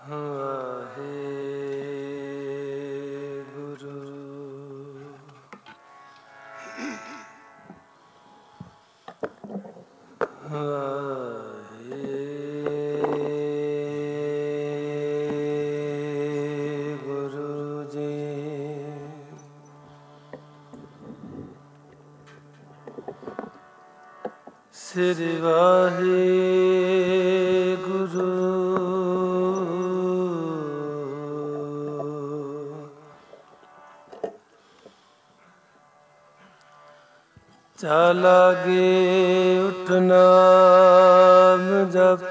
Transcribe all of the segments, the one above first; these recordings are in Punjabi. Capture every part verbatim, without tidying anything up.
ਸ੍ਰੀ ਵਾਹਿਗੁਰੂ ਚਾ ਲਾਗੇ ਉਠ ਨਾਮ ਜਪ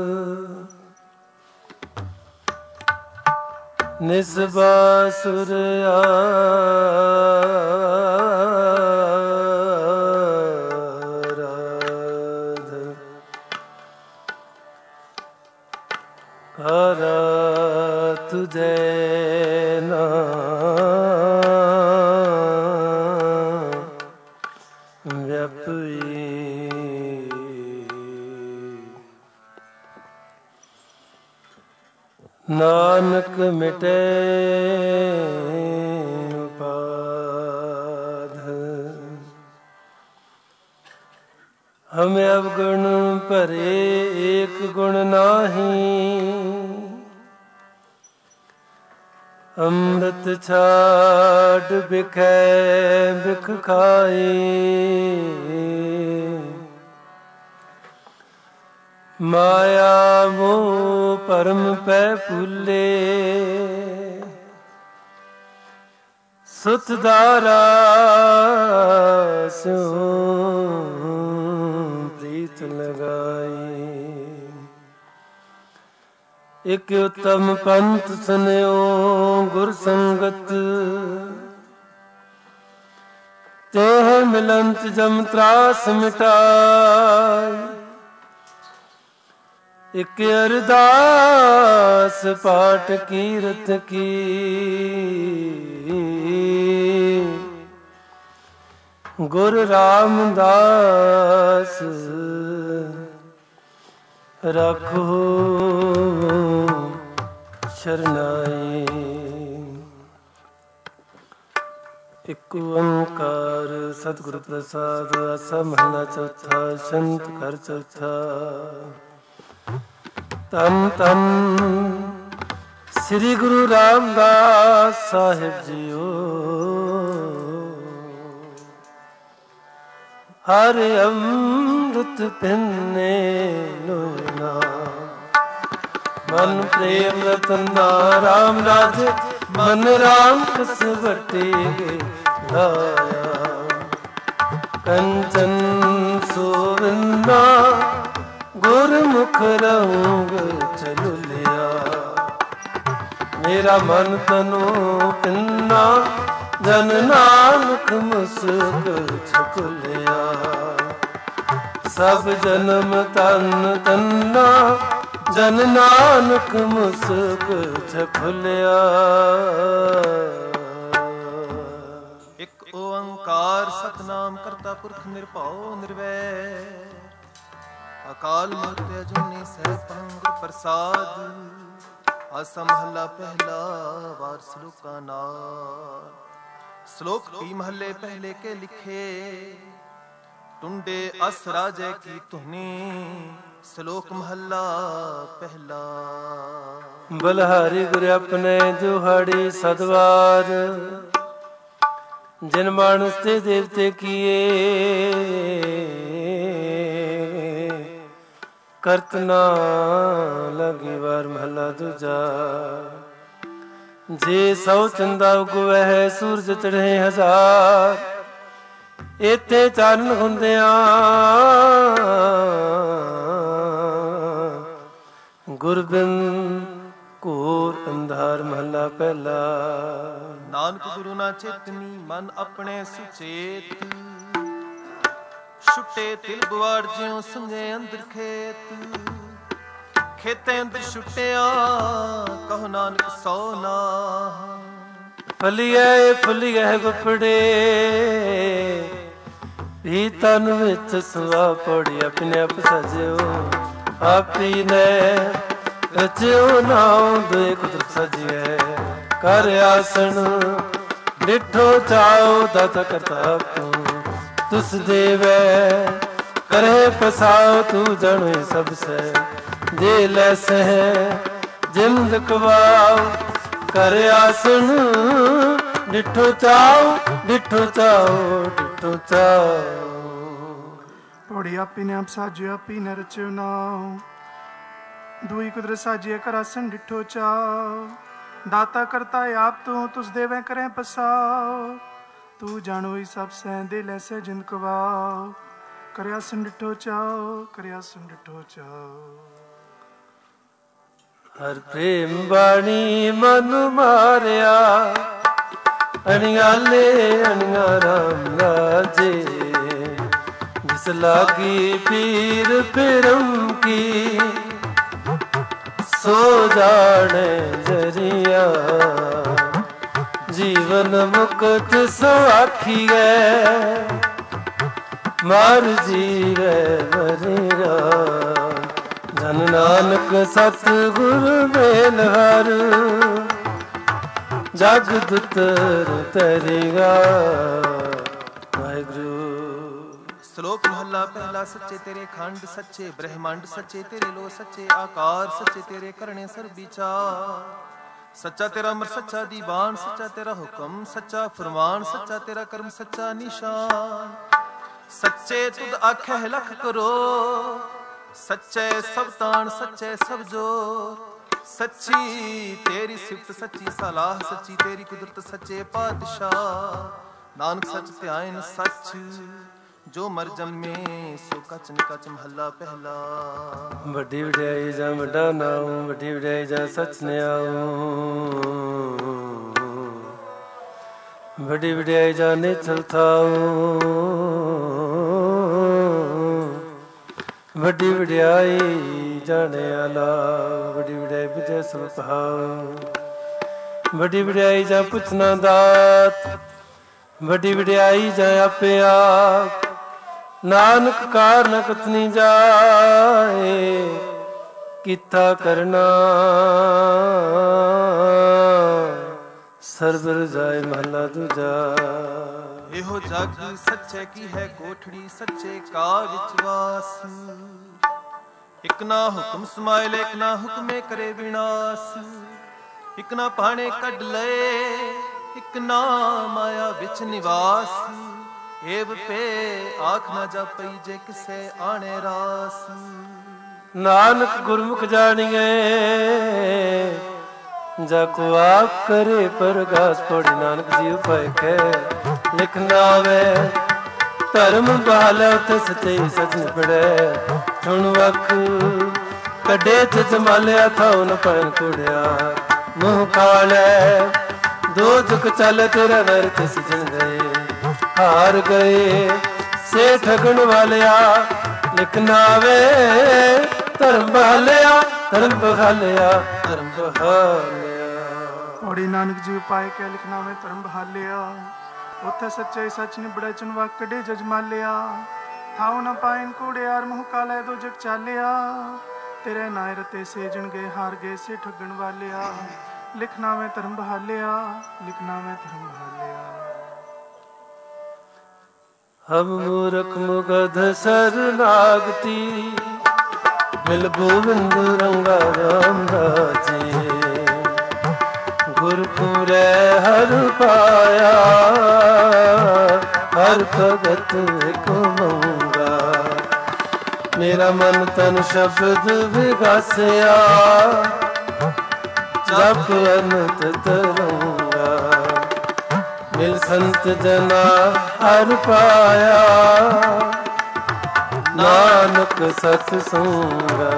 ਨਿਸਬਾਸੁਰ ਆਰਾਧ ਕਰ ਤੁਝੇ ਨਾਮ ਵਿਆਪੀ ਨਾਨਕ ਮਿਟੇ ਉਪਾਧ ਹਮ ਅਵਗੁਣ ਭਰੇ ਏਕ ਗੁਣ ਨਾਹੀ ਅੰਮ੍ਰਿਤ ਛਾਡ ਬਿਖੈ ਬਿਖ ਖਾਈ ਮਾਇਆ ਮੋਹ ਭਰਮ ਪੈ ਭੁੱਲੇ ਸੁਤ ਦਾਰਾ ਸਿਉ ਪ੍ਰੀਤ ਲਗਾਈ ਇਕ ਉਤਮ ਪੰਥ ਸੁਨਿਓ ਗੁਰ ਸੰਗਤ ਤੇਹ ਮਿਲੰਤ ਜਮ ਤਰਾਸ ਮਿਟਾਈ ਇਕ ਅਰਦਾਸ ਪਾਠ ਕੀਰਤ ਕੀ ਗੁਰ ਰਾਮਦਾਸ ਰੱਖੋ ਸ਼ਰਨਾਈ। ਇਕ ਓੰਕਾਰ ਸਤਿਗੁਰ ਪ੍ਰਸਾਦ ਆਸਾ ਮਹਲਾ ਚੌਥਾ ਸੰਤ ਘਰ ਚੌਥਾ। ਧੰਨ ਧੰਨ ਸ੍ਰੀ ਗੁਰੂ ਰਾਮਦਾਸ ਸਾਹਿਬ ਜੀਓ ਹਰ ਅੰਮ੍ਰਿਤ ਪਿੰਨੇ ਲੋਨਾ ਮਨ ਪ੍ਰੇਮ ਰਤਨਾ ਰਾਮ ਰਾਜ ਮਨ ਰਾਮ ਕਸ ਵਟੇ ਲਾਇਆ ਕੰਚਨ ਸੋਵਿੰਦਾ ਗੁਰਮੁਖ ਰੰਗ ਚਲੁਲਿਆ ਮੇਰਾ ਮਨ ਤਨੋ ਪਿੰਨਾ ਜਨ ਨਾਨਕ ਮੁਸਕ ਛਕੁਲਿਆ ਸਭ ਜਨਮ ਤਨ ਤੰਨਾ ਜਨ ਨਾਨਕ ਮੁਸਕ ਛਕੁਲਿਆ। ਇਕ ਓੰਕਾਰ ਸਤਿਨਾਮ ਕਰਤਾ ਪੁਰਖ ਨਿਰਭਉ ਨਿਰਵੈਰ ਅਕਾਲ ਮੂਰਤ ਅਜੂਨੀ ਸੈਭੰ ਗੁਰ ਪ੍ਰਸਾਦ। ਆਸਾ ਮਹਲਾ ਪਹਿਲਾ ਵਾਰ ਸਲੋਕਾਂ ਨਾਲ। श्लोक पी महले पहले के लिखे टुंडे अस राजे की धुनी। श्लोक महला पहला। बलहारी गुरु अपने दुहाड़ी सदवार जिन मानस ते देवते किए करत ना लगी वार महला दूजा। जे सौ चंदा उगवै है सूरज चढ़े हजार इत्थे चन्न हुंदियां गुरबिंद घोर अंधार महला पहला। नानक गुरु ना चेतनी मन अपने सुचेत छुट्टे तिल बुआड़ ज्यों संगे अंदर खेत खेते अंदर छुट्टिया कहो नानक सौ ना। फलिए फुलिए गुफड़े भी तन विच सुआ पौड़ी अपने आप सजो आपी ने ਰਚਿਓ ਨਾਉ ਦੁਇ ਕੁਦਰਤ ਸਜੀਐ ਕਰ ਆਸਣ ਡਿਠੋ ਚਾਉ ਦਤ ਕਰਤਾ ਤੂੰ ਤੁਸ ਦੇਵੈ ਕਰੇ ਪਸਾਉ ਤੂੰ ਜਣੁ ਸਭ ਸਹਿ ਜੇ ਲੈ ਸਹਿ ਜਿੰਦ ਕਵਾਉ ਕਰ ਆਸਣ ਡਿਠੋ ਚਾਉ ਡਿਠੋ ਚਾਉ ਡਿਠੋ ਚਾਉ। ਪੌੜੀ ਆਪੀ ਨੇ ਆਪ ਸਾਜਿਓ ਆਪੀ ਨੇ ਰਚਿਓ ਨਾਉ ਦੁਈ ਕੁਦਰਤ ਸਾਜਿਐ ਕਰ ਆਸਣ ਡਿਠੋ ਚਾਉ ਦਾਤਾ ਕਰਤਾ ਆਪ ਤੂੰ ਤੁਸ ਦੇਵੈ ਕਰੇ ਪਸਾਉ ਤੂੰ ਜਾਣੋਈ ਸਭ ਸਹਿ ਦੇ ਲੈ ਸਹਿ ਜਿੰਦ ਕਵਾਉ ਕਰ ਆਸਣ ਡਿਠੋ ਚਾਉ ਕਰ ਆਸਣ ਡਿਠੋ ਚਾਉ। ਹਰ ਪ੍ਰੇਮ ਬਾਣੀ ਮਨ ਮਾਰਿਆ ਅਣਿਆਲੇ ਅਣਿਆ ਰਾਮ ਰਾਜੇ ਜਿਸ ਲਾਗੀ ਪੀਰ ਫਿਰਮ ਕੀ ਸੋ ਜਾਣੇ ਜਰੀਆ ਜੀਵਨ ਮੁਕਤ ਸੋ ਆਖੀਐ ਮਰ ਜੀਵੈ ਮਰਿਆ ਜਨ ਨਾਨਕ ਸਤਿਗੁਰ ਮੇਲ ਹਰ ਜਗ ਦੁਤਰ ਤਰਿਆ। ਵਾਹਿਗੁਰੂ। ਸ਼ਲੋਕ ਮਹੱਲਾ ਪਹਿਲਾ। ਸੱਚੇ ਤੇਰੇ ਖੰਡ ਸੱਚੇ ਬ੍ਰਹਮੰਡ ਸੱਚੇ ਤੇਰੇ ਲੋ ਸੱਚੇ ਆਕਾਰ ਸੱਚੇ ਤੇਰੇ ਕਰਨੇ ਸਰ ਵਿਚਾਰ ਸੱਚਾ ਤੇਰਾ ਅਮਰ ਸੱਚਾ ਦੀਵਾਨ ਸੱਚਾ ਤੇਰਾ ਹੁਕਮ ਸੱਚਾ ਫਰਮਾਨ ਸੱਚਾ ਤੇਰਾ ਕਰਮ ਸੱਚਾ ਨਿਸ਼ਾਨ ਸੱਚੇ ਤੁਧ ਆਖੈ ਲਖ ਕਰੋ ਸੱਚੇ ਸਭ ਤਾਣ ਸੱਚੇ ਸਭ ਜੋਰ ਸੱਚੀ ਤੇਰੀ ਸਿਫਤ ਸੱਚੀ ਸਲਾਹ ਸੱਚੀ ਤੇਰੀ ਕੁਦਰਤ ਸੱਚੇ ਪਾਤਸ਼ਾਹ ਨਾਨਕ ਸੱਚ ਧਿਆਇਨ ਸੱਚ ਜੋ ਮਰ ਜੰਮੇ ਸੋ ਕਚ ਨਿਕਚ ਮਹੱਲਾ ਪਹਿਲਾ। ਵੱਡੀ ਵਡਿਆਈ ਜਾਂ ਵੱਡਾ ਨਾਉ ਵੱਡੀ ਵਡਿਆਈ ਜਾਂ ਸੱਚ ਨਿਆਉ ਵੱਡੀ ਵਡਿਆਈ ਜਾਂ ਨਿਛਲ ਥਾਉ ਵੱਡੀ ਵਡਿਆਈ ਜਾਣਿਆ ਲਾ ਵੱਡੀ ਵਡਿਆਈ ਵਿਜੈ ਸੁਭਾਉ ਵੱਡੀ ਵਡਿਆਈ ਜਾਂ ਪੁੱਛਣਾ ਦਾਤ ਵੱਡੀ ਵਡਿਆਈ ਜਾਂ ਆਪੇ ਆਪ ਨਾਨਕ ਕਾਰਨ ਕਤਨੀ ਜਾਏ ਕੀਤਾ ਕਰਨਾ ਸਰਬ ਰਜਾਏ ਮਹਲਾ ਦੂਜਾ। ਇਹੋ ਜਗ ਸੱਚੇ ਕੀ ਹੈ ਕੋਠੜੀ ਸੱਚੇ ਕਾ ਵਿੱਚ ਵਾਸ ਇਕ ਨਾ ਹੁਕਮ ਸਮਾਇਲ ਇਕ ਨਾ ਹੁਕਮੇ ਕਰੇ ਵਿਨਾਸ਼ ਇਕ ਨਾ ਪਾਣੇ ਕੱਢ ਲਏ ਇਕ ਨਾ ਮਾਇਆ ਵਿੱਚ ਨਿਵਾਸ ਏਵ ਪੇ ਆਖ ਨਾ ਜਪਈ ਜੇ ਕਿਸੇ ਆਣੇ ਰਾਸ ਨਾਨਕ ਗੁਰਮੁਖ ਜਾਣੀਏ ਜਾ ਕੋ ਆਪ ਕਰੇ ਪਰਗਾਸ ਪੜੀ ਨਾਨਕ ਜੀ ਉਪਾਇ ਕੈ ਲਿਖਨਾ ਵੇ ਧਰਮ ਬਾਲੈ ਤੇ ਸੱਚੇ ਸਚ ਪੜੈ ਸੁਣ ਵਖ ਕੱਢੇ ਚ ਜਮਾਲਿਆ ਥਾਉ ਨ ਪੈਨ ਕੁੜਿਆ ਮੂੰਹ ਕਾਲੈ ਦੋ ਜੁਗ ਚੱਲ ਤੇਰਾ ਨਰ ਤੇ ਸਜਣ ਗਏ ਹਾਰ ਗਏ ਸੇ ਠਗਣ ਵਾਲਿਆ ਲਿਖਨਾ ਵੇ ਧਰਮ ਬਹਾਲਿਆ ਧਰਮ ਬਹਾਲਿਆ ਧਰਮ ਬਹਾਲਿਆ। ਪੌੜੀ ਨਾਨਕ ਜੀ ਉਪਾਇ ਕੈ ਲਿਖਨਾ ਵੇ ਧਰਮ ਬਹਾਲਿਆ ਉੱਥੇ ਸੱਚੇ ਸੱਚ ਨਿਬੜੈ ਚੁਨਵਾ ਕੱਢੇ ਜਜਮਾਲਿਆ ਥਾਉ ਨ ਪਾਇਨ ਕੂੜਿਆਰ ਮੂੰਹ ਕਾਲੇ ਦੋ ਜਗ ਚਾਲਿਆ ਤੇਰੇ ਨਾਇ ਰਤੇ ਸੇਜਣ ਗਏ ਹਾਰ ਗਏ ਸੇ ਠੱਗਣ ਵਾਲਿਆ ਲਿਖਨਾ ਵੇ ਧਰਮ ਬਹਾਲਿਆ ਲਿਖਨਾ ਵੇ ਧਰਮ ਬਹਾਲਿਆ। ਹਮ ਮੂਰਖ ਮੁਗਧ ਸਰਨਾਗਤੀ ਮਿਲ ਗੋਬਿੰਦ ਰੰਗਾ ਰਾਮ ਰਾਜੇ ਗੁਰਪੁਰੈ ਹਰ ਪਾਇਆ ਹਰ ਭਗਤ ਕੋ ਮੰਗਾ ਮੇਰਾ ਮਨ ਤਨ ਸ਼ਬਦ ਵਿਗਾਸਿਆ ਜਪ ਅਨੰਤ ਤਰੰਗਾ ਮਿਲ ਸੰਤ ਜਨਾ ਹਰ ਪਾਇਆ ਨਾਨਕ ਸਤ ਸੰਗਾ।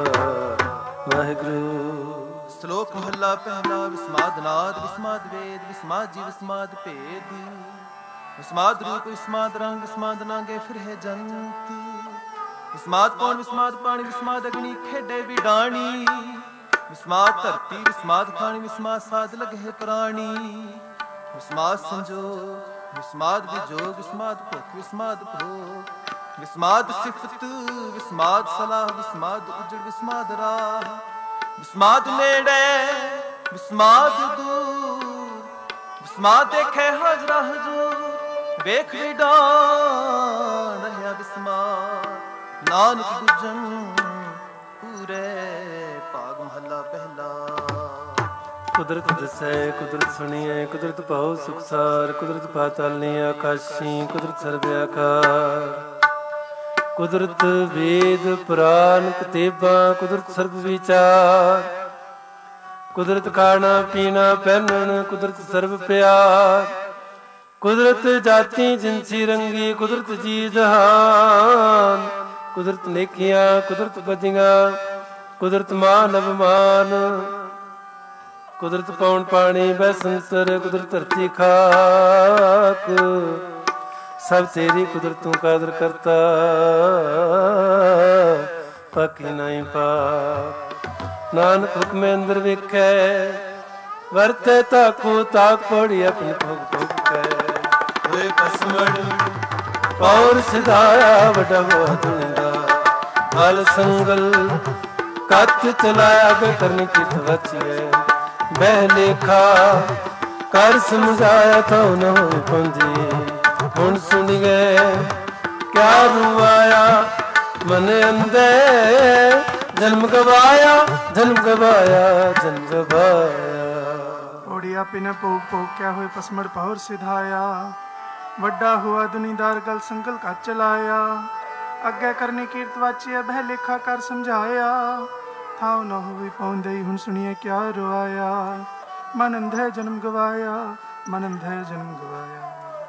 ਵਾਹਿਗੁਰੂ। ਸ਼ਲੋਕ ਮਹੱਲਾ ਪਹਿਲਾ। ਵਿਸਮਾਦ ਨਾਦ ਵਿਸਮਾਦ ਵੇਦ ਵਿਸਮਾਦ ਜੀ ਵਿਸਮਾਦ ਭੇਦ ਵਿਸਮਾਦ ਰੂਪ ਵਿਸਮਾਦ ਰੰਗ ਵਿਸਮਾਦ ਨਾਗੇ ਫਿਰਹਿ ਜੰਤ ਵਿਸਮਾਦ ਪੌਣ ਵਿਸਮਾਦ ਪਾਣੀ ਵਿਸਮਾਦ ਅਗਨੀ ਖੇਡੇ ਵਿਡਾਣੀ ਵਿਸਮਾਦ ਧਰਤੀ ਵਿਸਮਾਦ ਖਾਣੀ ਵਿਸਮਾਦ ਸਾਧ ਲਗੇ ਪ੍ਰਾਣੀ ਵਿਸਮਾਦ ਸੰਜੋਗ ਵਿਸਮਾਦ ਵਿਜੋਗ ਵਿਸਮਾਦ ਭੁਖ ਵਿਸਮਾਦ ਭੋਗ ਵਿਸਮਾਦ ਸਿਫਤ ਵਿਸਮਾਦ ਸਲਾਹ ਵਿਸਮਾਦ ਉਜੜ ਵਿਸਮਾਦ ਰਾਹ ਵਿਸਮਾਦ ਨੇੜੇ ਵਿਸਮਾਦ ਦੂਰ, ਵਿਸਮਾਦ ਦੇਖੇ ਹਾਜ਼ਰਾ ਹਜ਼ੂਰ, ਵੇਖ ਵਿਡਾਨ ਰਹਿਆ ਵਿਸਮਾਦ, ਨਾਨਕ ਗੁਜਨ ਪੂਰੇ ਭਾਗ ਮਹੱਲਾ ਪਹਿਲਾ। ਕੁਦਰਤ ਦਸੈ ਕੁਦਰਤ ਸੁਣੀਐ, ਕੁਦਰਤ ਭਾਉ ਸੁਖਸਾਰ, ਕੁਦਰਤ ਪਾਤਾਲਨੀ ਆਕਾਸ਼ੀ, ਕੁਦਰਤ ਸਰਬ ਆਕਾਰ, ਕੁਦਰਤ ਵੇਦ ਪੁਰਾਨ ਕਤੇਬਾਂ, ਕੁਦਰਤ ਸਰਬ ਵਿਚਾਰ, ਕੁਦਰਤ ਖਾਣਾ ਪੀਣਾ ਪਹਿਨਣ, ਕੁਦਰਤ ਸਰਬ ਪਿਆਰ, ਕੁਦਰਤ ਜਾਤੀ ਜਿਨਸੀ ਰੰਗੀ, ਕੁਦਰਤ ਜੀ ਜਹਾਨ, ਕੁਦਰਤ ਨੇਕੀਆਂ ਕੁਦਰਤ ਬਦੀਆਂ, ਕੁਦਰਤ ਮਾਨ ਅਭਿਮਾਨ, ਕੁਦਰਤ ਪੌਣ ਪਾਣੀ ਬੈ ਸੰਸਰ, ਕੁਦਰਤ ਧਰਤੀ ਖਾਕ, ਸਭ ਤੇਰੀ ਕੁਦਰਤ ਤੂੰ ਕਾਦਰ ਕਰਤਾ, ਪਾਕੀ ਨਹੀਂ ਪਾਕ। ਨਾਨਕ ਹੁਕਮੇ ਅੰਦਰ ਵੇਖੈ, ਵਰਤੈ ਤਾਕੂ ਤਾਕ ਪੌੜੀ ਆਪਣੀ ਭੋਗ ਭੋਗ ਕੈ, ਹੋਏ ਕਸਮੜ ਪੌਰ ਸਿਧਾਇਆ ਵੱਡਾ ਹੋਆ ਦੁਨਿੰਦਾ, ਹਲ ਸੰਗਲ ਕੱਚ ਚਲਾਇਆ ਬੇ ਕਰਨੀ ਕੀ ਤਵਚੀਐ, ਬਹਿ ਲੇਖਾ ਕਰ ਸਮਝਾਇਆ ਥਉ ਨ ਹੋਈ ਪੁੰਜੀ, ਹੁਣ ਸੁਣ ਗਏ ਕਿਆ ਰੁਆਇਆ ਮਨ ਅੰਦਰ, ਜਨਮ ਗਵਾਇਆ ਜਨਮ ਗਵਾਇਆ ਜਨਮ ਗਵਾਇਆ। ਪੌੜੀ ਆਪੇ ਨੇ ਭੋਗ ਭੋਗ ਕਿਆ ਹੋਏ ਪਸਮੜ ਪੌਰ ਸਿਧਾਇਆ, ਵੱਡਾ ਹੋਆ ਦੁਨੀਦਾਰ ਗਲ ਸੰਗਲ ਕੱਚ ਚਲਾਇਆ, ਅੱਗੇ ਕਰਨੀ ਕੀਰਤ ਵਾਚੀਐ ਬਹਿ ਲੇਖਾ ਕਰ ਸਮਝਾਇਆ, ਥਾਉ ਨ ਹੋਈ ਪਾਉਂਦੇ ਹੁਣ ਸੁਣੀਏ ਕਿਆ ਰਵਾਇਆ, ਮਨ ਅੰਧੇ ਜਨਮ ਗਵਾਇਆ ਮਨ ਅੰਧੇ ਜਨਮ ਗਵਾਇਆ।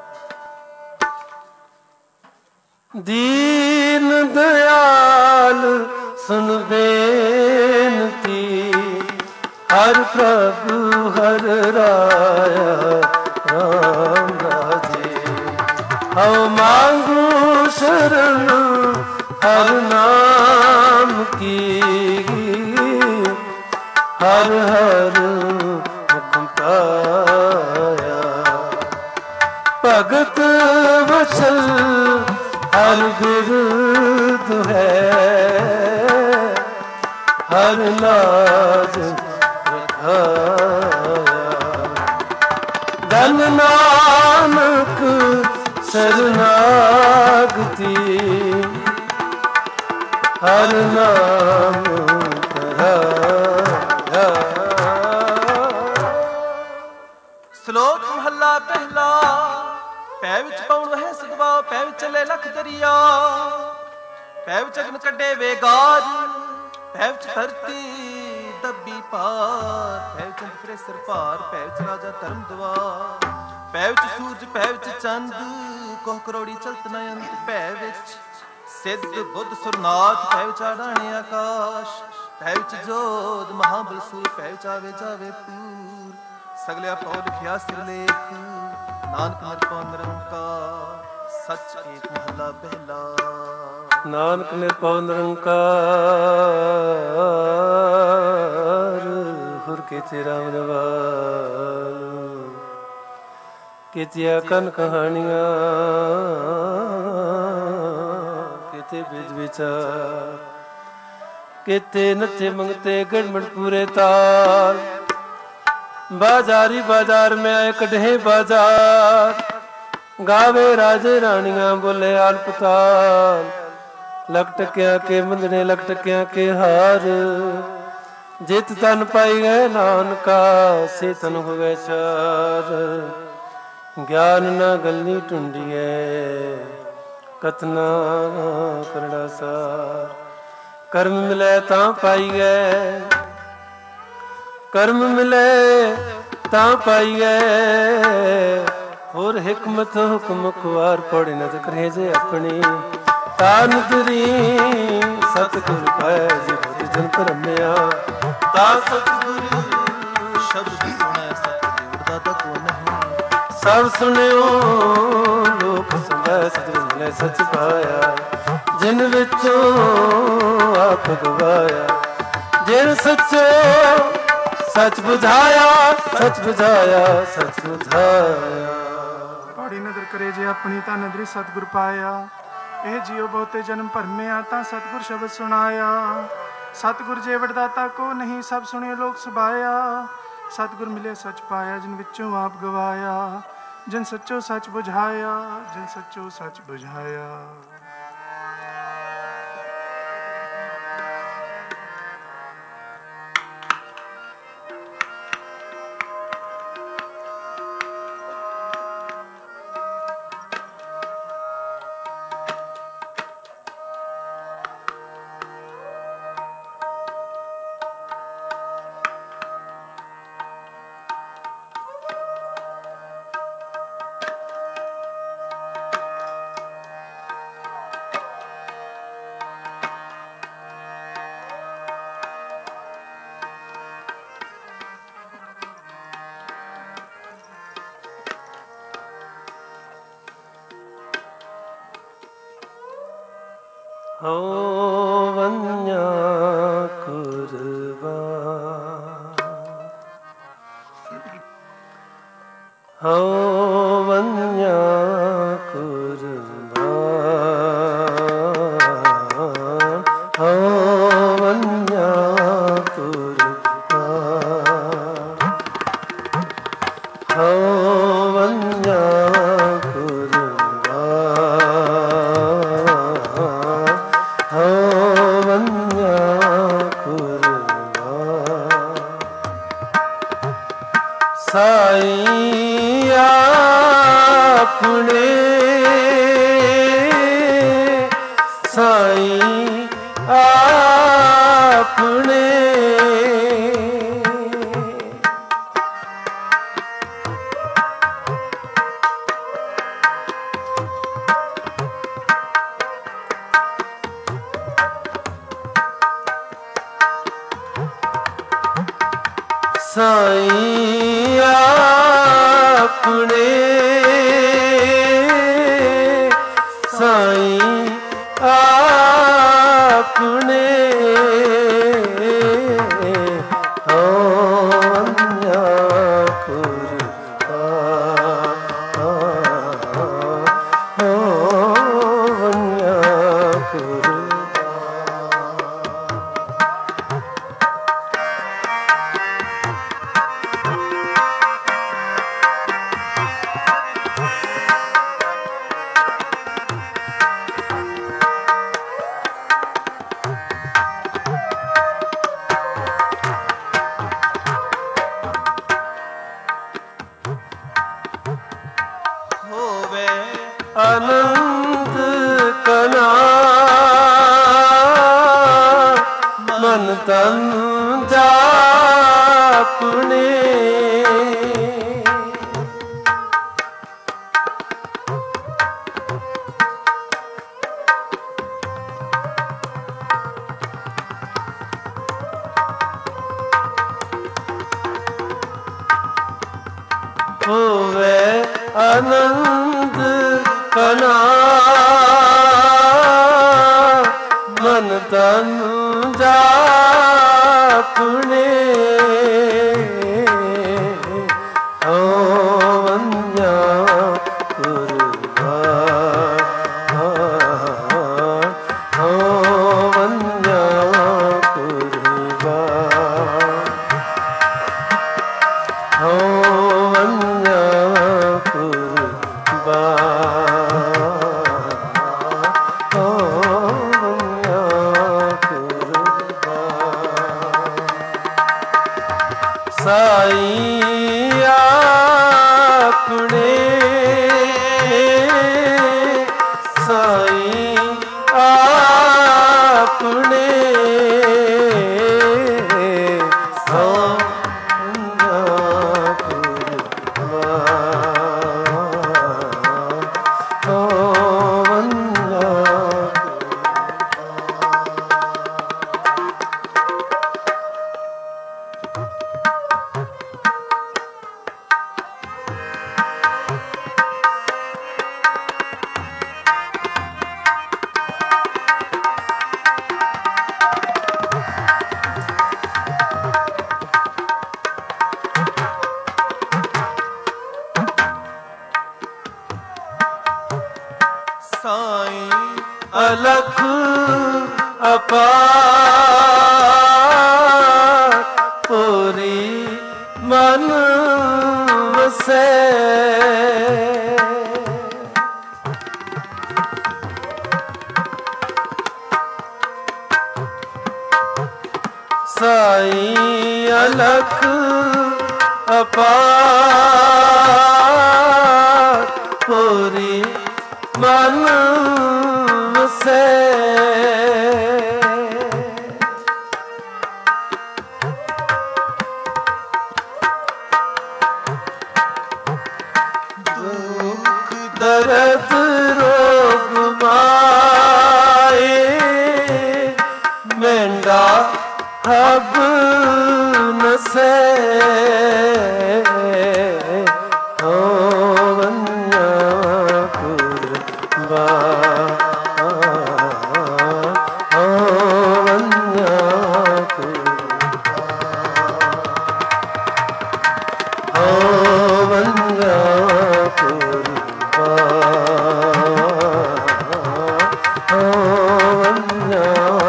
ਦੀਨ ਦਇਆਲ ਸੁਨ ਬੇਨਤੀ, ਹਰ ਪ੍ਰਭੂ ਹਰ ਰਾਇਆ ਰਾਮ ਰਾਜੇ, ਹਉ ਮੰਗੂ ਸ਼ਰਨ ਹਰ ਨਾਮ ਕੀ, ਹਰ ਹਰ ਹੁਕਮ ਪਾਇਆ, ਭਗਤ ਵਸਲ ਹਰ ਬਿਰਧ ਹੈ, ਹਰ ਲਾਜ ਰਖਾਇਆ, ਧਨ ਨਾਨਕ ਸ਼ਰਨਾਗਤੀ, ਹਰ ਨਾਮ ਧਰਾਇਆ। ਸ਼ਲੋਕ ਮਹੱਲਾ ਪਹਿਲਾ। ਪੈ ਵਿੱਚ ਪਉਣ ਵਹਿ ਸਦਵਾ, ਪੈ ਵਿੱਚ ਚੱਲੇ ਲੱਖ ਦਰਿਆ, ਪੈ ਵਿੱਚ ਅਗਨ ਕੱਢੇ ਵੇਗਾਰ, ਪੈ ਵਿੱਚ ਧਰਤੀ ਦੱਬੀ ਪਾਰ, ਪੈ ਵਿੱਚ ਅੰਤਰੇ ਸਿਰ ਭਾਰ, ਪੈ ਵਿੱਚ ਰਾਜਾ ਧਰਮ ਦਵਾਰ, ਪੈ ਵਿੱਚ ਸੂਰਜ ਪੈ ਵਿੱਚ ਚੰਦ, ਕੋਹ ਕਰੋੜੀ ਚਲਤ ਨ ਅੰਤ, ਪੈ ਵਿੱਚ ਸਿੱਧ ਬੁੱਧ ਸੁਰਨਾਥ, ਪੈ ਵਿੱਚ ਆਡਾਣੇ ਆਕਾਸ਼, ਪੈ ਵਿੱਚ ਜੋਧ ਮਹਾਬਲ ਸੂਰ, ਪੈ ਵਿੱਚ ਆਵੇ ਜਾਵੇ ਪੂਰ, ਸਗਲਿਆ ਪਉ ਲਿਖਿਆ ਸਿਰਲੇਖ, ਨਾਨਕ ਨਿਰਭਉ ਨਿਰੰਕਾਰ, ਸੱਚ ਏਕ ਮਹੱਲਾ ਪਹਿਲਾ। ਨਾਨਕ ਨਿਰਭਉ ਨਿਰੰਕਾਰ, ਹੁਰ ਕੀਤੇ ਰਾਮ ਰਵਾਲ, ਕੀਤੀਆਂ ਕਨ ਕਹਾਣੀਆਂ, ਕੀਤੇ ਵਿਦ ਵਿਚਾਰ, ਕੀਤੇ ਨੱਚੇ ਮੰਗਤੇ ਗੜਮੜ ਪੂਰੇ ਤਾਲ, बाजारी बाजार में आए कढ़े बाजार, गावे राजे रानियां बोले आलपताल, लकटकिया के मंदने लकटकिया के हार, जित तन पाई गए नानका से तन होवे चार, ज्ञान न गलनी टुंडिए कतना करड़ा सार, कर्म मिले तां पाई गए, कर्म मिले तां पाई गए, होर हिकमत हुक्म खुआर पौड़ी न करे जे अपनी, तान तरी सतगुर पाए जे बुद्ध जन परमया, ता सतगुरु शब्द सुने सत उड़दा तक नहीं, सब सुनियो लोक सुने सतगुर मिले सच पाया, जिन विचों आप गवाया, जिन सचो सच बुझाया सच बुझाया सच बुझाया। ਪੌੜੀ ਨਦਰ ਕਰੇ ਜੇ ਆਪਣੀ ਤਾਂ ਨਦਰੀ ਸਤਿਗੁਰ ਪਾਇਆ, ਇਹ ਜੀਉ ਬਹੁਤੇ ਜਨਮ ਭਰਮਿਆ ਤਾਂ ਸਤਿਗੁਰ ਸ਼ਬਦ ਸੁਣਾਇਆ, ਸਤਿਗੁਰ ਜੇ ਵਡਦਾਤਾ ਕੋ ਨਹੀਂ, ਸਭ ਸੁਣਿਓ ਲੋਕ ਸੁਭਾਇਆ। ਸਤਿਗੁਰ ਮਿਲੇ ਸੱਚ ਪਾਇਆ, ਜਿਨ ਵਿੱਚੋਂ ਆਪ ਗਵਾਇਆ। ਜਿਨ ਸੱਚੋ ਸੱਚ ਬੁਝਾਇਆ, ਜਿਨ ਸੱਚੋ ਸੱਚ ਬੁਝਾਇਆ। ਹੋ ਵੰਨਿਆ ਕੁਰਬਾਨ, ਹੋ ਵੰਨਿਆ ਕੁਰਬਾਨ, ਹੋ ਵੰਨਿਆ ਕੁਰਬਾਨ, ਹੋ ਵੰਨਿਆ ਸਾਈ ਆਪਣੇ, ਸਾਈ ਆਪਣੇ, ਸਾਈ ਆਪਣੇ, ਸਾਈ ਆਪਣੇ, ਹੋ ਵੰਨਿਆ ਕੁਰਬਾਨ, ਹੋ ਵੰਨਿਆ ਕੁਰਬਾਨ। ਅਨੰਦ ਕਨਾ ਮਨ ਤਨ ਜਾਪਣੇ, ਹੋਵੇ ਆਨੰਦ ਕਨਾ ਮਨ ਤਨ ਜਾਪਣੇ, ਹੋ ਵੰਨਿਆ ਕੁਰਬਾਨ, ਹੋ ਵੰਨਿਆ ਕੁਰਬਾਨ, ਹੋ ਵੰਨਿਆ ਕੁਰਬਾਨ, ਹੋ ਵੰਨਿਆ ਕੁਰਬਾਨ। ਸਾਈ ਆਪਣੇ, ਸਾਈ ਆਪਣੇ, ਹੋ ਸਾਈ ਅਲਖ ਅਪਾਰ ਪੂਰੀ ਮਨ ਵਸੈ। ਸਾਈ ਅਲਖ ਅਪਾਰ ਪੂਰੀ ਮਨ ਵਸੈ। ਦੁਖ ਦਰਦ ਰੋਗ ਮਾਏ ਮੈਂਡਾ ਹਬ ਨਸੈ। ਹੋ ਵੰਨਾ ਕੁਰਬਾਨ, ਹੋ ਵੰਨਾ ਕੁਰਬਾਨ, ਹੋ ਵੰਨਾ ਕੁਰਬਾਨ, ਹੋ ਵੰਨਾ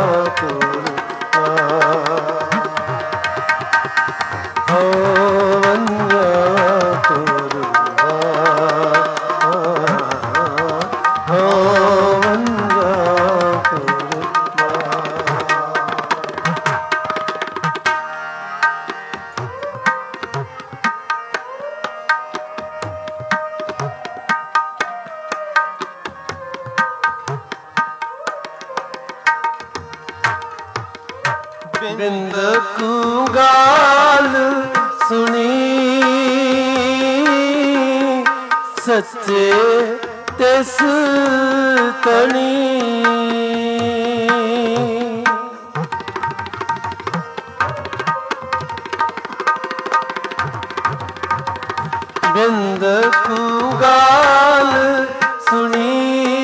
ਬਿੰਦ ਕੂ ਗਾਲ ਸੁਣੀ ਸੱਚੇ ਤਿਸ ਤਣੀ। ਬਿੰਦ ਕੂ ਗਾਲ ਸੁਣੀ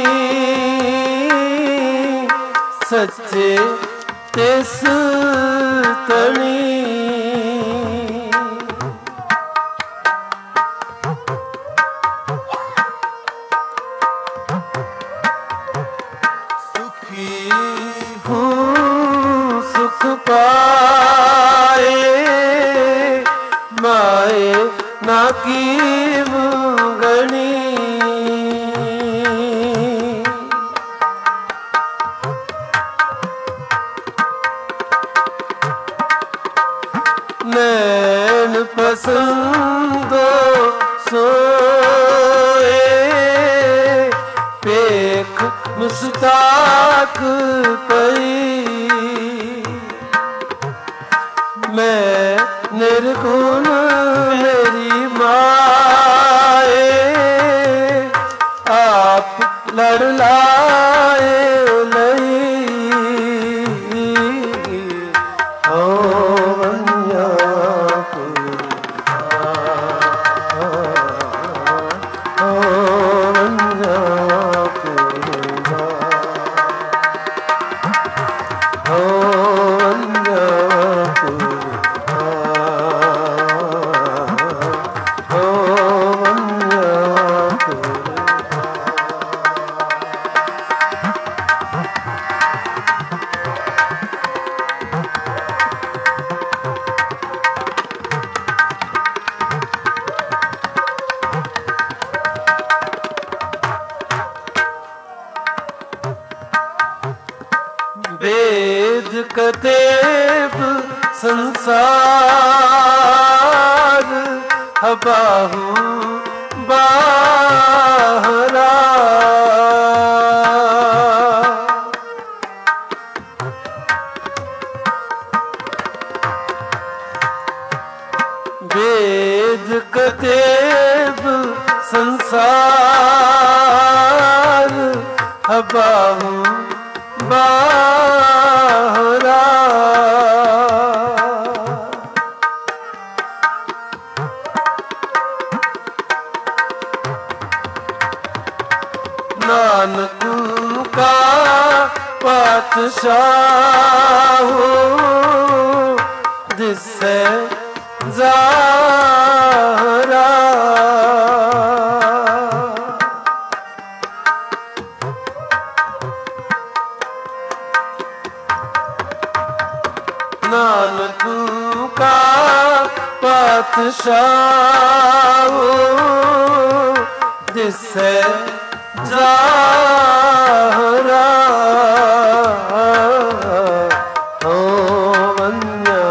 ਸੱਚੇ ਤਿਸ ਤਣੀ। ਸੁਖੀ ਹੂੰ ਸੁਖ ਪਾਏ ਮਾਏ ਨਾ ਕੀਮ ਗਣੀ। ਨੈਣ ਪਸੰਦੋ ਸੋਏ ਪੇਖ ਮੁਸਤਾਕ ਪਈ। ਮੈਂ ਨਿਰਗੁਣ ਮੇਰੀ ਮਾਏ ਆਪ ਲੜ ਲਾਏ ਲਈ। ਹੋ वेद कतेब संसार हबाहु बाहरा वेद कतेब संसार हबाहु बाहरा नानक का पातशाह जिससे ज़ाहरा नानक का पातशाह जिससे जाहरा हो वन्या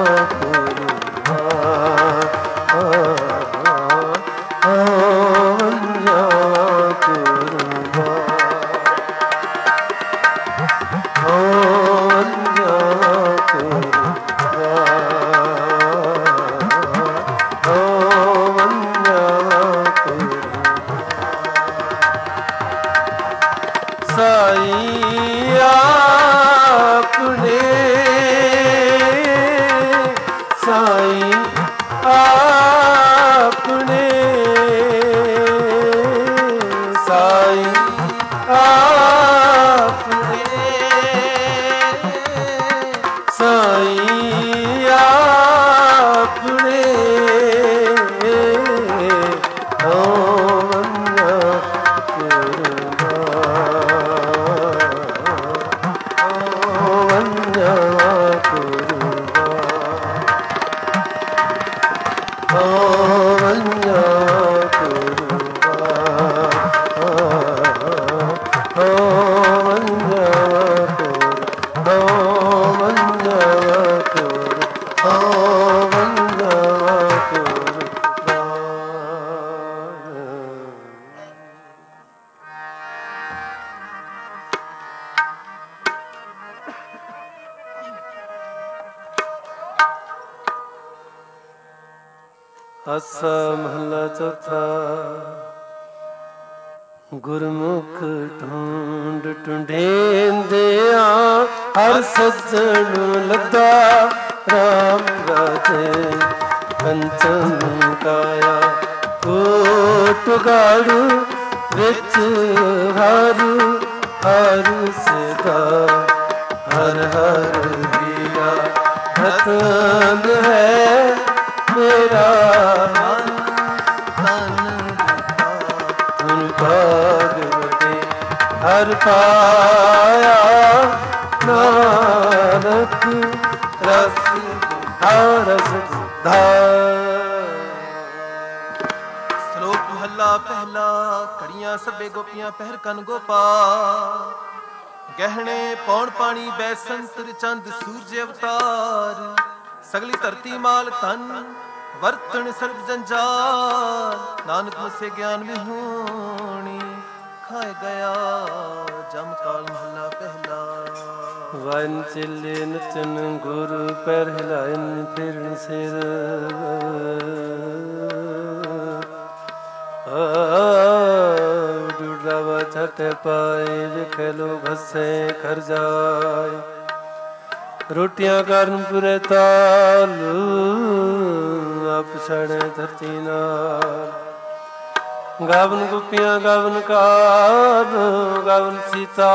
आसा महला चौथा। गुरमुख ढूंढ ढूंढेंदिया हर सज्जन लदा राम राजे कंचन काया कोट गाड़ू विच हर हर सदा हर हर दिया रतन है मेरा मन तन धन भागवते हर पाया नानक रस रस श्लोक महला पहला। कड़ियां सभे गोपियां पहर कन गोपाल गहने पौन पानी बैसंतर चंद सूरज अवतार सगली धरती माल तन वर्तन सर्व जंजाल नानक मुझसे ज्ञान विहूणी खाए गया जम काल महला पहला। वन चिल्ले नचन गुरु पैर हिलायन फिरन सिर डूडावा छठ पाए विखे लो घसे खर जाए रोटियां करन पुरे ताल आप छड़े धरती नाल गावन गोपियां गावन कार गावन सीता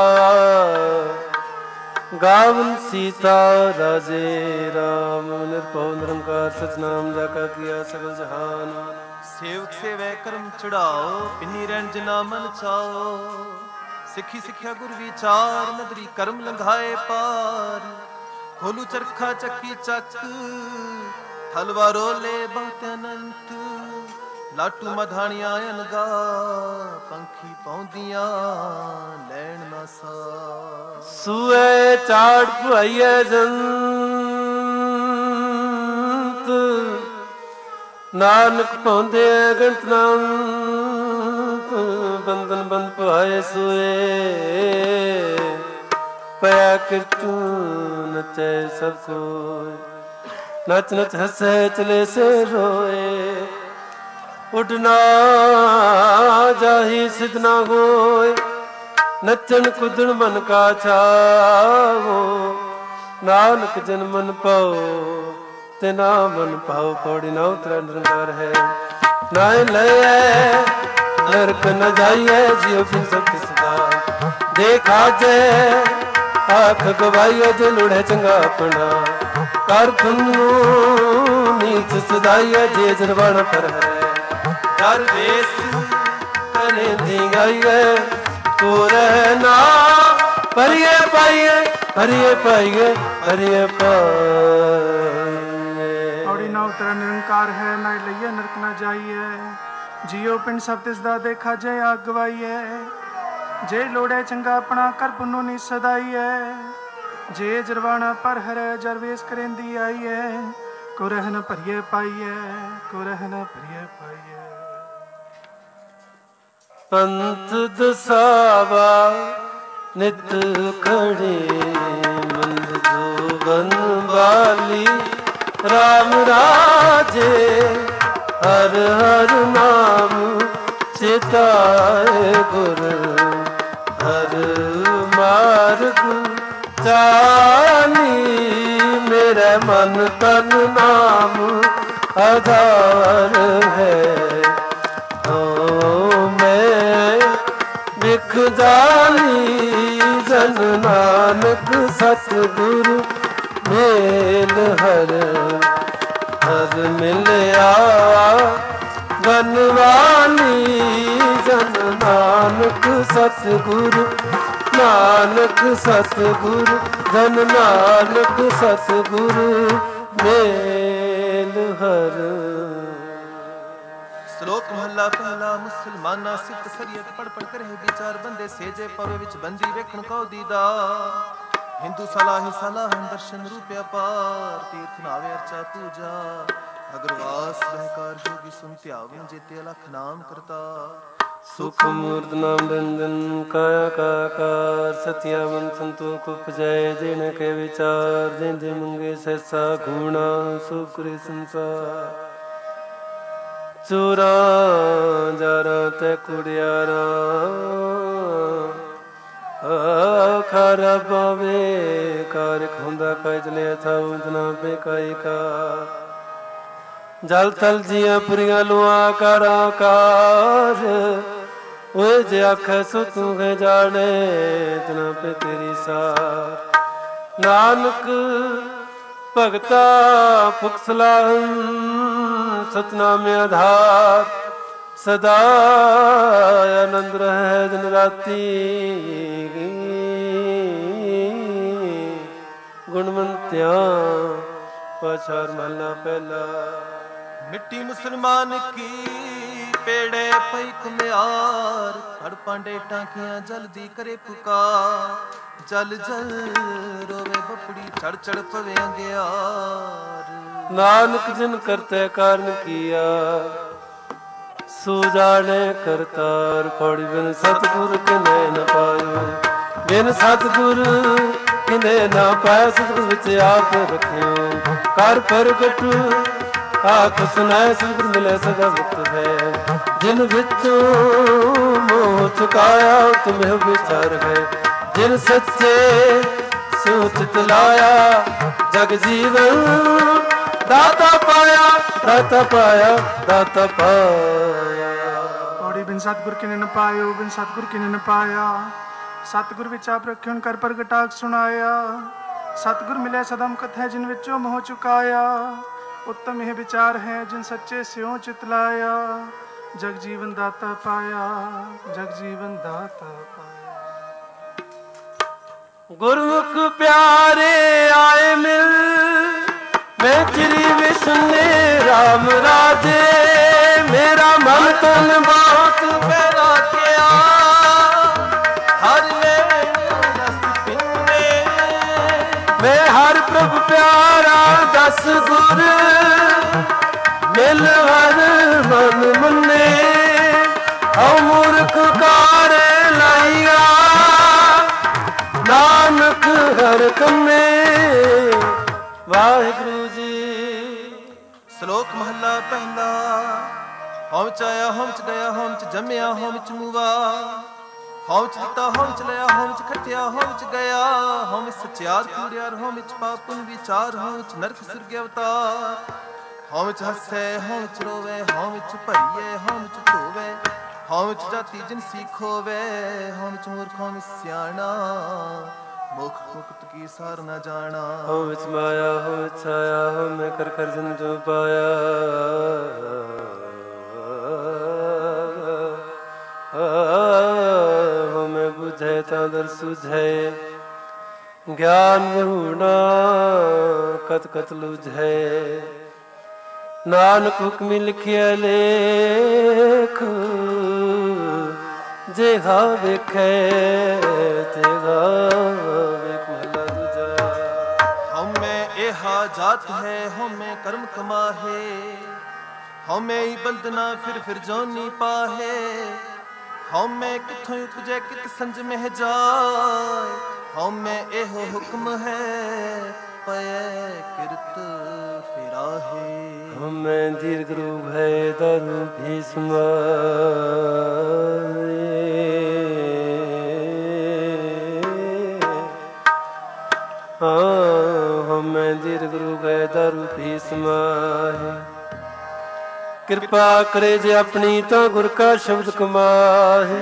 गावन सीता राजे राम निर्भव निरंकार सतनाम जाका किया सकल जहान सेवक सेवै कर्म चढ़ाओ पिन्नी रहन जना मन चाओ सिखी सिखिया गुर विचार नदरी कर्म लंघाए पार खोलू चरखा चक्की चक हलवा रोले बहुत अनंत लाटू मधानिया अनगा पंखी पौंदियां लैन ना सा सुए चाड़ पुआइए जंत नानक पौंदे गंत नाम बंधन बंद पुआए सुए पया किरतू नचे सब सोए नच नच हंसे चले से रोए उठना जाही सिद्ध ना होए नचन कुदन मन का छावो नानक जन मन पाओ तेना मन पाओ पौड़ी ना उतरा निरंकार है नाय ले नरक न जाइए जियो फिर सब सदा देखा जे आख गवाइए जे लुढ़े चंगा अपना कर खुन्नू नीच सदाइए जे जरवान पर है डर देश करे दी गाइए को रहना परिये पाइए हरिये पाइए हरिये पाइए। और तेरा निरंकार है, ना लईए नरक ना जाइए। जियो पिंड सब तिसदा देखा जय आग गवाइए। जे लोड़े चंगा अपना कर पुन्नो नी सदाइए। जे जरवाना पर हरे जरवेश करेंदी आइए। को रहन भरिए पाइए, को रहन भरिए पाइए। पंथ दसावा नित खड़े मंद जोबन बाली राम राजे। हर हर नाम चिताए गुर हर मार्ग जानी। मेरे मन तन नाम आधार है। ओ मैं बिख जानी जन नानक सतगुरु मेल हर हर मिलया बनवानी। जन नानक सतगुरु नानक सतगुरु जन नानक सतगुरु मेल हर। ਸ਼ਲੋਕ ਮਹੱਲਾ ਪਹਿਲਾ। ਮੁਸਲਮਾਨਾ ਸਿੱਖ ਸਰੀਅਤ ਪੜ ਪੜ ਕਰੇ ਵਿਚਾਰ ਬੰਦੇ ਸੇਜੇ ਪਵੇ ਵਿੱਚ ਬੰਦੀ ਵੇਖਣ ਕੋ ਦੀਦਾ। ਹਿੰਦੂ ਸਲਾਹੀ ਸਲਾਹਨ ਦਰਸ਼ਨ ਰੂਪਿਆ ਪਾਰ ਤੀਰਥ ਨਾਵੇ ਅਰਚਾ ਪੂਜਾ। ਅਗਰਵਾਸ ਬਹਿਕਾਰ ਜੋਗੀ ਸੁਨ ਧਿਆਵਨ ਜੇਤੇ ਅਲਖ ਨਾਮ ਕਰਤਾ। सुख मूर्त नाम रंजन काया काकार सत्यावन संतोख उपजय। जिन के विचार जिन जिन मंगे सहसा घूणा सुकरे संसार। चोरा जारा ते कुड़ियारा खारा पावे कार खुंदा काज ले था उजना बेकाई का। जल थल जिया पुरिया लुआ करा कार। ओए जे आखे सो तू है जाने तना पे तेरी सार। नानक भगता फुकसलाहन सतनाम आधार। सदा आनंद रहे दिन राती गुणवंत्या पाछार महला पहला। मिट्टी मुसलमान की पेड़े पई कुम्यार। हड़ पांडे टांकियां जल्दी करे पुकार। जल जल रोवे बपड़ी चढ़ चढ़ पवे अंगियार। नानक जिन करते कारण किया सो जाने करतार। पौड़ी बिन सतगुर किने न पायो बिन सतगुर किने न पाया। सतगुर विच आप रखियो कर प्रगट आख सुनाए। सतगुर मिले सदा मुक्त है जिन विचों मोह चुकाया। तुम्हें विचार है जिन सच्चे सूचित लाया। जग जीवन दाता पाया दाता पाया दाता पाया। पौड़ी बिन सतगुर किने न पायो बिन सतगुर किने न पाया। सतगुर विच आप रखियो कर प्रगटाक सुनाया। सतगुर मिले सदा मुक्त है जिन विचों मोह चुकाया। उत्तम यह विचार है जिन सच्चे स्यों चितलाया। जग जीवन दाता पाया जग जीवन दाता पाया। गुरमुख प्यारे आए मिल मैं चिरी विष्णु राम राजे। मेरा मन तन बहुत पैरा किया हर ले रस पिन्ने। मैं हर प्रभु प्यारा दस गुर मिल हर मन मुन्ने। औ मूर्ख कारे लाइया नानक हर कमे। वाहिगुरु जी। ਸ਼ਲੋਕ ਮਹੱਲਾ ਪਹਿਲਾ। ਹਉ ਚ ਆਇਆ ਹਉ ਚ ਗਿਆ ਹਉ ਚ ਜੰਮਿਆ ਹਉ ਚ ਮੂਵਾ। ਹਉ ਚ ਦਿੱਤਾ ਹਉ ਚ ਲਿਆ ਹਉ ਚ ਖੱਟਿਆ ਹਉ ਚ ਗਿਆ। ਹਉ ਵਿੱਚ ਸਚਿਆਰ ਕੂੜਿਆਰ ਹਉ ਵਿੱਚ ਪਾਪ ਪੁੰਨ ਵਿਚਾਰ। ਹਉ ਵਿੱਚ ਨਰਕ ਸੁਰਗ ਅਵਤਾਰ। ਹਉ ਵਿੱਚ ਹੱਸੇ ਹਉ ਵਿੱਚ ਰੋਵੇ ਹਉ ਵਿੱਚ ਭਰੀਏ ਹਉ ਵਿੱਚ ਧੋਵੇ। ਹਉ ਵਿੱਚ ਜਾਤੀ ਜਿਨਸੀ ਖੋਵੇ ਹਉ ਵਿੱਚ ਮੂਰਖ ਹਉ ਵਿੱਚ ਸਿਆਣਾ। ਮੁਖ ਮੁਕਤ ਕੀ ਸਾਰ ਨਾ ਜਾਣਾ। ਹਉ ਵਿੱਚ ਮਾਇਆ ਹਉ ਵਿੱਚ ਆਇਆ ਹਉ ਮੈਂ ਕਰ ਕਰ ਜਨ ਜੋ ਪਾਇਆ। ਹਉ ਮੈਂ ਬੁਝੈ ਤਾਂ ਦਰ ਸੁਝੈ। ਗਿਆਨ ਬਹੁਣਾ ਕਤ ਕਤ ਲੁਝੈ। ਨਾਨਕ ਹੁਕਮੀ ਲਿਖਿਆ ਲੇਖ, ਜਿਹਾ ਵੇਖੈ ਤੇਰਾ ਵੇਖ। ਮਹਲਾ ਦੂਜਾ। ਹਉਮੈ ਇਹਾ ਜਾਤ ਹੈ, ਹਉਮੈ ਕਰਮ ਕਮਾਹੇ, ਹਉਮੈ ਹੀ ਬੰਧਨਾ ਫਿਰ ਫਿਰ ਜੋਨੀ ਪਾਹੇ। ਹਉਮੈ ਕਿੱਥੋਂ ਉਪਜੈ ਕਿਤ ਸੰਜ ਮਹਿ ਜਾਏ, ਹਉਮੈ ਇਹੋ ਹੁਕਮ ਹੈ ਪਇਐ ਕਿਰਤ ਫਿਰਾਹੇ। ਹਉਮੈ ਦੀਰਘ ਰੂਪ ਹੈ ਦਾਰੂ ਭੀਸਮ, ਹਉਮੈ ਦੀਰਘ ਰੂਪ ਹੈ ਦਾਰੂ ਭੀਸਮ। ਕਿਰਪਾ ਕਰੇ ਜੇ ਆਪਣੀ ਤਾਂ ਗੁਰ ਕਾ ਸ਼ਬਦ ਕਮਾਹੇ।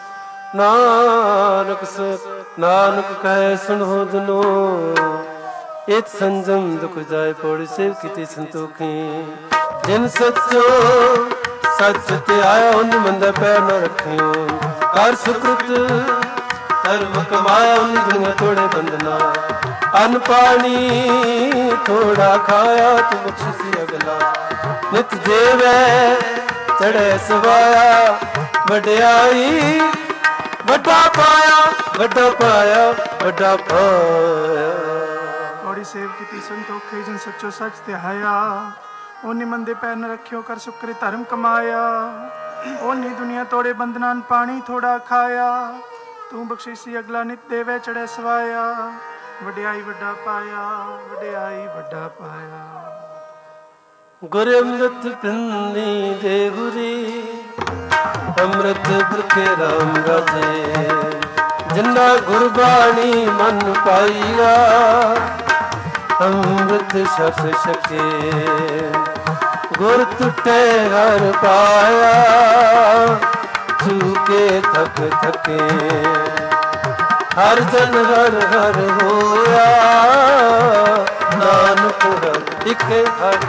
ਨਾਨਕ ਸ ਨਾਨਕ ਕਹੈ ਸੁਣੋ ਦੁਨੋ, ਇਤ ਸੰਜਮ ਦੁਖ ਜਾਏ ਪੌੜੀ ਸੇਵ ਕੀਤੀ ਸੰਤੋਖੀ। ਜਿਨ ਸੱਚੋ ਸੱਚ ਤੇ ਆਇਆ ਉਨ ਮੰਦਾ ਪੈਰ ਨ ਰੱਖਿਓ। ਕਰ ਸੁਕ੍ਰਿਤ ਧਰਮ ਕਮਾਇਆ ਉਨ ਦੁਨੀਆ ਤੋੜੇ ਬੰਧਨਾ। ਅੰਨ ਪਾਣੀ ਥੋੜਾ ਖਾਇਆ ਤੂੰ ਬਖਸ਼ਿਸ਼ ਅਗਲਾ। ਨਿਤ ਦੇਵੈ ਚੜ੍ਹੈ ਸਵਾਇਆ, ਵਡਿਆਈ ਵੱਡਾ ਪਾਇਆ ਵੱਡਾ ਪਾਇਆ ਵੱਡਾ ਪਾਇਆ। ਪੌੜੀ ਸੇਵ ਕੀਤੀ ਸੰਤੋਖੇ, ਜਿਨ ਸੱਚੋ ਸੱਚ ਧਿਆਇਆ ਓਨੀ ਮੰਦੇ ਪੈਰ ਨ ਰੱਖਿਓ। ਕਰ ਸੁਕ੍ਰਿਤ ਧਰਮ ਕਮਾਇਆ ਓਨੀ ਦੁਨੀਆ ਤੋੜੇ ਬੰਧਨਾਂ। ਪਾਣੀ ਥੋੜਾ ਖਾਇਆ ਤੂੰ ਬਖਸ਼ਿਸ਼ੀ ਅਗਲਾ। ਨਿਤ ਦੇਵੈ ਚੜ੍ਹੈ ਸਵਾਇਆ, ਵਡਿਆਈ ਵੱਡਾ ਪਾਇਆ ਵਡਿਆਈ ਵੱਡਾ ਪਾਇਆ। ਗੁਰ ਅੰਮ੍ਰਿਤ ਪਿੰਨੀ ਦੇਹੁਰੀ, ਅੰਮ੍ਰਿਤ ਬਰਖੇ ਰਾਮ ਰਾਜੇ। ਜਿੰਨਾ ਗੁਰਬਾਣੀ ਮਨ ਪਾਈਆ, ਅੰਮ੍ਰਿਤ ਛਕ ਛਕੇ। ਗੁਰ ਟੁੱਟੇ ਹਰ ਪਾਇਆ, ਛੂਕੇ ਥਕ ਥਕੇ। ਹਰ ਜਨ ਹਰ ਹਰ ਹੋਇਆ, ਨਾਨਕ ਹਰ ਇੱਕ ਹਰ।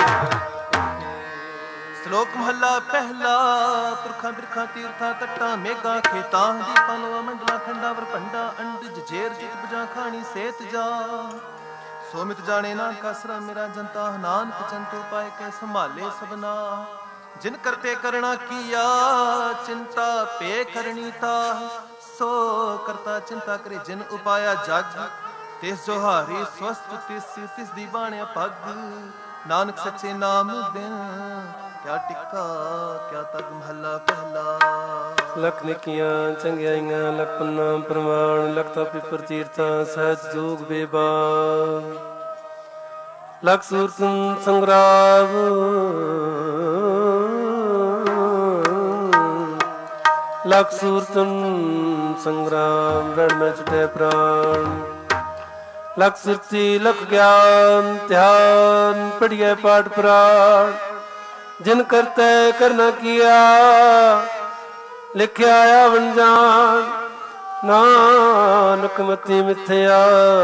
ਸ਼ਲੋਕ ਮਹੱਲਾ ਪਹਿਲਾ। ਪੁਰਖਾਂ ਬਿਰਖਾਂ ਤੀਰਥਾਂ ਤੱਟਾਂ ਮੇਘਾਂ ਖੇਤਾਂ ਦੀ ਪਨਵਾ ਮੰਡਲਾ ਖੰਡਾ ਵਰ ਭੰਡਾ ਅੰਡ ਜੇਰ ਜਿਤ ਬਜਾ ਖਾਣੀ ਸੇਤ ਜਾ। ਸੋਮਿਤ ਜਾਣੇ ਨਾਨਕ ਆਸਰਾ ਮੇਰਾ ਜਨਤਾ, ਨਾਨਕ ਜੰਤੂ ਪਾਏ ਕੇ ਸੰਭਾਲੇ ਸਭਨਾ। ਜਿਨ ਕਰਤੇ ਕਰਣਾ ਕੀਆ, ਚਿੰਤਾ ਪੇ ਕਰਣੀ ਤਾ। ਸੋ ਕਰਤਾ ਚਿੰਤਾ ਕਰੇ ਜਿਨ ਉਪਾਇਆ ਜਗ। ਤਿਸ ਜੋਹਾਰੀ ਸਵਸਤ ਤਿਸ ਤਿਸ ਦੀ ਬਾਣਿਆ ਪੱਗ। ਨਾਨਕ ਸੱਚੇ ਨਾਮ ਬਿਨ ਕਿਆ ਟਿੱਕਾ ਕਿਆ ਤਗ। ਮਹੱਲਾ ਪਹਿਲਾ। ਲਖ ਨਿੱਕੀਆਂ ਚੰਗਿਆਈਆਂ ਲਖ ਪੰਨਾ ਪ੍ਰਮਾਣ। ਲਖ ਤਾਂ ਪਿਪਰ ਤੀਰਥਾਂ ਸਹਿਜ ਜੋਗ ਬੇਬਾਨ। ਲਖ ਸੂਰਤਨ ਸੰਗਰਾਮ, ਲਖ ਸੂਰਤਨ ਸੰਗਰਾਮ। ਰਣ ਮੈਂ ਛੁਟੇ ਪ੍ਰਾਣ। ਲਖ ਸੁਰਤੀ ਲਖ ਗਿਆਨ ਧਿਆਨ, ਪੜੀਏ ਪਾਠ ਪੁਰਾਣ। ਜਿਨ ਕਰਤੈ ਕਰਨਾ ਕੀਆ, ਲਿਖਿਆ ਆਵਣ ਜਾਣ। ਨਾਨਕ ਮਤੀ ਮਿਥਿਆ,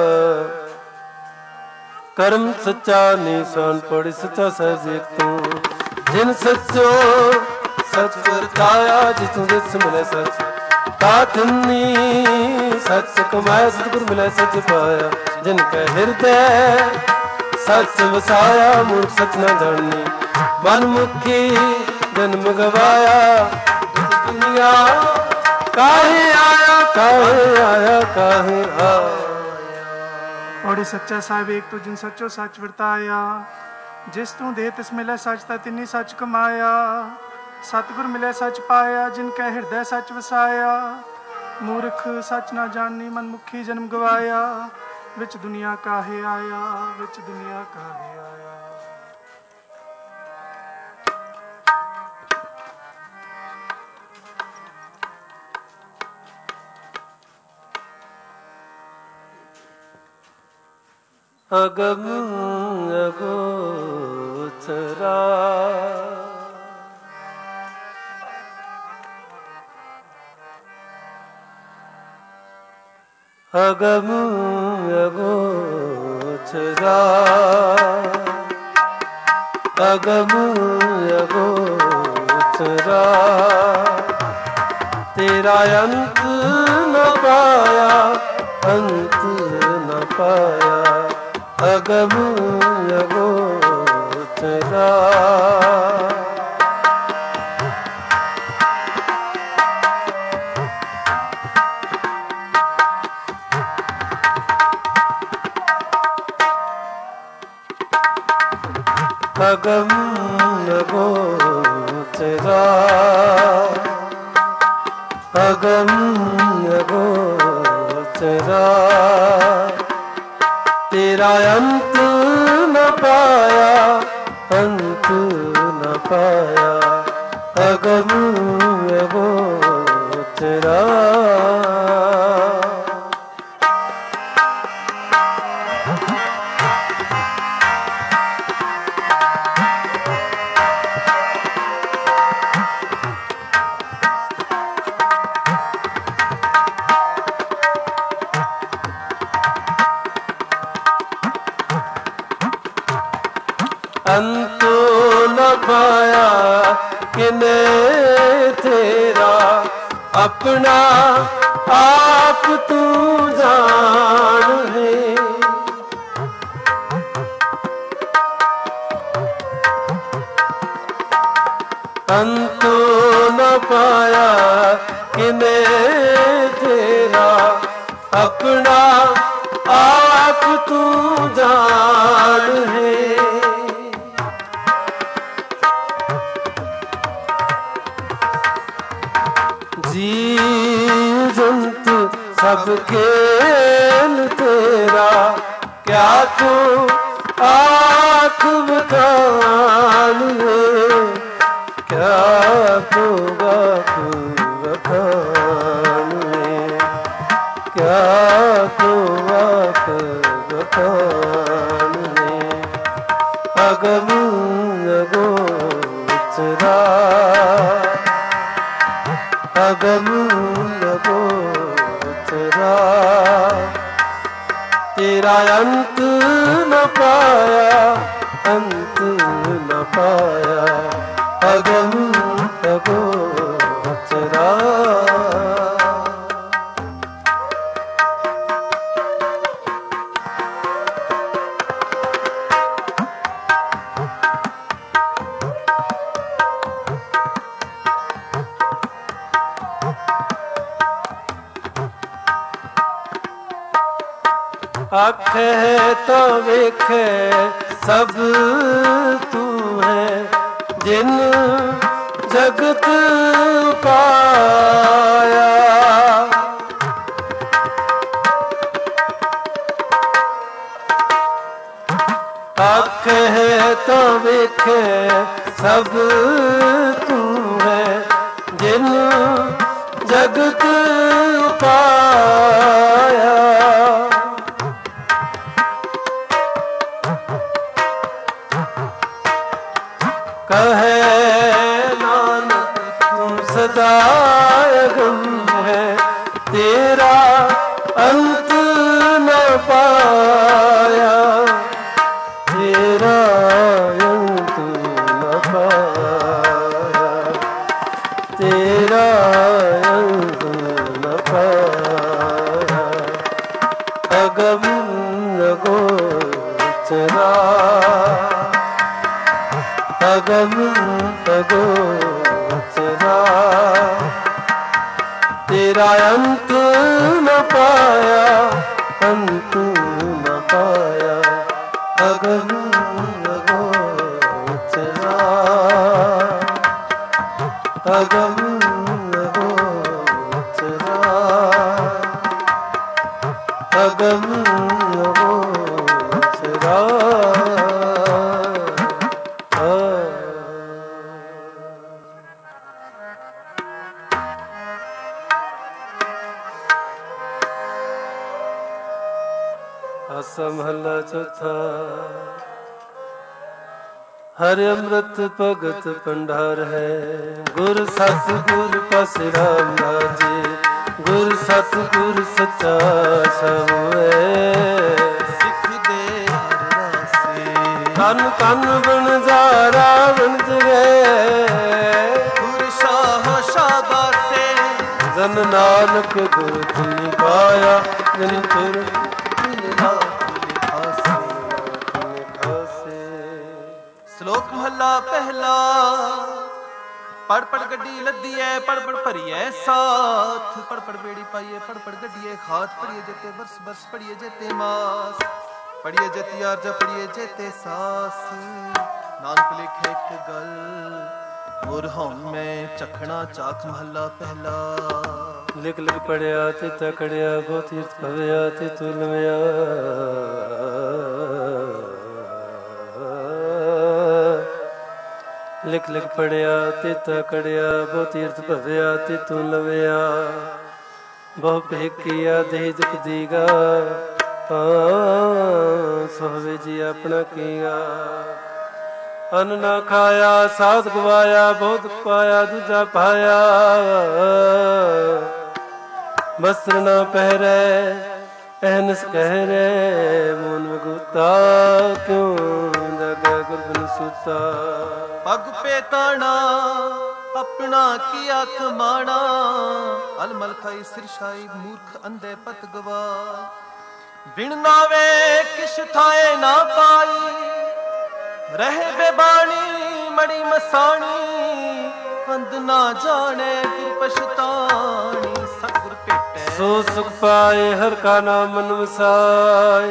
ਕਰਮ ਸੱਚਾ ਨਿਸ਼ਾਨ। ਪੌੜੀ ਸੱਚਾ ਸਹਿਜ ਏਕ ਤੂੰ। ਜਿਨ ਸੱਚੋ ਸੱਚ ਵਰਤਾਇਆ, ਜਿਸ ਜਿਸ ਮਿਲੇ ਸੱਚ ਤਾ ਤਿੰਨੀ। ਸੱਚ ਕਮਾਇਆ ਸਤਿਗੁਰ ਮਿਲੇ ਸੱਚ ਪਾਇਆ। ਜਿਨ ਕੈ ਹਿਰਦੈ ਸੱਚ ਵਸਾਇਆ, ਮੂਰਖ ਸੱਚ ਨਾ ਜਾਣੀ। ਮਨ ਮੁਖੀ ਜਨਮ ਗਵਾਇਆ, ਦੁਨੀਆ ਕਾਹੇ ਆਇਆ ਕਾਹੇ ਆਇਆ ਕਾਹੇ ਆਇਆ। ਪੌੜੀ ਸੱਚਾ ਸਾਹਿਬ ਏਕ ਤੂੰ, ਜਿਨ ਸੱਚੋ ਸੱਚ ਵਰਤਾਇਆ। ਜਿਸ ਤੂੰ ਦੇ ਤਿਸ ਮਿਲੇ ਸੱਚ ਤਾ ਤਿੰਨੀ ਸੱਚ ਕਮਾਇਆ। ਸਤਿਗੁਰ ਮਿਲੇ ਸੱਚ ਪਾਇਆ, ਜਿਨ ਕੈ ਹਿਰਦੈ ਸੱਚ ਵਸਾਇਆ। ਮੂਰਖ ਸੱਚ ਨਾ ਜਾਣੀ, ਮਨ ਮੁਖੀ ਜਨਮ ਗਵਾਇਆ। ਵਿੱਚ ਦੁਨੀਆ ਕਾਹੇ ਆਇਆ, ਵਿੱਚ ਦੁਨੀਆ ਕਾਹੇ ਆਇਆ। ਅਗਮ ਅਗੋਚਰਾ, ਅਗਮ ਅਗੋਚਰਾ। ਅਗਮ ਅਗੋਚਰਾ, ਤੇਰਾ ਅੰਤ ਨ ਪਾਇਆ ਅੰਤ ਨ ਪਾਇਆ। ਅਗਮ ਅਗੋਚਰਾ, ਗੋਚਰਾ ਅਗਮ ਗੋਚਰਾ ਅਗਮ ਗੋਚਰਾ ਤੇਰਾ ਅੰਤ ਨ ਪਾਇਆ ਅੰਤ ਨ ਪਾਇਆ ਅਗਮ ਗੋਚਰਾ ਅੰਤੋ ਨ ਪਾਇਆ ਕਿਨੇ ਤੇਰਾ ਆਪਣਾ ਆਪ ਤੂੰ ਜਾਣ ਹੈ ਅੰਤੋ ਨ ਪਾਇਆ ਕਿਨੇ ਤੇਰਾ ਆਪਣਾ ਆਪ ਤੂੰ ਜਾਣ ਹੈ जीव जंतु सब खेल तेरा क्या तू आँख बखान है क्या होगा तू बखान है क्या होगा तू बखान है अगम गोचरा अगम गोचरा तेरा अंत न पाया अंत न पाया अगम गोचरा आखे तो वेखे सब तू है जिन जगत पाया आखे तो वेखे सब तू है जिन जगत पाया कहे नानक तुम सदा अगम है तेरा अंत न पाया तेरा अंत न पाया तेरा अंत न पाया अगम गोचरा अगम गोचरा तेरा अंत न पाया अंत न पाया अगम गोचरा अगम गोचरा अगम गोचरा महला चौथा हर अमृत भगत भंडार है गुर सतगुर पास राम राजे गुर सतगुर सच्चा सब सिख दे रसे तन तन बन जा रावण जगे गुर शाह शाबासे जन नानक गुर तुनि पाया जन तुर ਪਹਿਲਾ। ਪੜ ਪੜ ਗੱਡੀ ਲੱਦੀ ਐ ਪੜ ਪੜ ਭਰੀਐ ਸਾਥ। ਪੜ ਪੜ ਬੇੜੀ ਪਾਈਏ ਪੜ ਪੜ ਗੱਡੀਏ ਖਾਤ। ਪੜੀਏ ਜੇਤੇ ਬਰਸ ਬਰਸ ਪੜੀਏ ਜੇਤੇ ਮਾਸ। ਪੜੀਏ ਜੇਤੀ ਆਰਜਾ ਪੜੀਏ ਜੇਤੇ ਸਾਸ। ਨਾਨਕ ਲਿਖੇ ਇੱਕ ਗੱਲ ਹੋਰ ਹਉ ਮੈਂ ਚਖਣਾ ਚਾਖ ਮਹੱਲਾ ਪਹਿਲਾ। ਲਿਖ ਲਿਖ ਪੜਿਆ ਤੇ ਤਕੜਿਆ ਬਹੁ ਤੀਰਥ ਭਵਿਆ ਤੇ ਤੁਲਮਿਆ। ਲਿਖ ਲਿਖ ਪੜਿਆ ਤੇ ਤਕੜਿਆ ਬਹੁ ਤੀਰਥ ਭਵਿਆ ਤੇ ਤੂੰ ਲਵਿਆ। ਬਹੁ ਭੇਕੀਆ ਦੇਹ ਦੁਖ ਦੀਗਾ ਸੋਹਵੇ ਜੀ ਆਪਣਾ ਕੀਗਾ। ਅਨ ਨਾ ਖਾਇਆ ਸਾਧ ਗਵਾਇਆ ਬਹੁਤ ਪਾਇਆ ਦੂਜਾ ਪਾਇਆ। ਵਸਤਰ ਨਾ ਪਹਿਰੈ ਅਹਨਸ ਕਹਿਰੈ ਮੋਨ ਮਗੁਤਾ ਕਿਉਂ ਦਗਾ ਗੁਰਬਨ ਸੁਤਾ। ਪਗ ਪੇਤਾਣਾ ਆਪਣਾ ਕੀਆ ਕਮਾਣਾ। ਅਲਮਲ ਖਾਈ ਸਿਰਸ਼ਾਈ ਮੂਰਖ ਅੰਧੇ ਪਤ ਗਵਾ। ਬਿਨ ਨਾਵੇ ਕਿਛ ਥਾਏ ਨਾ ਪਾਈ ਰਹਿ ਬੇਬਾਣੀ ਮੜੀ ਮਸਾਣੀ। ਅੰਧ ਨਾ ਜਾਣੇ ਫਿਰ ਪਛਤਾਣੀ ਸਤਿਗੁਰ ਭੇਟੈ। ਸੋ ਸੁਖ ਪਾਏ ਹਰ ਕਾ ਨਾਮ ਮਨ ਵਸਾਏ।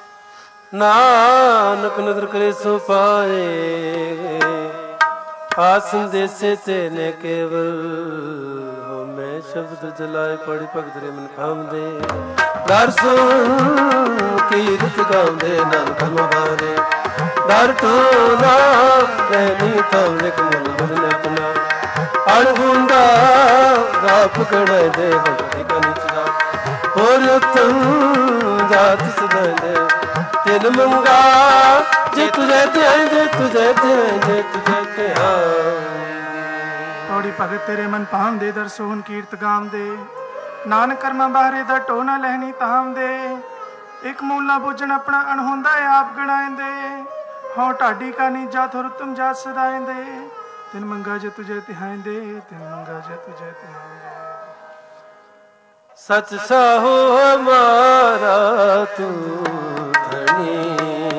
ਨਾਨਕ ਨਦਰ ਕਰੇ ਸੋ ਪਾਏ। ਆਸਨ ਦੇਸੇ ਤੇ ਨੇ ਕੇਵਲ ਹੋ ਮੈਂ ਸ਼ਬਦ ਜਲਾਏ। ਪੜੀ ਭਗਤ ਰੇ ਮਨ ਖਾਮਦੇ ਦਰ ਸੁਣ ਕੀਰਤ ਗਾਉਂਦੇ ਨਾਨਕ ਮੁਬਾਰੇ। ਦਰ ਤੂੰ ਨਾ ਰਹਿਨੀ ਤਮ ਲਿਖ ਮਨ ਬਦਨ ਆਪਣਾ। ਅਣਗੁੰਦਾ ਰਾਪ ਕੜਾਏ ਦੇ ਹੰਦੀ ਕਾ ਨਿਚਦਾ। ਹੋਰ ਉਤਮ ਜਾਤ ਸਦਾਂਦੇ ਤਿਨ ਮੰਗਾ। ਜੇ ਤੁਝੇ ਧਿਆਏ ਜੇ ਤੁਝੇ ਧਿਆਏ ਜੇ ਤੁਝੇ ਧਿਆਏ। ਪੌੜੀ ਭਗਤ ਤੇਰੇ ਮਨ ਭਾਉਂਦੇ ਦਰ ਸੋਹਣ ਕੀਰਤ ਗਾਉਂਦੇ। ਨਾਨਕ ਕਰਮਾਂ ਬਾਹਰੇ ਦਾ ਟੋ ਨਾ ਲੈਣੀ ਤਾਮਦੇ। ਇੱਕ ਮੂਲਾ ਬੁੱਝਣ ਆਪਣਾ ਅਣਹੋਂਦਾ ਆਪ ਗਣਾਇਂਦੇ। ਹਉ ਢਾਡੀ ਕਾ ਨੀਜਾ ਥੁਰ ਤੁਮ ਜਾ ਸਦਾਇਂਦੇ। ਤਿਨ ਮੰਗਾ ਜੇ ਤੁਝੇ ਧਿਆਇਂਦੇ ਤਿਨ ਮੰਗਾ ਜੇ ਤੁਝੇ ਧਿਆਇਂਦੇ। ਸਚ ਸਾਹੋ ਹਮਾਰਾ ਤੂੰ ਧਣੀ।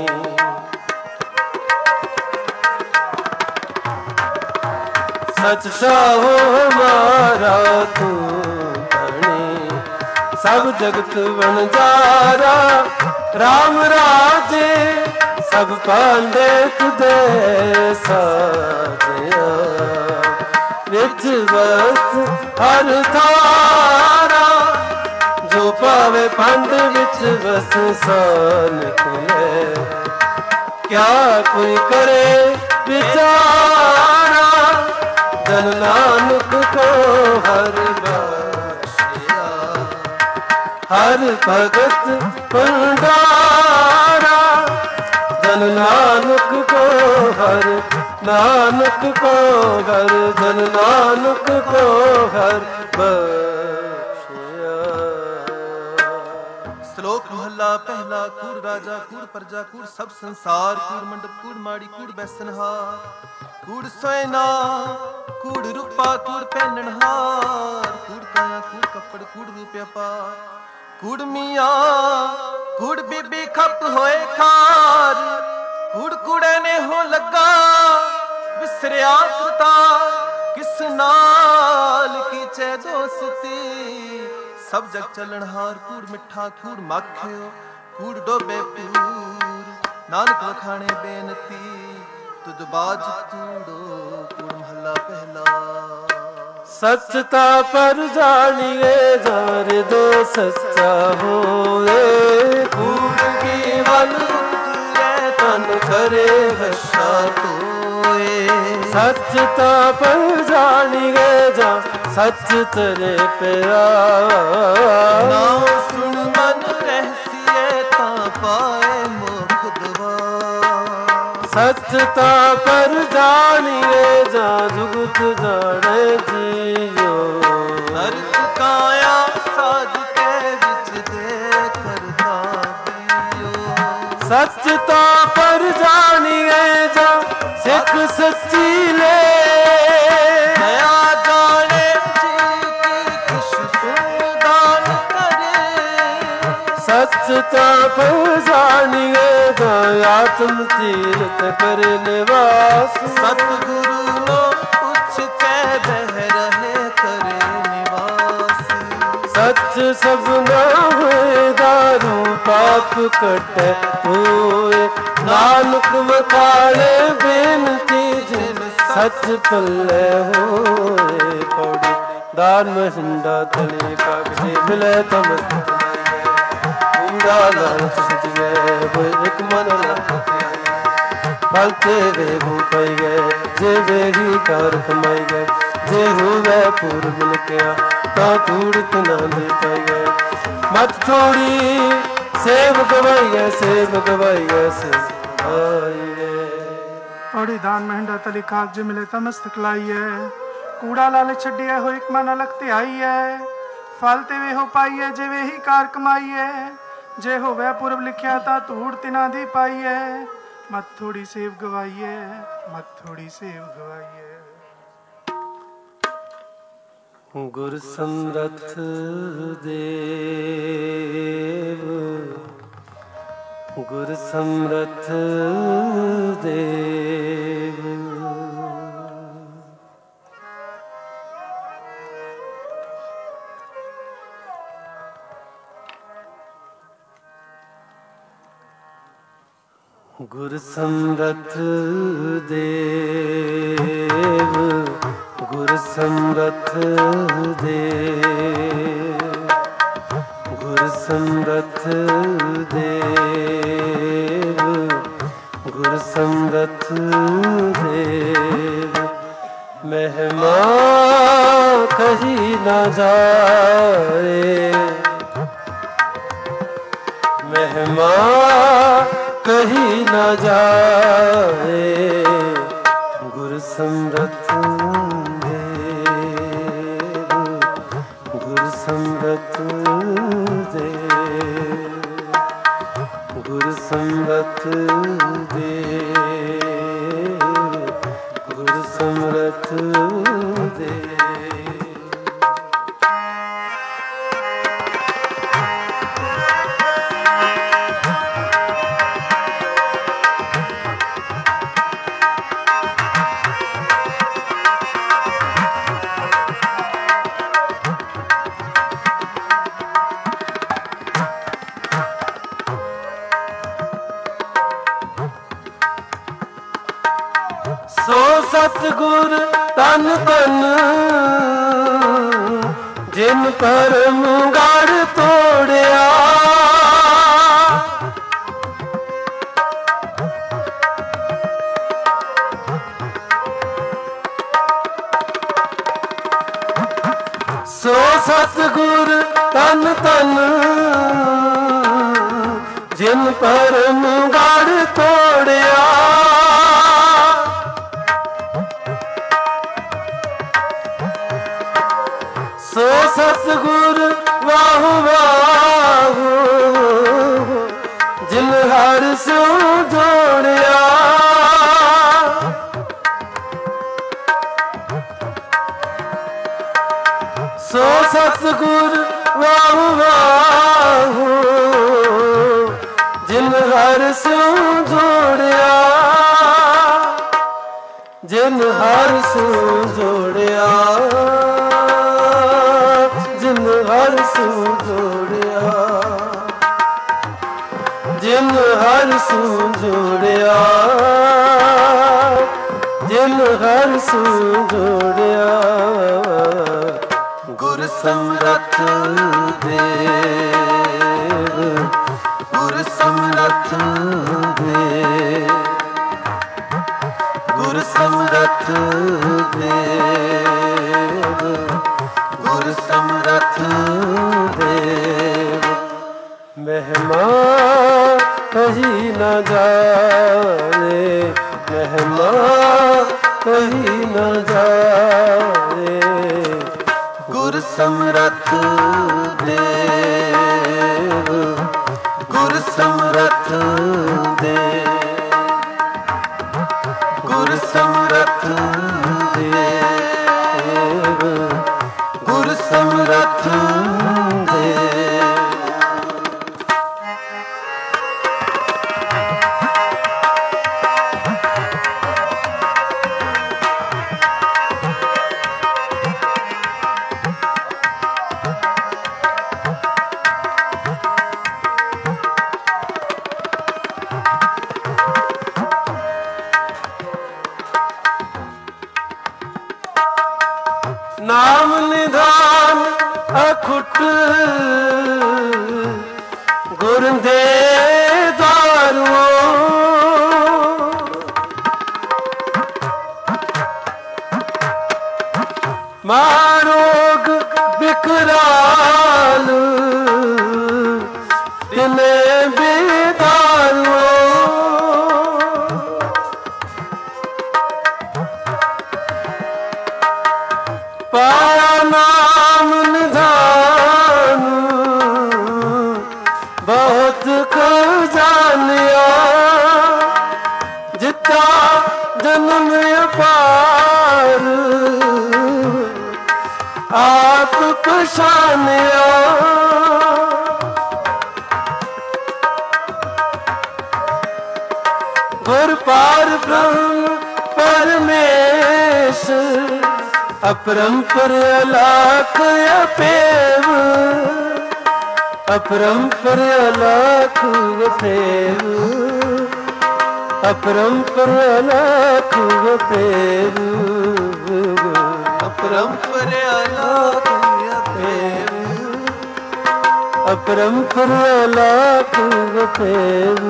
ਸਚ ਸਾਹੋ ਹਮਾਰਾ ਤੂੰ ਧਣੀ। ਸਭ ਜਗਤ ਵਣਜਾਰਾ ਰਾਮ ਰਾਜੇ। ਸਭ ਪਾਂਡੇ ਤੁਦੇ ਸਾਜਿਆ। ਵਿੱਚ ਵਸਤ ਹਰ ਥਾਰਾ। ਜੋ ਪਾਵੇ ਪੰਡ ਵਿੱਚ ਵਸ ਸੋ ਨਿਕਲੇ। ਕਿਆ ਕੋਈ ਕਰੇ ਵਿਚਾਰਾ। ਜਨ ਨਾਨਕ ਕੋ ਹਰ ਬਖਸ਼ਿਆ। ਹਰ ਭਗਤ ਭੰਡਾਰਾ। ਜਨ ਨਾਨਕ ਕੋ ਹਰ ਨਾਨਕ ਕੋ ਹਰ ਜਨ ਨਾਨਕ ਕੋ ਹਰ ਬਖਸ਼ਿਆ। ਸ਼ਲੋਕ ਮਹੱਲਾ ਪਹਿਲਾ। ਕੂੜ ਰਾਜਾ ਕੂੜ ਪ੍ਰਜਾ ਕੂੜ ਸਭ ਸੰਸਾਰ। ਕੂੜ ਮੰਡਪ ਕੂੜ ਮਾੜੀ ਕੂੜ ਬੈਸਨਹਾਰ। ਕੂੜ ਸੋਇਨਾ ਕੂੜ ਰੂਪਾ ਕੂੜ ਪਹਿਨਣਹਾਰ। ਕੂੜ ਕਾਇਆ ਕੂੜ ਕੱਪੜ ਕੂੜ ਰੂਪਿਆ ਪਾਰ। ਕੂੜ ਮੀਆਂ ਕੂੜ ਬੀਬੀ ਖੱਪ ਹੋਏ ਖਾਰ। ਕੂੜ ਕੂੜੇ ਨੇ ਹੋ ਲੱਗਾ ਵਿਸਰਿਆ ਕਰਤਾ। ਕਿਸ ਨਾਲ ਕੀਚੇ ਦੋਸਤੀ। ਸਭ ਜਗ ਚੱਲਣਹਾਰ। ਕੂੜ ਮਿੱਠਾ ਕੂੜ ਮਾਖਿਓ ਕੂੜ ਡੋਬੇ ਪੂਰ। ਨਾਨਕ ਵਖਾਣੇ ਬੇਨਤੀ ਤੁਧ ਬਾਜ ਕੂੜੋ। ਕੂੜ ਮਹੱਲਾ ਪਹਿਲਾ। ਸੱਚਤਾ ਪਰ ਜਾਣੀਏ ਜਾਰ ਦੋ ਸੱਚਾ ਹੋਏ। ਕੂੜ ਕੀ ਵੱਲ ਤੁਰੇ ਤਨ ਕਰੇ ਹਸ਼ਾ ਤੋਏ। ਸੱਚਤਾ ਪਰ ਜਾਣੀਏ ਜਾ ਸੱਚ ਤੇਰੇ ਪਿਆ। ਨਾ ਸੁਣ ਮਨ ਰਹਿਸੀਏ ਤਾਂ ਪਾਏ ਮੁਖ ਦਵਾ। ਸੱਚਤਾ ਪਰ ਜਾਣੀਏ ਜਾ ਜੁਗਤ ਜਾਣੇ ਜੀਓ। ਨਰਕ ਕਾਇਆ ਸਾਧ ਕੇ ਵਿੱਚ ਦੇ ਕਰਤਾ ਦਿਓ। ਸੱਚਤਾ ਪਰ ਜਾਣੀਏ ਜਾ ਸਿੱਖ ਸੱਚੀ ਲੈ। ਦਇਆ ਜਾਣੇ ਜੀ ਕੀ ਖੁਸ਼ ਸੁਦਾਨ ਕਰੇ। ਸੱਚ सचता पहचानिए आत्म तीर्थ कर निवास। सतगुरु लो उच्च कै बह रहे करे निवास। सच सबना हुए दारू पाप कटे होए नानक मकाले बेनती जिन सच पल्ले होए। पौड़ी दान महिंदा तले कागजे मिले तमस्त पूरा लालच सिद्ध गए वो एक मन फल तेरे हो पाई गए जे वे ही कार कमाई गए। जे होवे पूर्व मिलकिया ता तूड़त ना दे पाई गए। मत थोड़ी सेव गवाई गए सेव गवाई गए सेव आई गए। ਔੜੀ ਦਾਨ ਮਹਿੰਡਾ ਤਲੀ ਕਾਗਜ ਮਿਲੇ ਤਾਂ ਮਸਤਕ ਲਾਈਏ। ਕੂੜਾ ਲਾਲ ਛੱਡਿਆ ਹੋ ਇੱਕ ਮਨ ਅਲਗ ਧਿਆਈਏ। ਫਲ ਤੇ ਵੇ ਹੋ ਪਾਈਏ ਜੇ ਵੇ ਹੀ ਕਾਰ ਕਮਾਈਏ। ਜੇ ਹੋਵੇ ਪੁਰਬ ਲਿਖਿਆ ਤਾਂ ਧੂੜ ਤਿਨਾਂ ਦੀ ਪਾਈਏ। ਮਤ ਥੋੜੀ ਸੇਵ ਗਵਾਈਏ ਮਤ ਥੋੜੀ ਸੇਵ ਗਵਾਈਏ। ਗੁਰ ਸਮਰਥ ਦੇਵ ਗੁਰ ਸਮਰਥ ਦੇਵ। ਗੁਰ ਸਮਰਥ ਦੇਵ ਗੁਰ ਸਮਰਥ ਦੇਵ ਗੁਰ ਸਮਰਥ ਦੇਵ ਗੁਰ ਸਮਰਥ ਦੇਵ। ਮਹਿਮਾ ਕਹੀ ਨਾ ਜਾਏ ਮਹਿਮਾ कहीं न जाए। गुर समरथ देव गुर समरथ देव गुर समरथ देव गुर समरथ देव। ਸੋ ਸਤਿਗੁਰ ਤਨ ਤਨ ਜਿਨ ਪਰਮ ਗੜ ਤੋੜਿਆ। ਸੋ ਸਤਿਗੁਰ ਤਨ ਤਨ ਜਿਨ ਪਰਮ ਗੜ ਤੋੜਿਆ। ਸੋ ਸਤਿਗੁਰ ਵਾਹੁ ਵਾਹੁ ਜਿਨ ਹਰ ਸਿਉ ਜੋੜਿਆ। ਸੋ ਸਤਿਗੁਰ ਵਾਹੁ ਵਾਹੁ ਜਿਨ ਹਰ ਸਿਉ ਜੋੜਿਆ। ਜਿਨ ਹਰ ਸਿਉ ਜੋੜਿਆ ਜਿਨ ਹਰ ਸਿਉ ਜੋੜਿਆ ਜਿਨ ਹਰ ਸਿਉ ਜੋੜਿਆ ਜਿਨ ਹਰ ਸਿਉ ਜੋੜਿਆ। ਗੁਰ ਸਮਰਥ ਦੇਵ ਗੁਰ ਸਮਰਥ ਦੇਵ ਗੁਰ ਸਮਰਥ ਦੇਵ ਗੁਰ ਸਮਰਥ ਦੇਵ। ਮਹਿਮਾ ਕਹੀ ਨ ਜਾਏ ਮਹਿਮਾ ਕਹੀ ਨ ਜਾਏ। ਗੁਰ ਸਮਰਥ ਦੇਵ ਗੁਰ ਸਮਰਥ ਦੇਵ ਗੁਰ ਸਮਰਥ ਦੇਵ ਗੁਰ ਸਮਰਥ ਦੇਵ। ਨਾਮ ਨਿਧਾਨ ਅਖੁੱਟ ਗੁਰ ਦੇ ਦਾਰੋ ਮਾਰੋਗ ਬਿਕਰਾਲ ਤਿਨੇ ਬੇਦਾਰੋ ਪਾਇਆ ਨਾਮ ਨਿਧਾਨ ਬਹੁਤ ਖਜ਼ਾਨਿਆ ਜਿੱਤਾ ਜਨਮ ਅਪਾਰ ਆਪ ਪਛਾਨਿਆ ਗੁਰ ਪਾਰ ਬ੍ਰਹਮ ਪਰਮੇਸ਼ ਅਪਰੰਪਰ ਅਲਾਖ ਅਪੇਵ ਅਪਰੰਪਰ ਅਲਾਖ ਅਪੇਵ ਅਪਰੰਪਰ ਅਲਾਖ ਅਪੇਵ ਅਪਰੰਪਰ ਅਲਾਖ ਅਪੇਵ ਅਪਰੰਪਰ ਅਲਾਖ ਅਪੇਵ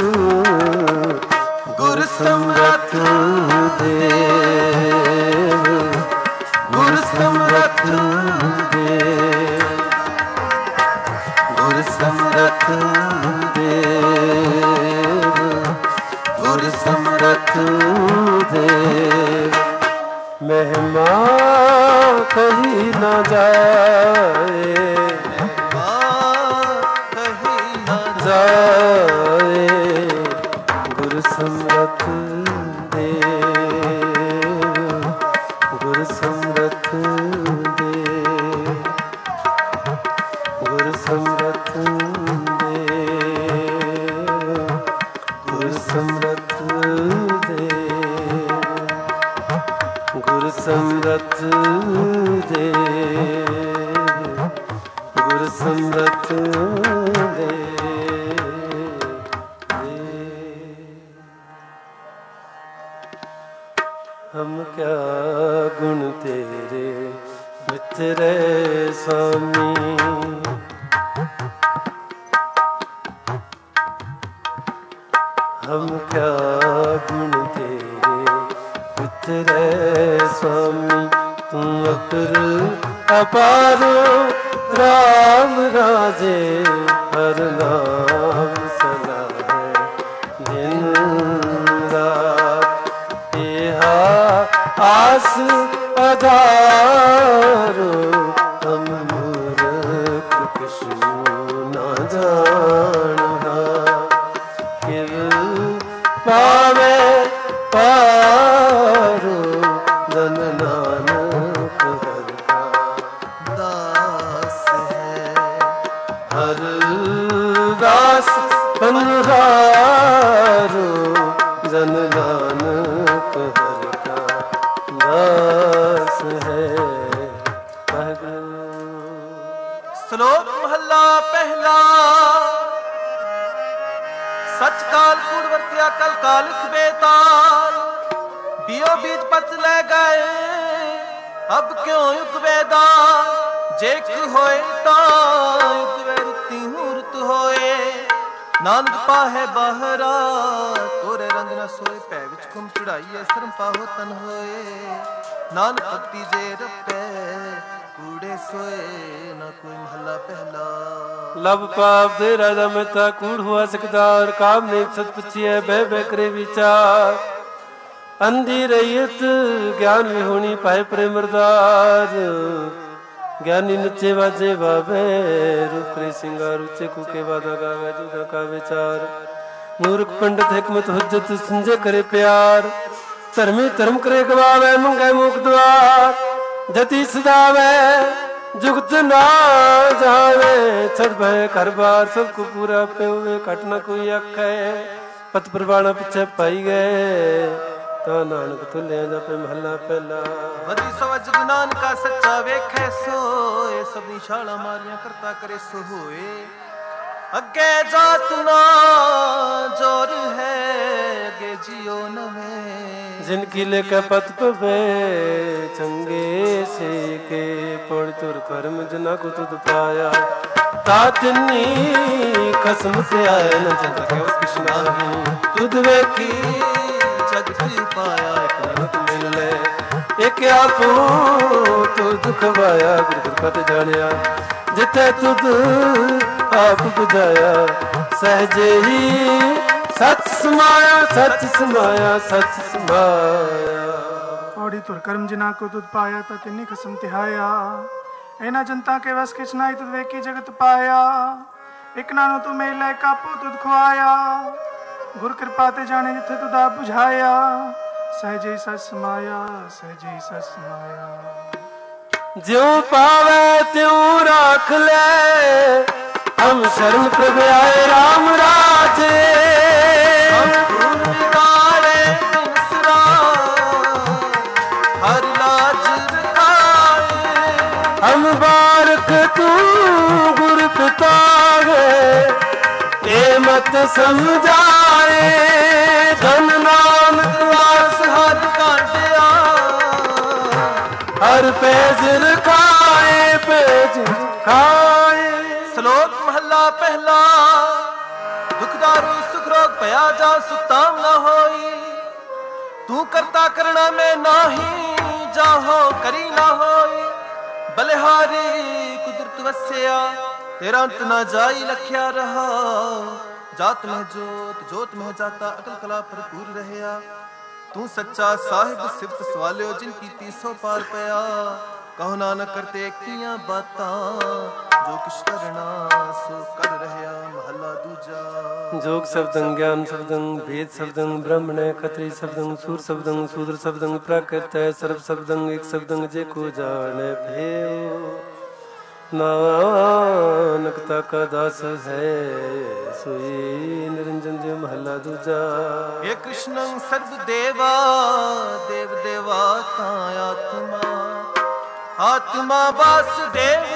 ਗੁਰ ਸਮਰੱਥ ਦੇਵ ਗੁਰ ਸਮਰੱਥ ਦੇਵ ਗੁਰ ਸਮਰੱਥ ਦੇਵ ਗੁਰ ਸਮਰੱਥ ਦੇਵ ਮਹਿਮਾ ਕਹੀ ਨਾ ਜਾਏ ਮਹਿਮਾ ਕਹੀ ਨਾ ਜਾਏ ਗੁਰ ਸਮਰੱਥ ਗੁਰ ਸਮਰੱਥ ਦੇ ਗੁਰ ਸਮਰੱਥ ਦੇ ਗੁਰ ਸਮਰੱਥ ਦੇ ਗੁਰ ਸਮਰੱਥ ਦੇ ਗੁਰ ਸਮਰੱਥ ਦੇ ਹਮ ਕਿਆ ਗੁਣ ਤੇਰੇ ਮਿੱਤਰੇ ਸਾਮੀ ਹਮ ਕਿਆ ਗੁਣ ਤੇਰੇ ਮਿੱਤਰੇ ਸਾਮੀ ਤੂੰ ਅਪਰ ਅਪਾਰ ਰਾਮ ਰਾਜੇ ਹਰ ਨਾਮ ਸਦਾ ਹੈ ਦਿਨ ਰਾਤ ਇਹ ਆਸ ਅਧਾਰੋ ਹਮ ਮੂਰਖ ਕਿਛੂ ਨਾ ਜਾਣਹਾ ਕਿਵ ਪਾਵੇ ਪਾਰੋ ਧਨ ਨਾਨਕ ਹਰਿ ਕਾ ਦਾਸ ਹੈ ਹਰ ਦਾਸ ਬਨਹਾਰੋ ਜਨ ਨਾਨਕ ਹਰਿ ਕਾ ਦਾਸ ਹੈ। ਸ਼ਲੋਕ ਮਹੱਲਾ ਪਹਿਲਾ। ਸਚ ਕਾਲ ਕੂੜ ਵਰਤਿਆ ਕਲ ਕਾਲਿਕ ਬੇਤਾਲ, ਬਿਓ ਬੀਜ ਪਚ ਲੈ ਗਏ ਅਬ ਕਿਉਂ ਯੁਗ ਵੇਦਾ। ਜੇਕ ਹੋਏ ਤਾਂ ਯੁਗ ਵੇ ਰੁੱਤੀ ਹੂਰਤ ਹੋਏ, ਨਾਨਕ ਪਾਹੇ ਬਾਹਰਾ ਕੋਰੇ ਰੰਗ ਨ ਸੋਏ। ਭੈ ਵਿੱਚ ਘੁੰਮ ਚੜਾਈਏ ਸ਼ਰਮ ਪਾਹੋ ਤਨ ਹੋਏ, ਨਾਨਕ ਭਗਤੀ ਜੇ ਰੱਪੇ ਕੂੜੇ ਸੋਏ। ਨਾ ਕੋਈ ਮਹੱਲਾ ਪਹਿਲਾ। ਲਬ ਪਾਪ ਦੇ ਰਾਜਾ ਮਹਿਤਾ ਕੂੜ ਹੁਆ ਸਿਕਦਾਰ, ਕਾਮ ਨੇਕ ਸਤ ਪੁੱਛੀਐ ਬਹਿ ਬਹਿ ਕਰੇ ਵਿਚਾਰ। ਅੰਧੀ ਰਹੀਤ ਗਿਆਨ ਵਿਹੂਣੀ ਪਾਏ ਪ੍ਰੇਮ ਅਰਦਾਸ, ਗਿਆਨੀ ਨੱਚੇ ਵਾਜੇ ਬਾਬੇ ਰੂਪ ਕਰੇ ਸਿੰਗਾਰ। ਉੱਚੇ ਕੂਕੇ ਵਾਦਾ ਗਾਵੇ ਜੁਦਾ ਕਾ ਵਿਚਾਰ, ਮੂਰਖ ਪੰਡਤ ਹਕਮਤ ਹੁਜਤ ਸੰਜੇ ਕਰੇ ਪਿਆਰ। ਧਰਮੀ ਧਰਮ ਕਰੇ ਗਵਾਵੇ ਮੰਗੇ ਮੁਖ ਦੁਆਰ, ਜਤੀ ਸਦਾਵੇ ਜੁਗਤ ਨਾ ਜਾਵੇ। ਛੜ ਭਏ ਘਰ ਬਾਰ ਸਭ ਕੋ ਪੂਰਾ ਪਿਓਵੇ, ਘਟ ਨਾ ਕੋਈ ਆਖੇ ਪਤ ਪ੍ਰਵਾਣਾ ਪਿੱਛੇ ਪਾਈ ਗਏ। ਤਾਂ ਨਾਨਕ ਤੁਲਿਆ ਜਪੇ ਮਹੱਲਾ ਪਹਿਲਾ। ਵਧੀ ਸਵ ਜਗ ਨਾਨਕਾ ਸੱਚਾ ਵੇਖੈ ਸੋਏ, ਸਭਨੀ ਛਾਲਾਂ ਮਾਰੀਆਂ ਕਰਤਾ ਕਰੇ ਸੋ ਹੋਏ। अगे जात ना जोर है अगे जियो नवे जिनकी लेकर पत पवे चंगे से के पड़ तुर कर्म जना को तुद पाया तातनी कसम से आए न जग के कृष्णा तुद वेखी जगत पाया एक नानक मिल ले एक आपू तू दुख वाया गुर कृपा जानिया जिथे तुद आप बुझाया सहजे ही सच समाया सच समाया सच समाया पौड़ी तुर कर्म जिना को तुद पाया ता तिन्नी कसम तिहाया इना जनता के वस किछ नाई तुद वेखी जगत पाया एक नानो तू मेला एक आपू तुद खुआया गुर कृपा ते जाने जिथे तुद आप बुझाया सहजे ही सच समाया सहजे ही सच समाया ज्यों पावे त्यों राख ले हम शरण प्रभ आए राम राजे हम भूल बिगाड़े बिसरा हर लाज रखाए हम बारक तू गुर पिता है ते मत समझाए धन नानक वास हर कांटिया हर पेज रखाए पेज खाए श्लोक महला पहला दुखदारू सुख रोग भया जा सुखताम न होई तू करता करना में नाही जाहो करी ना होई बलिहारी कुदरत वस्या तेरा अंत ना जाई लख्या रहा जात में जोत जोत में जाता अकल कला भरपूर रहया तू सच्चा साहिब सिफत सवालियो जिन कीती सो पार पया कहो नानक करते किया बातां जो किश करना सो कर रहया महला दूजा जोग शब्दं ज्ञान शब्दं भेद शब्दं ब्रह्मण खत्री शब्दं सूर शब्दं शूद्र शब्दं प्राकृत सर्व शब्दं एक शब्दं जे को जाने भेव नानक का दास है सोई निरंजन जो महला दूजा हे कृष्णं सर्व देवा देव देवा ता आत्मा आत्मा वासुदेव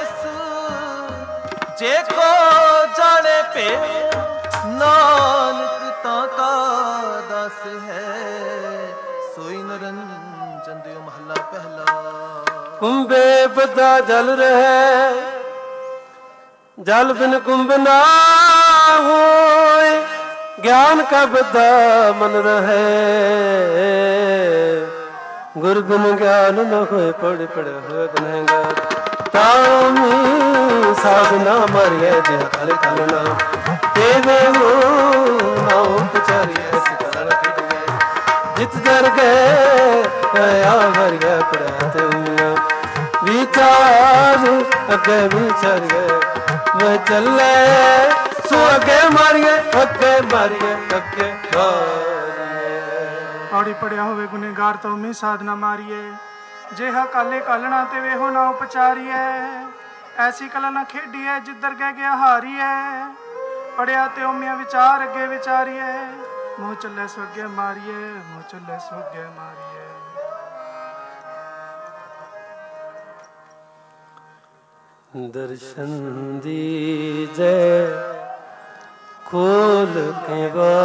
जे को जाने पे नानक ताका दास है सोई निरंजन देव महला पहला कुंभे बदा जल रहे जल बिन कुंभ ना होए ज्ञान का बदा मन रहे गुर बिन ज्ञान न होए पढ़ पढ़ हुए गुनहगार तामी साधना मरिए जे हल करना देवे हो ना उपचारी ऐसी करन किडवे जित दर गए आया भर गया पढ़ाते उमिया विचार अगे विचार गए वह चले सो अगे मारिए अगे मारिए अगे मारिए पौड़ी पड़िया होवे गुनेगार तो में साधना मारिए जेहा काले कालना ते वे हो ना उपचारिए ऐसी कला ना खेडिए जिधर गए गया हारिए पड़िया ते ओमिया विचार अगे विचारिए मुँह चले सो अगे मारिए मुँह चले सो अगे मारिए दर्शन दीजे खोल के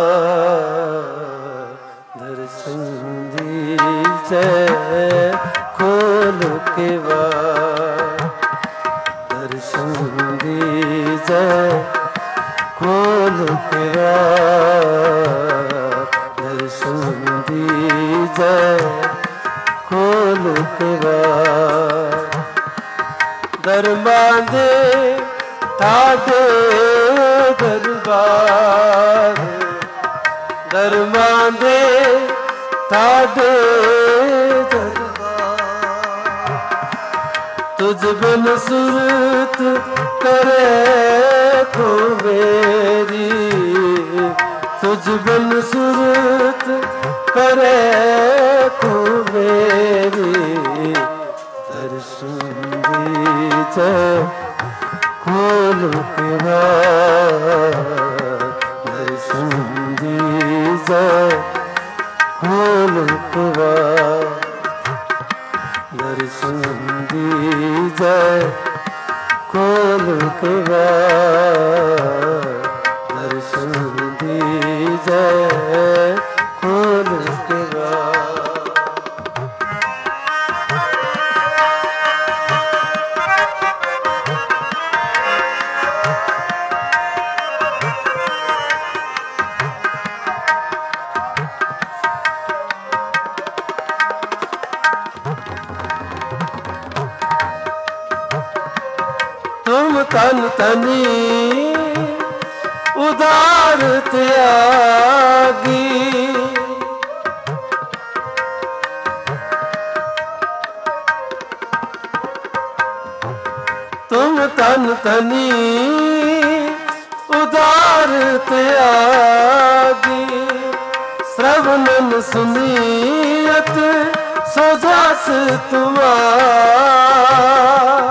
बाद दर्शन दीजे खोल के बाद दर्शन दीजे खोल के बाद दर्शन दीजे खोल के बाद दरबार दे ठाडे दरबार दरबार दे ठाडे दरबार तुझ बिन सुरत करे को मेरी तुझ बिन सुरत करे को मेरी दर्शन खोल के बाद दर्शन दीजे खोल के बाद दर्शन दीजे खोल के बाद तन तनी उदार त्यागी, तुम तन तनी उदार त्यागी, श्रवणन सुनियत सो जास तुम्हार,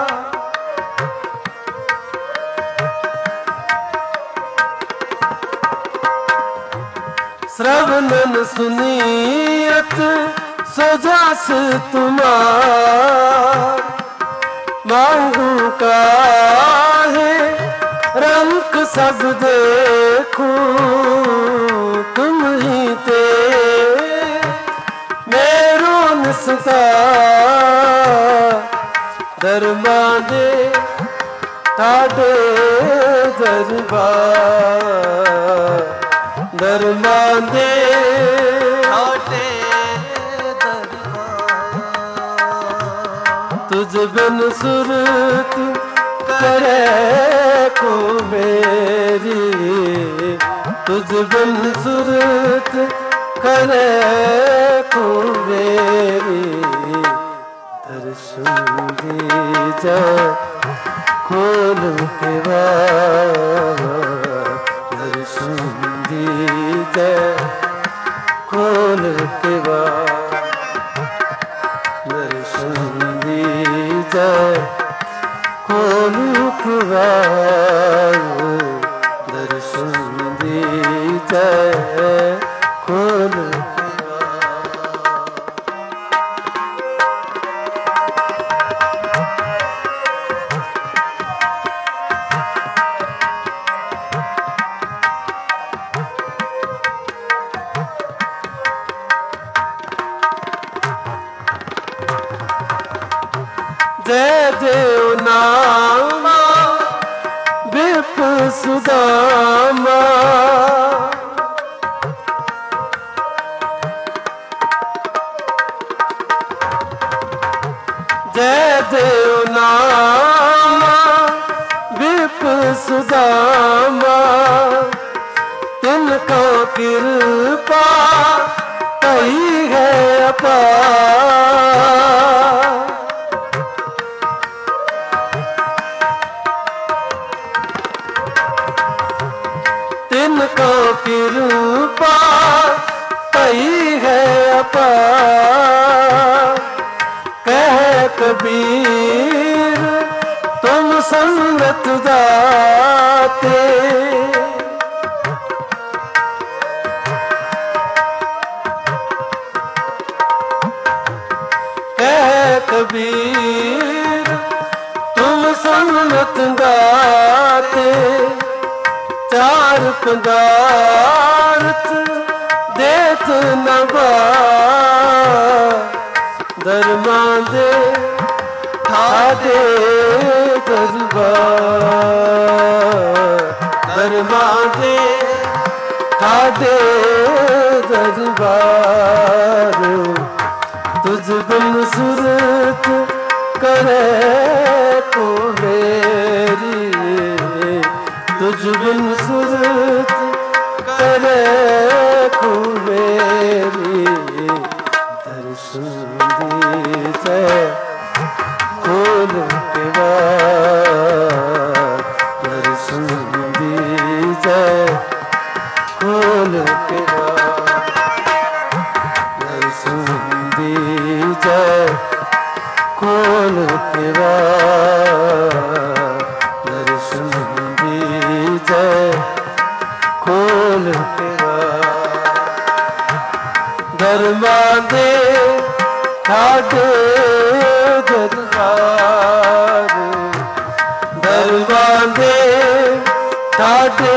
श्रवणन सुनियत सो जास तुम्हार, मांगू काहे रंग सब देखूं, तुम ही ते मेरो निसता दरबार दे ताडे दरबार, दरबार दे ताडे दरबार, तुझ बिन सुरत करे को मेरी, तुझ बिन सुरत करे को मेरी, दर्शन दीजा खोल के बार, दर्शन दीजा खोल के बार, दर्शन दीजा खोल के बार, दर्शन दीजा खोल के जय देव नामा विप सुदामा, जय देव नामा विप सुदामा, तिनको कृपा कही है अपार, तिनको कृपा कही है अपार, कह कबीर तुम संगत दाते, कह कबीर तुम संगत दाते, चार पदार्थ देत नबा, दरबार दे ठाडे दरबार, दरबार दे ठाडे दरबार, तुझ बिन सुरत करे को मेरी, तुझ बिन सुरत करे को मेरी, दर्शन दीजे खोल के बार, दर्शन दीजे खोल के बार, दर्शन दीजे खोल के बार, दर्शन दीजे खोल के बार, दरबार दे ठाडे दरबार, दरबार दे ठाडे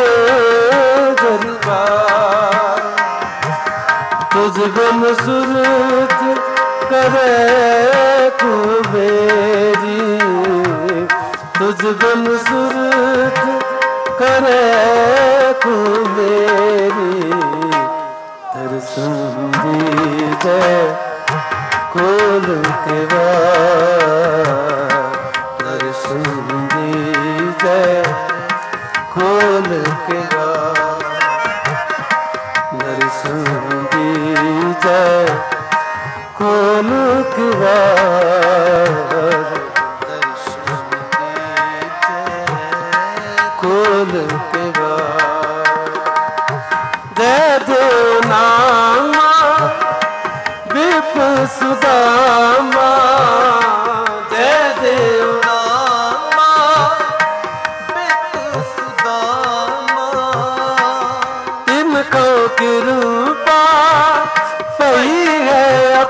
दरबार, तुझ बिन सुरत करे को मेरी, तुझ बिन सुरत करे को मेरी, दर्शन दीजे खोल के बार, दर्शन दीजे खोल के द्वार, दर्शन दीजै खोल के द्वार, दर्शन दीजै खोल के द्वार। जय देव नामा विप सुदामा, जय देव नामा विप सुदामा, तिनको कृपा पई है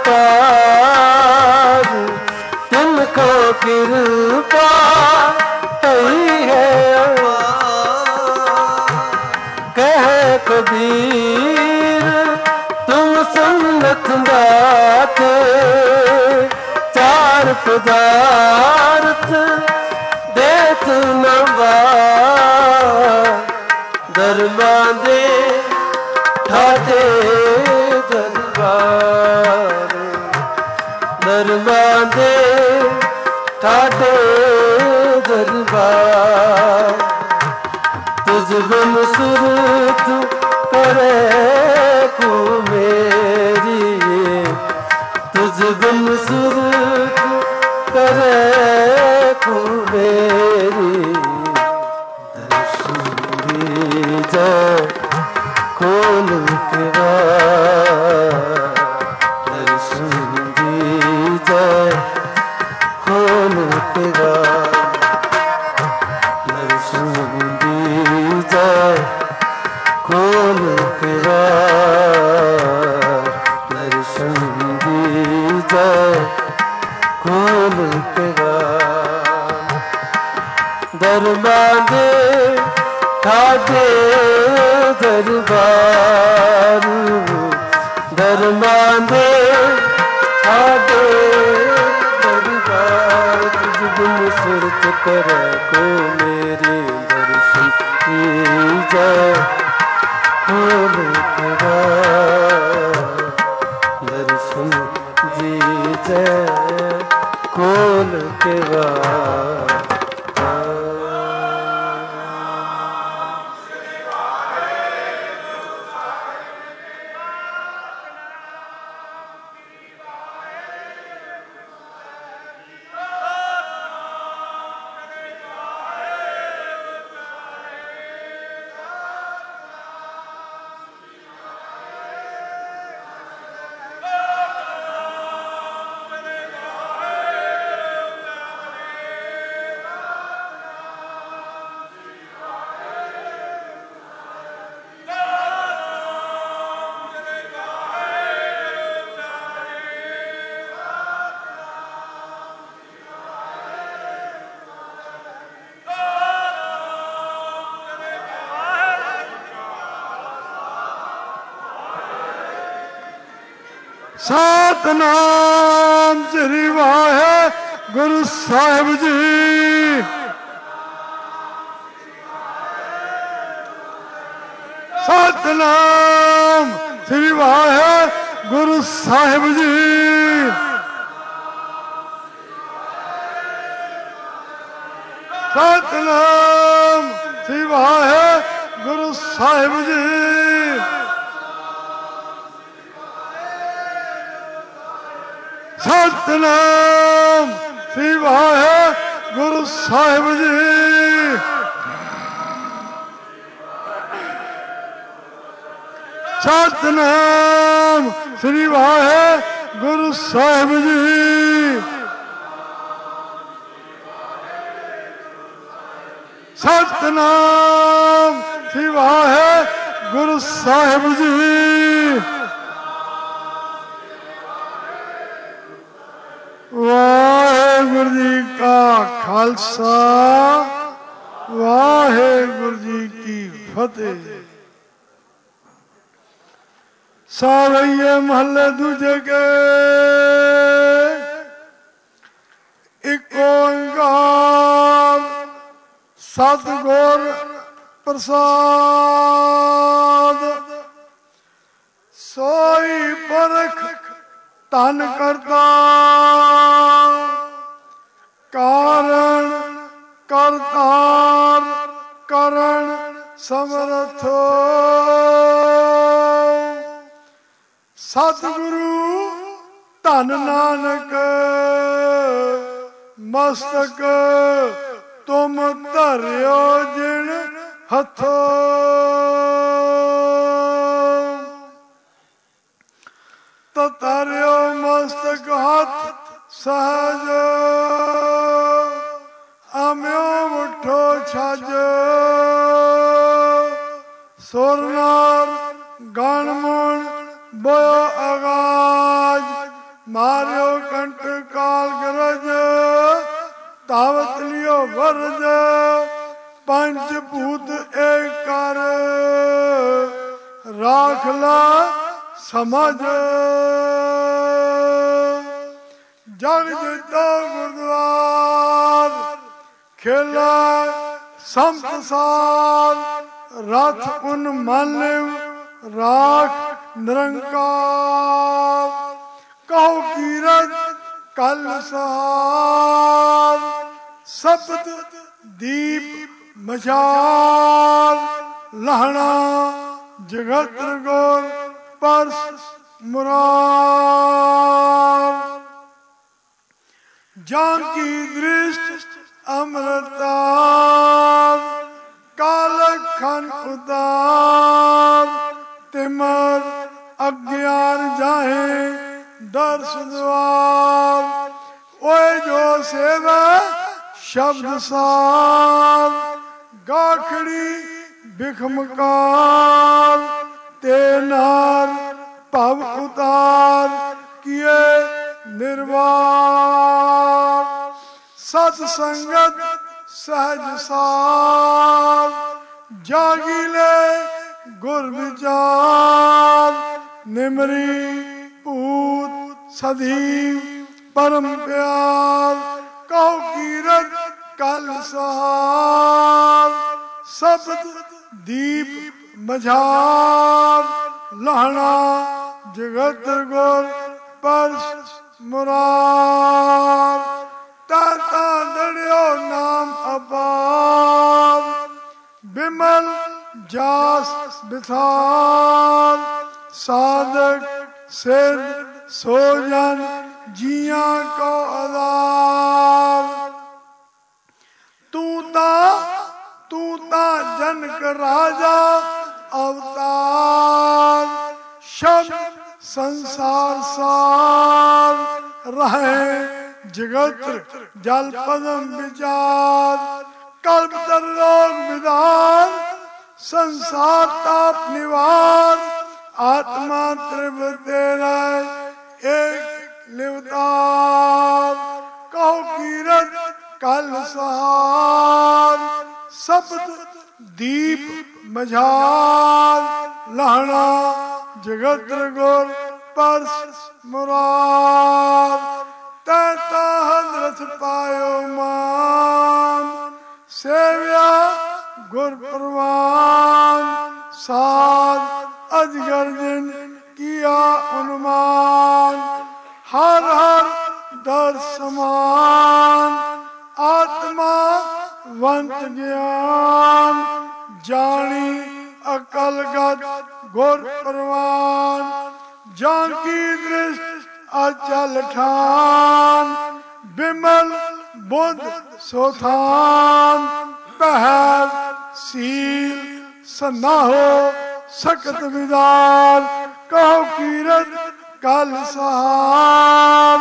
अपार, तिनको कृपा पई है अपार। कह कबीर तुम संगत दाते, चार पदार्थ देत नवा, दरबार दे ठाटे दरबार, दरबार दे ठाटे दरबार। तुझ बिन सुरत करे को मेरी, तुझ बिन सुरत करे को मेरी, दर्शन दीजै खोल के द्वार, दर्शन दीजै खोल के द्वार, दर्शन दीजै खोल के द्वार, दर्शन दीजै खोल के द्वार। दरबार दे ठाटे दरबार, दरबार दे ठाटे दरबार। तुझ बिन सुरत करे को मेरे, दर्शन दीजै खोल के द्वार, दर्शन दीजै खोल के द्वार। सतनाम श्री वाहिगुरु साहिब जी। सतनाम श्री वाहिगुरु साहिब जी। सतनाम श्री वाहिगुरु साहिब जी। सतनाम श्री वाहिगुरु साहिब जी। सतनाम श्री वाहिगुरु साहिब जी। सतनाम श्री वाहिगुरु साहिब जी। वाहिगुरु जी का खालसा, वाहिगुरु जी की फतेह। सावैये महल्ले दूजे के एक ओंकार सतगुर प्रसाद। सोई परख तन करता, कारण करतार ਸਮਰਥੋ ਸਤਿਗੁਰੂ ਧੰਨ ਨਾਨਕ ਮਸਤਕ ਤੁਮ ਧਰਿਓ ਜਿਣ ਹੱਥੋਂ ਤਰਿਓ ਮਸਤਕ ਹੱਥ ਸਹਜ ਆਮਿਓ ਮੁਠੋ ਛੱਜ ਸੁਰ ਨਾਰ ਗਣ ਮੁਣ ਬੋਇਓ ਆਗਾਜ ਮਾਰਿਓ ਕੰਠ ਕਾਲ ਗਰਜ ਤਾਵਤ ਲਿਓ ਵਰਜ ਪੰਜ ਭੂਤ ਏਕ ਕਰ ਰਾਖ ਲਾ ਸਮਝ ਜਗ ਜੀਤੋ ਗੁਰਦੁਆਰ ਖੇਲਾ ਸੰਸਾਰ ਰਥ ਪੁਨ ਮਨ ਲਿਵ ਰਾਖ ਨਿਰੰਕਾਰ ਕਹੋ ਕੀਰਤ ਕਲ ਸਹਾਰ ਸਬਦ ਦੀਪ ਮਝਾਰ ਲਹਣਾ ਜਗਤ ਗੋਰ ਪਰਸ ਮੁਰਾਰ ਜਾਨ ਕੀ ਦ੍ਰਿਸ਼ਟ ਅੰਮ੍ਰਿਤਾਰ ਕਾਲ ਖਨ ਉਦਾਰ ਤਿਮਰ ਅਗਿਆਨ ਜਾਹੇ ਦਰਸ ਦੁਆਰ ਓਏ ਜੋ ਸੇਵਾ ਸ਼ਬਦ ਸਾਰ ਗਾਖੜੀ ਬਿਖਮਕਾਰ ਤੇ ਨਾਰ ਭਵ ਉਤਾਰ ਕੀਏ ਨਿਰਵਾਰ ਸਤ ਸੰਗਤ ਸਹਜ ਸਾਰ ਜਾਗੀਲੇ ਗੁਰ ਵਿਚਾਰ ਨਿਮਰੀ ਭੂਤ ਸਦੀਵ ਪਰਮ ਪਿਆਰ ਕਹੋ ਕੀਰਤ ਕਲ ਸਹਾਰ ਸਬਦ ਦੀਪ ਮਝਾਰ ਲਹਣਾ ਜਗਤ ਗੁਰ ਪਰਸ ਮੁਰਾਰ ਤਾਤਾ ਦੜਿਓ ਨਾਮ ਅਪਾਰ ਬਿਮਲ ਜਾਸ ਬਿਥਾਰ ਸਾਧਕ ਸਿੱਧ ਸੋ ਜਨ ਜੀਆਂ ਕੋ ਆਧਾਰ ਤੂੰ ਤਾਂ ਤੂੰ ਤਾਂ ਜਨਕ ਰਾਜਾ ਅਵਤਾਰ ਸ਼ਬਦ ਸੰਸਾਰ ਸਾਰ ਰਹੇ ਜਗਤ ਜਲ ਪਦਮ ਵਿਚਾਰ ਕਲਪ ਤਰਲੋਕ ਵਿਧਾਨ ਸੰਸਾਰ ਤਾਪ ਨਿਵਾਰ ਆਤਮਾ ਤ੍ਰਿਭ ਤੇਰਾ ਏਕ ਲਿਵਤਾਰ ਕਹੋ ਕੀਰਤ ਕਲ ਸਹਾਰ ਸਬਦ ਦੀਪ ਮਝਾਰ ਲਹਣਾ ਜਗਤ ਗੁਰ ਪਰਸ ਮੁਰਾਰ ਤੈਤਾ ਹਜ਼ਰਤ ਪਾਇਓ ਮਾਨ ਸੇਵਿਆ ਗੁਰ ਪ੍ਰਵਾਨ ਸਾਧ ਅਜਗਰ ਜਿਨ ਕੀਆ ਅਨੁਮਾਨ ਹਰ ਹਰ ਦਰ ਸਮਾਨ ਆਤਮਾ ਵੰਤ ਗਿਆਨ ਜਾਣੀ ਅਕਲਗਤ ਗੁਰ ਪ੍ਰਵਾਨ ਜਾਂ ਕੀ ਦ੍ਰਿਸ਼ਟ ਅਚਲ ਠਾਨ ਬਿਮਲ ਬੁੱਧ ਸੋਥਾਨ ਪਹਿਰ ਸੀਲ ਸਨਾਹੋ ਸਖਤ ਵਿਦਾਰ ਕਹੋ ਕੀਰਤ ਕਲ ਸਹਾਰ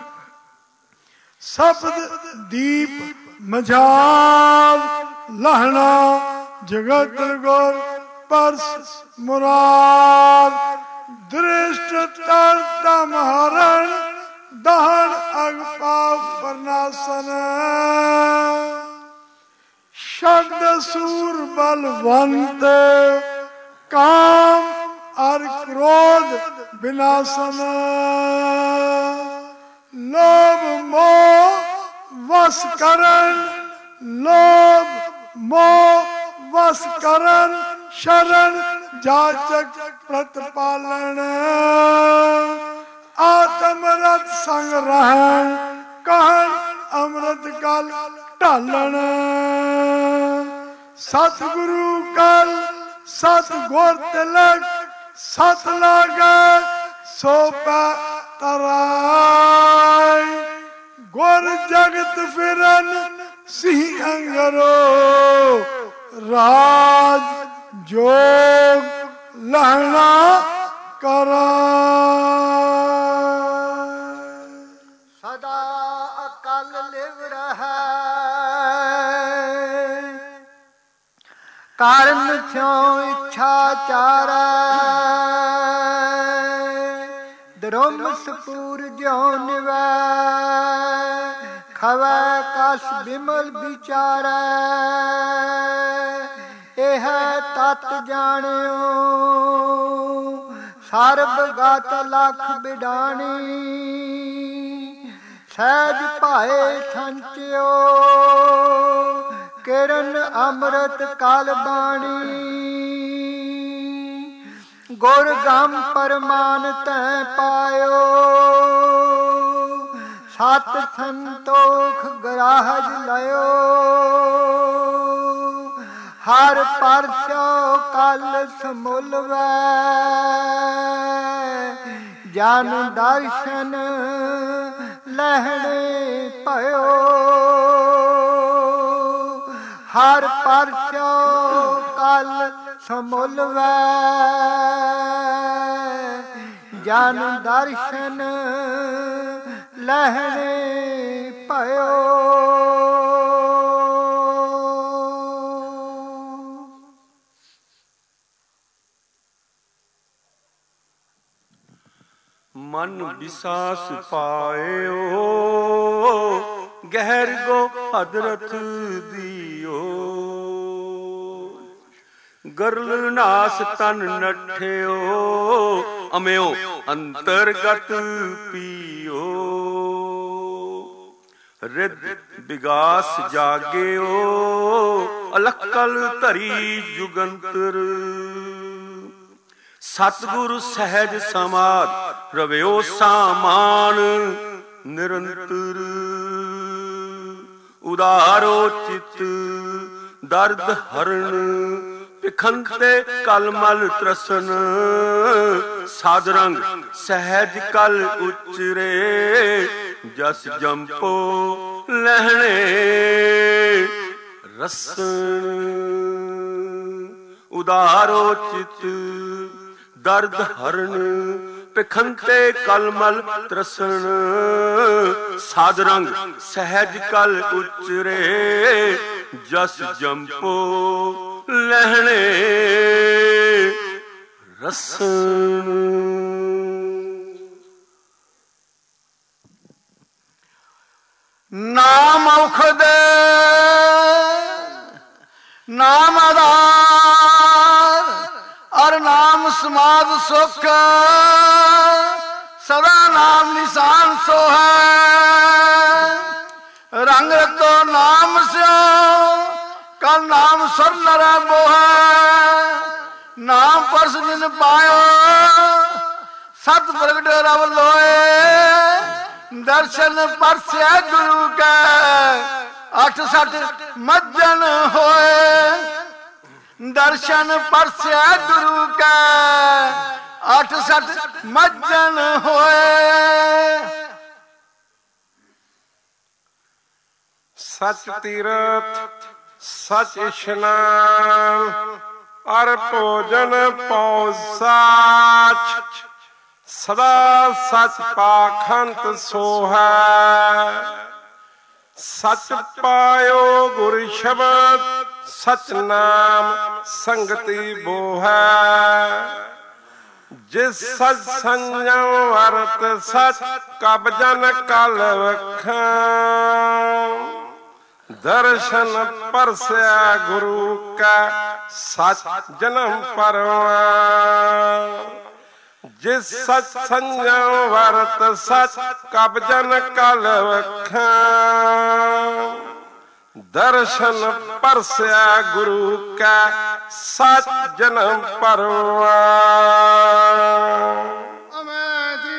ਸਬਦ ਦੀਪ ਮਝਾਰ ਲਹਣਾ ਜਗਤ ਗੁਰ ਪਰਸ ਮੁਰਾਰ ਦ੍ਰਿਸ਼ਟ ਤਰ ਤਮ ਹਰਣ ਦਹਣ ਅਗ ਪਾਵ ਪਰਨਾਸਨ ਸ਼ਬਦ ਸੂਰ ਬਲਵੰਤ ਕਾਮ ਅਰ ਕ੍ਰੋਧ ਵਿਨਾਸਨ ਲੋਭ ਮੋਹ ਵਸ ਕਰਨ ਲੋਭ ਮੋਹ ਵਸ ਕਰਨ ਸ਼ਰਨ ਜਾਚਕ ਪ੍ਰਤਪਾਲਨ ਆਤਮ ਰਤ ਸੰਗ ਰਹਿਣ ਕਹਿਣ ਅੰਮ੍ਰਿਤ ਕਲ ਢਾਲਣ सतगुरु कल सत गुर तिलक सत लागे सो तराय गुर जगत फिरन सिंह अंगरो राज जोग लहना करा सदा अकल लिव रहा कारण थ्यों इच्छा चारा द्रोम सपूर ज्यो निवै खवै कस बिमल विचारै एह तत जानियो सरब गत लख बिडानी सहज भाए थंचियो किरण अमृत काल बाणी गुर गम परमान तै पायो सत संतोख ग्राहज लयो हर परसो कल समुलवै जन दर्शन लहणे पयो हर परसो कल समुलवै जन दर्शन लहणे पयो मन विसास पायो गहर गो हदरत दियो गरल नास तन नठ्यो अम्यो अंतरगत पियो रिद विगास जाग्यो अलकल धरी जुगंतर सतगुरु सहज समाध रव्यो सामान निरंतर उदारो चित दर्द हरण पिखंते कलमल त्रसन सादरंग सहज कल उचरे जस जंपो लहणे रसन उदारो चित दर्द हरण पिखंते कलमल त्रसन सादरंग सहज कल उचरे जस जंपो लहणे रसन नाम औखद नाम आधार और नाम समाध सुख सदा नाम निशान सो है रंग तो नाम से कल नाम सर नर बो है नाम परस जिन पायो सत प्रगट रव लोए दर्शन परसे गुरु के अठ सठ मज्जन होए दर्शन परसे गुरु के अठ सठ मज्जन होए सच तीरथ सच स्नान और भोजन पौ साच सदा सच पाखंत सो है सच पायो गुर शब्द सच नाम संगति बो है जिस सच संयम वर्त सच कब जन कल वखा दर्शन परस्या गुरु का सच जन्म परवा जिस सच संयम वर्त सच कब जन कल वखा दर्शन परस्या गुरु का सच जन्म परवा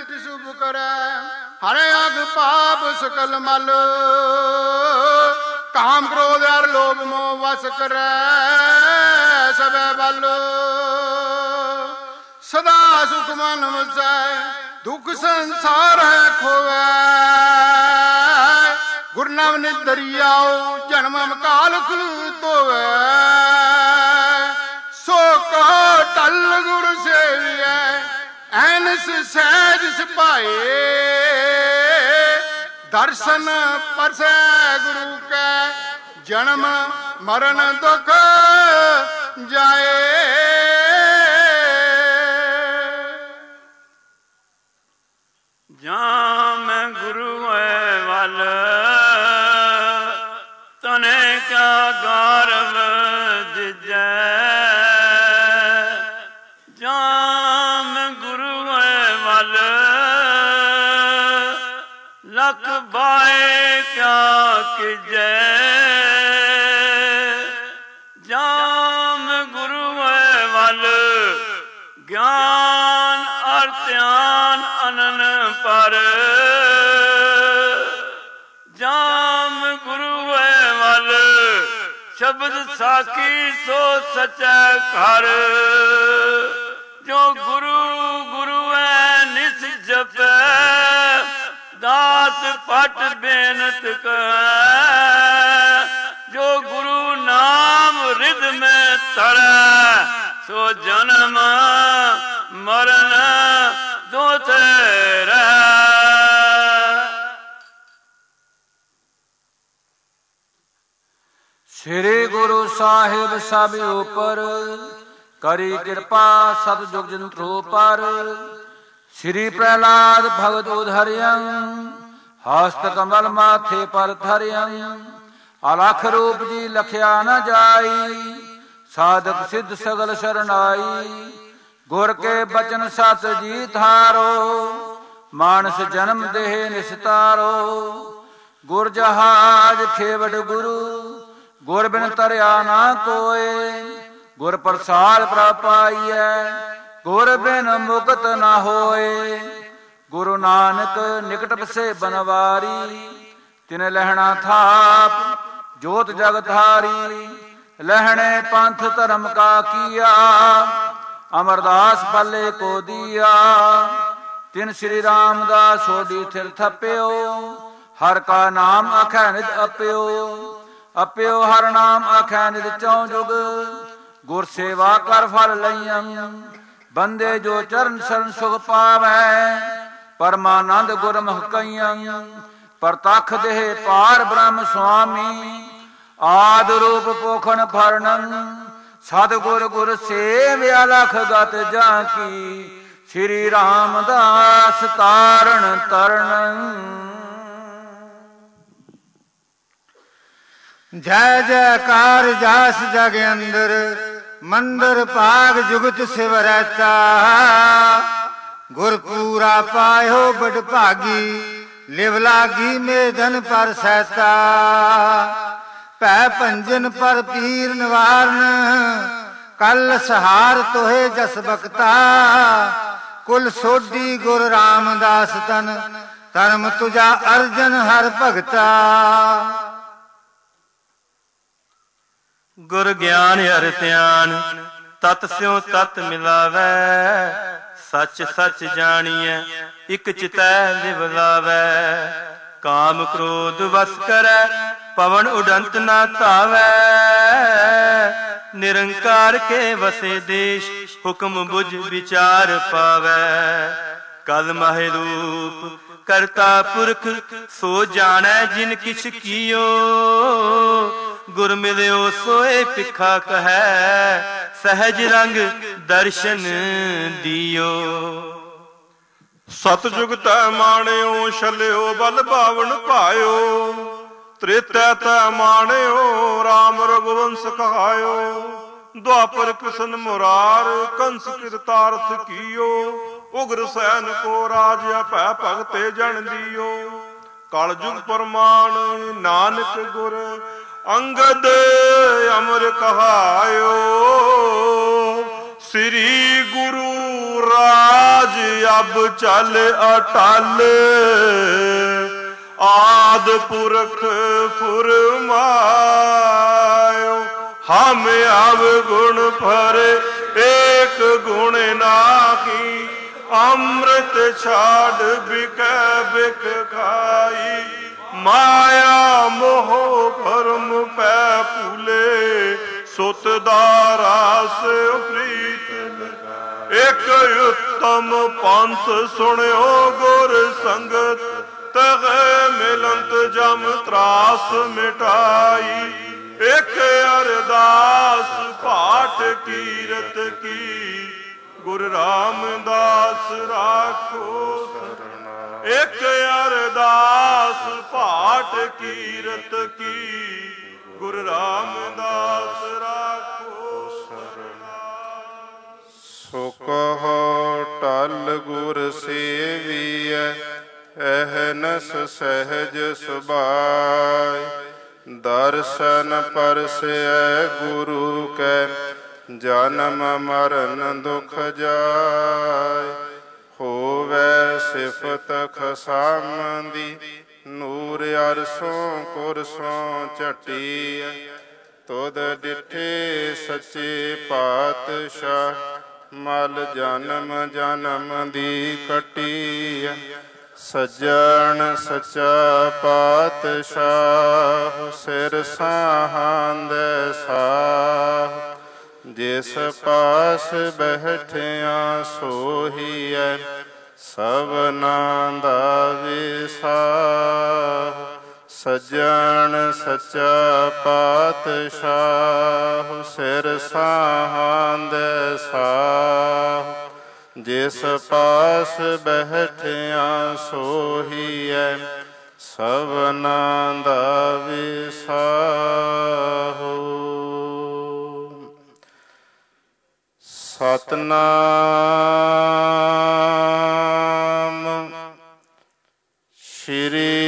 हरे अग पाप सकल मल काम क्रोध और लोभ मोह वस करे सबे बल सदा सुख मन वसै दुख संसार है खोवे गुरु नाम दरियाओ जन्म काल खुलतोवे सो कहो टल गुरु सेविए ऐनस सहज सिपाए दर्शन परसे गुरु के जन्म मरण दुख जाए जाम गुरु वल तने क्या गौरव जिजै जाम गुरु वल लख बाए क्या किजै जाम गुरु वल ज्ञान और ध्यान अनन पर जाम गुरु वल शब्द साखी सो सचै घर जो गुरु गुरु है निस जपै दास पट बेनत कह जो गुरु नाम रिद में तड़ै सो जन्म मरण दो तेरा श्री गुरु साहिब सब ऊपर करी कृपा सतजुग जंत्रो पर श्री प्रहलाद भगत उधर्यं हस्त कमल माथे पर धर्यं अलख रूप जी लखया न जाई साधक सिद्ध सगल शरणाई गुर के बचन सत जी थारो मानस जन्म देह निस्तारो गुर जहाज खेवट गुरु गुर बिन तरया ना कोय गुर प्रसाद प्रापाइय गुर बिन मुक्त न होए गुरु नानक निकट बसे बनवारी तिन लहना थाप जोत जगधारी लहने पंथ धर्म का किया अमरदास पल्ले को दिया तिन श्री रामदास सोडी थिर थप्यो हर का नाम अखै निज अप्यो अप्यो हर नाम अखै निज चौं जुग गुर सेवा कर फल लइयं बंदे जो चरण शरण सुख पावै परमानंद गुरमुख कइयं परतख देह पार ब्रह्म स्वामी आद रूप पोखन फरणं सतगुर गुर सेव अलख गत जाकी श्री रामदास तारण तरण जय जयकार जास जग अंदर मंदिर पाग जुगत शिव रहता गुरपूरा पायो बड़ भागी लिव लागी मेदन पर सहता पै पंजन पर पीर निवारण कल सहार तोहे जस बकता कुल सोडी गुर रामदास तन धर्म तुझा अर्जन हर भगता गुर ज्ञान हर ध्यान तत स्यों तत मिलावै सच सच जानिए इक चितै लिव लावै काम क्रोध वस करै पवन उडंत ना धावै निरंकार के वसे देश हुक्म बुझ विचार पावै कल माहे रूप करता पुरख सो जानै जिन किछ कियो गुर मिलियो सोए पिखा कहै सहज रंग दर्शन दियो सतजुग तै माणियो छलियो बल बावण पायो त्रेतै तै माणियो राम रघुवंश कहायो द्वापर कृष्ण मुरार कंस कृतार्थ कियो उग्र सैन को राज अपै भगते जन दियो कल जुग प्रमाण नानक गुर अंगद अमर कहायो श्री गुरु राज अब चल अटल ਆਦ ਪੁਰਖ ਫੁਰਮਾਇਓ। ਹਮ ਅਵਗੁਣ ਭਰੇ ਏਕ ਗੁਣ ਨਾਹੀ, ਅੰਮ੍ਰਿਤ ਛਾੜ ਬਿਕੈ ਬਿਕ ਖਾਈ। ਮਾਇਆ ਮੋਹ ਭਰਮ ਪੈ ਭੂਲੇ, ਸੁਤ ਦਾ ਰਾਸ ਪ੍ਰੀਤ ਲਗਾਏ। ਇੱਕ ਉੱਤਮ ਪੰਥ ਸੁਣਿਓ ਗੁਰ ਸੰਗਤ, ਤਗੈ ਮਿਲੰਤ ਜਮ ਤਰਾਸ ਮਿਟਾਈ। ਇੱਕ ਅਰਦਾਸ ਪਾਠ ਕੀਰਤ ਕੀ, ਗੁਰ ਰਾਮਦਾਸ ਰਾਖੋ ਸਰਣਾ। ਇੱਕ ਅਰਦਾਸ ਪਾਠ ਕੀਰਤ ਕੀ, ਗੁਰ ਰਾਮਦਾਸ ਰਾਖੋ ਸਰਣਾ। ਸੋ ਕਹੋ ਟਲ ਗੁਰ ਸੇਵੀਐ, ਅਹਨਸ ਸਹਿਜ ਸੁਭਾਇ। ਦਰਸ਼ਨ ਪਰਸੈ ਗੁਰੂ ਕੈ, ਜਨਮ ਮਰਨ ਦੁਖ ਜਾਇ। ਹੋਵੈ ਸਿਫਤ ਖਸਮ ਦੀ, ਨੂਰ ਅਰਸੋਂ ਕੁਰਸੋਂ ਝਟੀਐ। ਤੁਧ ਡਿਠੇ ਸੱਚੇ ਪਾਤਸ਼ਾਹ, ਮਲ ਜਨਮ ਜਨਮ ਦੀ ਕਟੀਐ। ਸੱਜਣ ਸੱਚਾ ਪਾਤਸ਼ਾਹ, ਸਿਰ ਸਾਹਾਂਦੈ ਸਾਹ। ਜਿਸ ਪਾਸ ਬੈਠਿਆ ਸੋਹੀਐ, ਸਭਨਾਂ ਦਾ ਵਿਸਾਹ। ਸੱਜਣ ਸੱਚਾ ਪਾਤਸ਼ਾਹ, ਸਿਰ ਸਾਹਾਂਦੈ ਸਾਹ। ਜਿਸ ਪਾਸ ਬੈਠਿਆ ਸੋਹੀਐ, ਸਭਨਾਂ ਦਾ ਵਿਸਾਹ। ਸਤਿਨਾਮ ਸ਼੍ਰੀ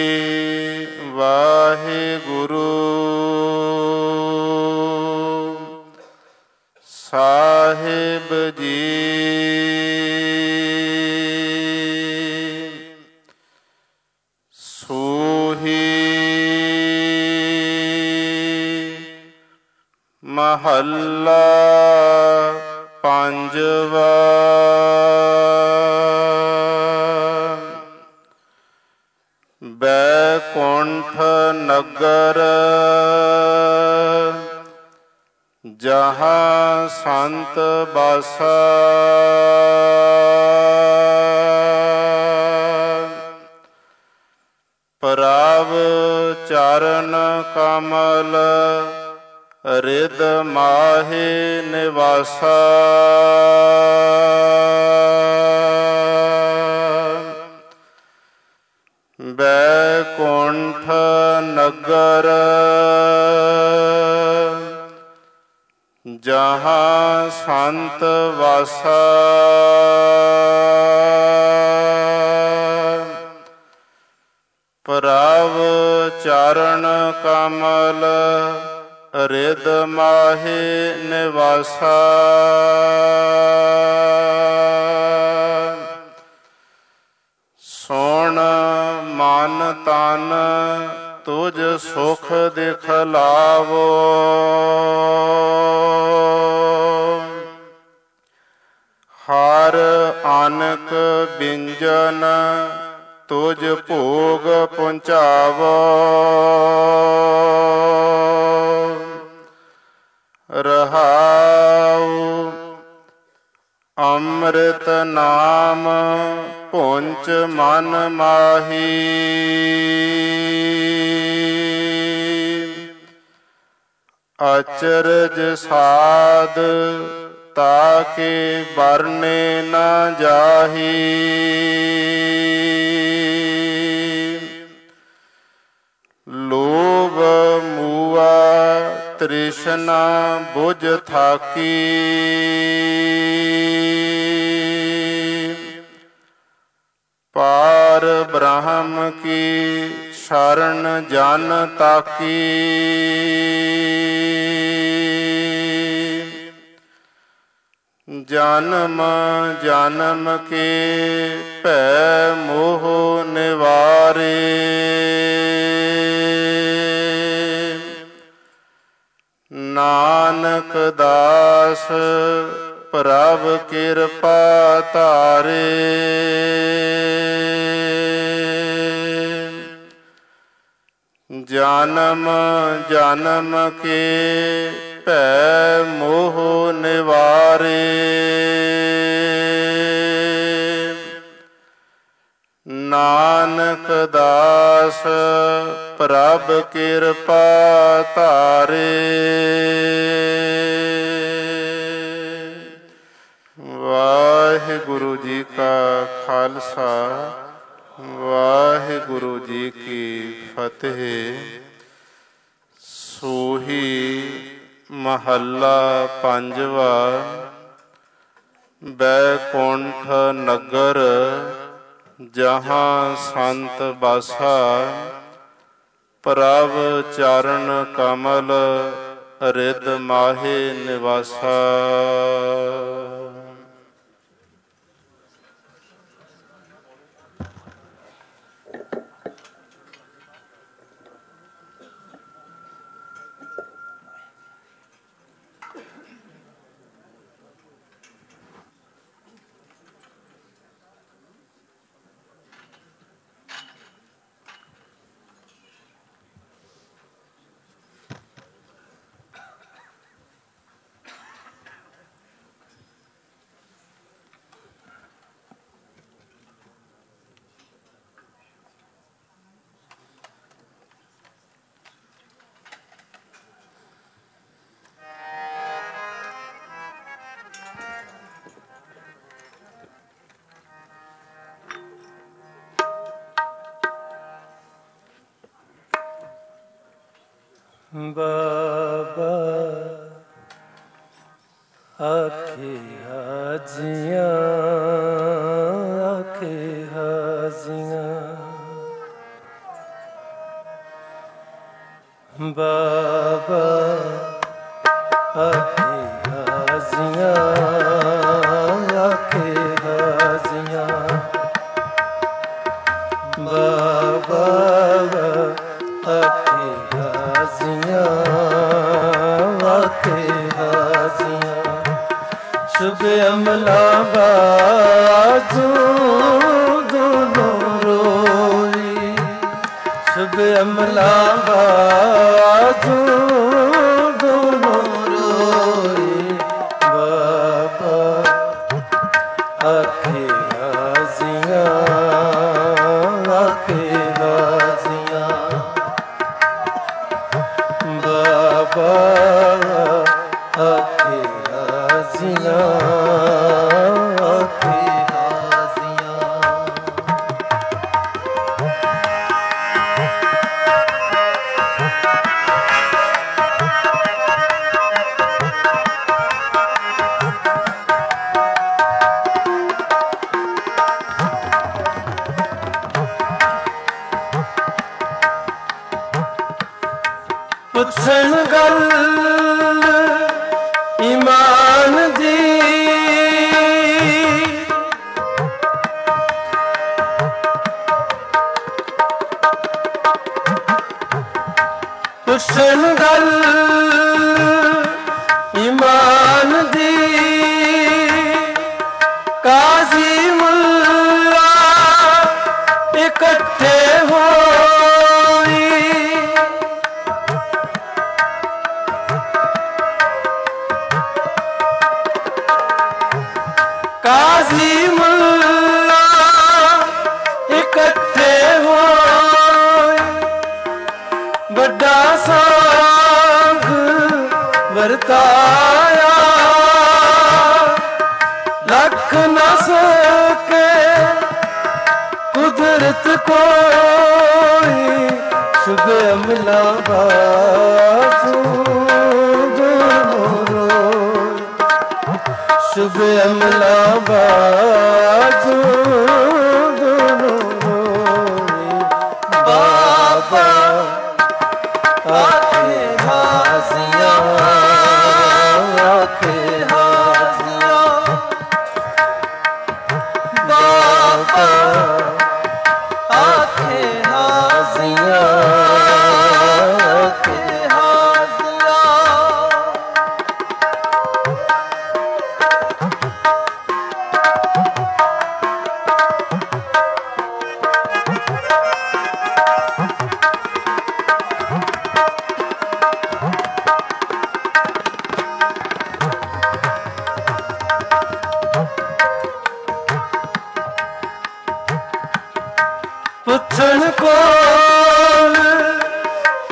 ਵਾਹਿਗੁਰੂ ਸਾਹਿਬ ਜੀ। ਸੂਹੀ ਮਹੱਲਾ ਪੰਜਵਾ। ਬੈਕੁੰਠ ਨਗਰ, ਜਹਾਂ ਸੰਤ ਬਾਸਾ। ਪ੍ਰਭ ਚਰਨ ਕਮਲ, ਰਿਦ ਮਾਹੇ ਨਿਵਾਸਾ। ਬੈਕੁੰਠ ਨਗਰ, ਜਹਾਂ ਸੰਤ ਵਾਸਾ। ਪ੍ਰਭ ਚਰਨ ਕਮਲ, ਰਿਦ ਮਾਹੇ ਨਿਵਾਸਾ। ਸੁਣ ਮਨ ਤਨ ਤੁਝ ਸੁਖ ਦਿਖਲਾਵੋ। ਹਰ ਅਨਕ ਬਿੰਜਨ ਤੁਝ ਭੋਗ ਪਹੁੰਚਾਵੋ। ਰਹਾਉ ਅੰਮ੍ਰਿਤ ਨਾਮ ਪੁੰਚ ਮਨ ਮਾਹੀ। ਅਚਰਜ ਸਾਧ ਤਾਕੇ ਵਰਨੇ ਨ ਜਾਹੀ। ਲੋਭ ਮੂਆ ਤ੍ਰਿਸ਼ਨਾ ਬੁਝ ਥਾਕੀ। ਪਾਰ ਬ੍ਰਹਮ ਕੀ ਸ਼ਰਨ ਜਨ ਤਾਕੀ। ਜਨਮ ਜਨਮ ਕੇ ਭੈ ਮੋਹ ਨਿਵਾਰੇ। ਨਾਨਕ ਦਾਸ ਪ੍ਰਭ ਕਿਰਪਾ ਧਾਰੇ। ਜਨਮ ਜਨਮ ਕੇ ਭੈ ਮੋਹ ਨਿਵਾਰੇ। ਨਾਨਕ ਦਾਸ ਪ੍ਰਭ ਕਿਰਪਾ ਧਾਰੇ। ਵਾਹਿਗੁਰੂ ਜੀ ਕਾ ਖਾਲਸਾ ਵਾਹਿਗੁਰੂ ਜੀ ਕੀ ਫਤਿਹ। ਸੋਹੀ ਮਹੱਲਾ ਪੰਜਵਾ। ਬੈਕੁੰਠ ਨਗਰ ਜਹਾਂ ਸੰਤ ਬਾਸਾ। ਪ੍ਰਭ ਚਰਨ ਕਮਲ ਰਿਦ ਮਾਹੇ ਨਿਵਾਸਾ। ਬਾਬਾ ਆਖੇ ਹਾਜ਼ੀਆਂ ਆਖੇ ਹਾਜ਼ੀਆਂ। ਬਾਬਾ ਆਖੇ ਹਾਜ਼ੀਆਂ ਆਖੇ ਹਾਜ਼ੀਆਂ। ਬਾਬਾ ਆਖੇ ਹਾਜ਼ੀਆਂ ਆਖੇ ਹਾਜ਼ੀਆਂ। ਸ਼ੁਭ ਅਮਲਾ ਬਾਜੂ ਦੋਨੋਂ ਰੋਈ। ਸ਼ੁਭ ਅਮਲਾ ਬਾਜੂ ਦੋਨੋਂ ਰੋਈ। ਬਾਬਾ ਆਖੇ ਹਾਜ਼ੀਆਂ ਆਖੇ ਹਾਜ਼ੀਆਂ। ਬਾਬਾ ਆਖੇ ਹਾਜ਼ੀਆਂ ਆਖੇ ਹਾਜ਼ੀਆਂ। ਪੁੱਛਣ ਗੱਲ ਈਮਾਨ ਦੀ। ਪੁੱਛਣ ਗੱਲ ਈਮਾਨ ਦੀ। ਕਾਜ਼ੀ ਮੁੱਲਾ ਇਕੱਠੇ ਹੋਈ। ਕਾਜ਼ੀ ਮੁੱਲਾ ਇਕੱਠੇ ਹੋਏ। ਵੱਡਾ ਸਾਂਗ ਵਰਤਾਇਆ ਲੱਖ ਨਾ ਸਕੇ ਕੁਦਰਤ ਕੋਈ। ਸ਼ੁਭ ਅਮਲਾ ਬਾਜੂ ਦੋਨੋਂ ਰੋਏ। ਸ਼ੁਭ ਅਮਲਾ ਬਾਜੂ ਦੋਨੋਂ ਰੋਏ। ਬਾਬਾ ਆਖੇ ਹਾਜ਼ੀਆਂ ਆਖੇ ਹਾਜ਼ੀਆਂ।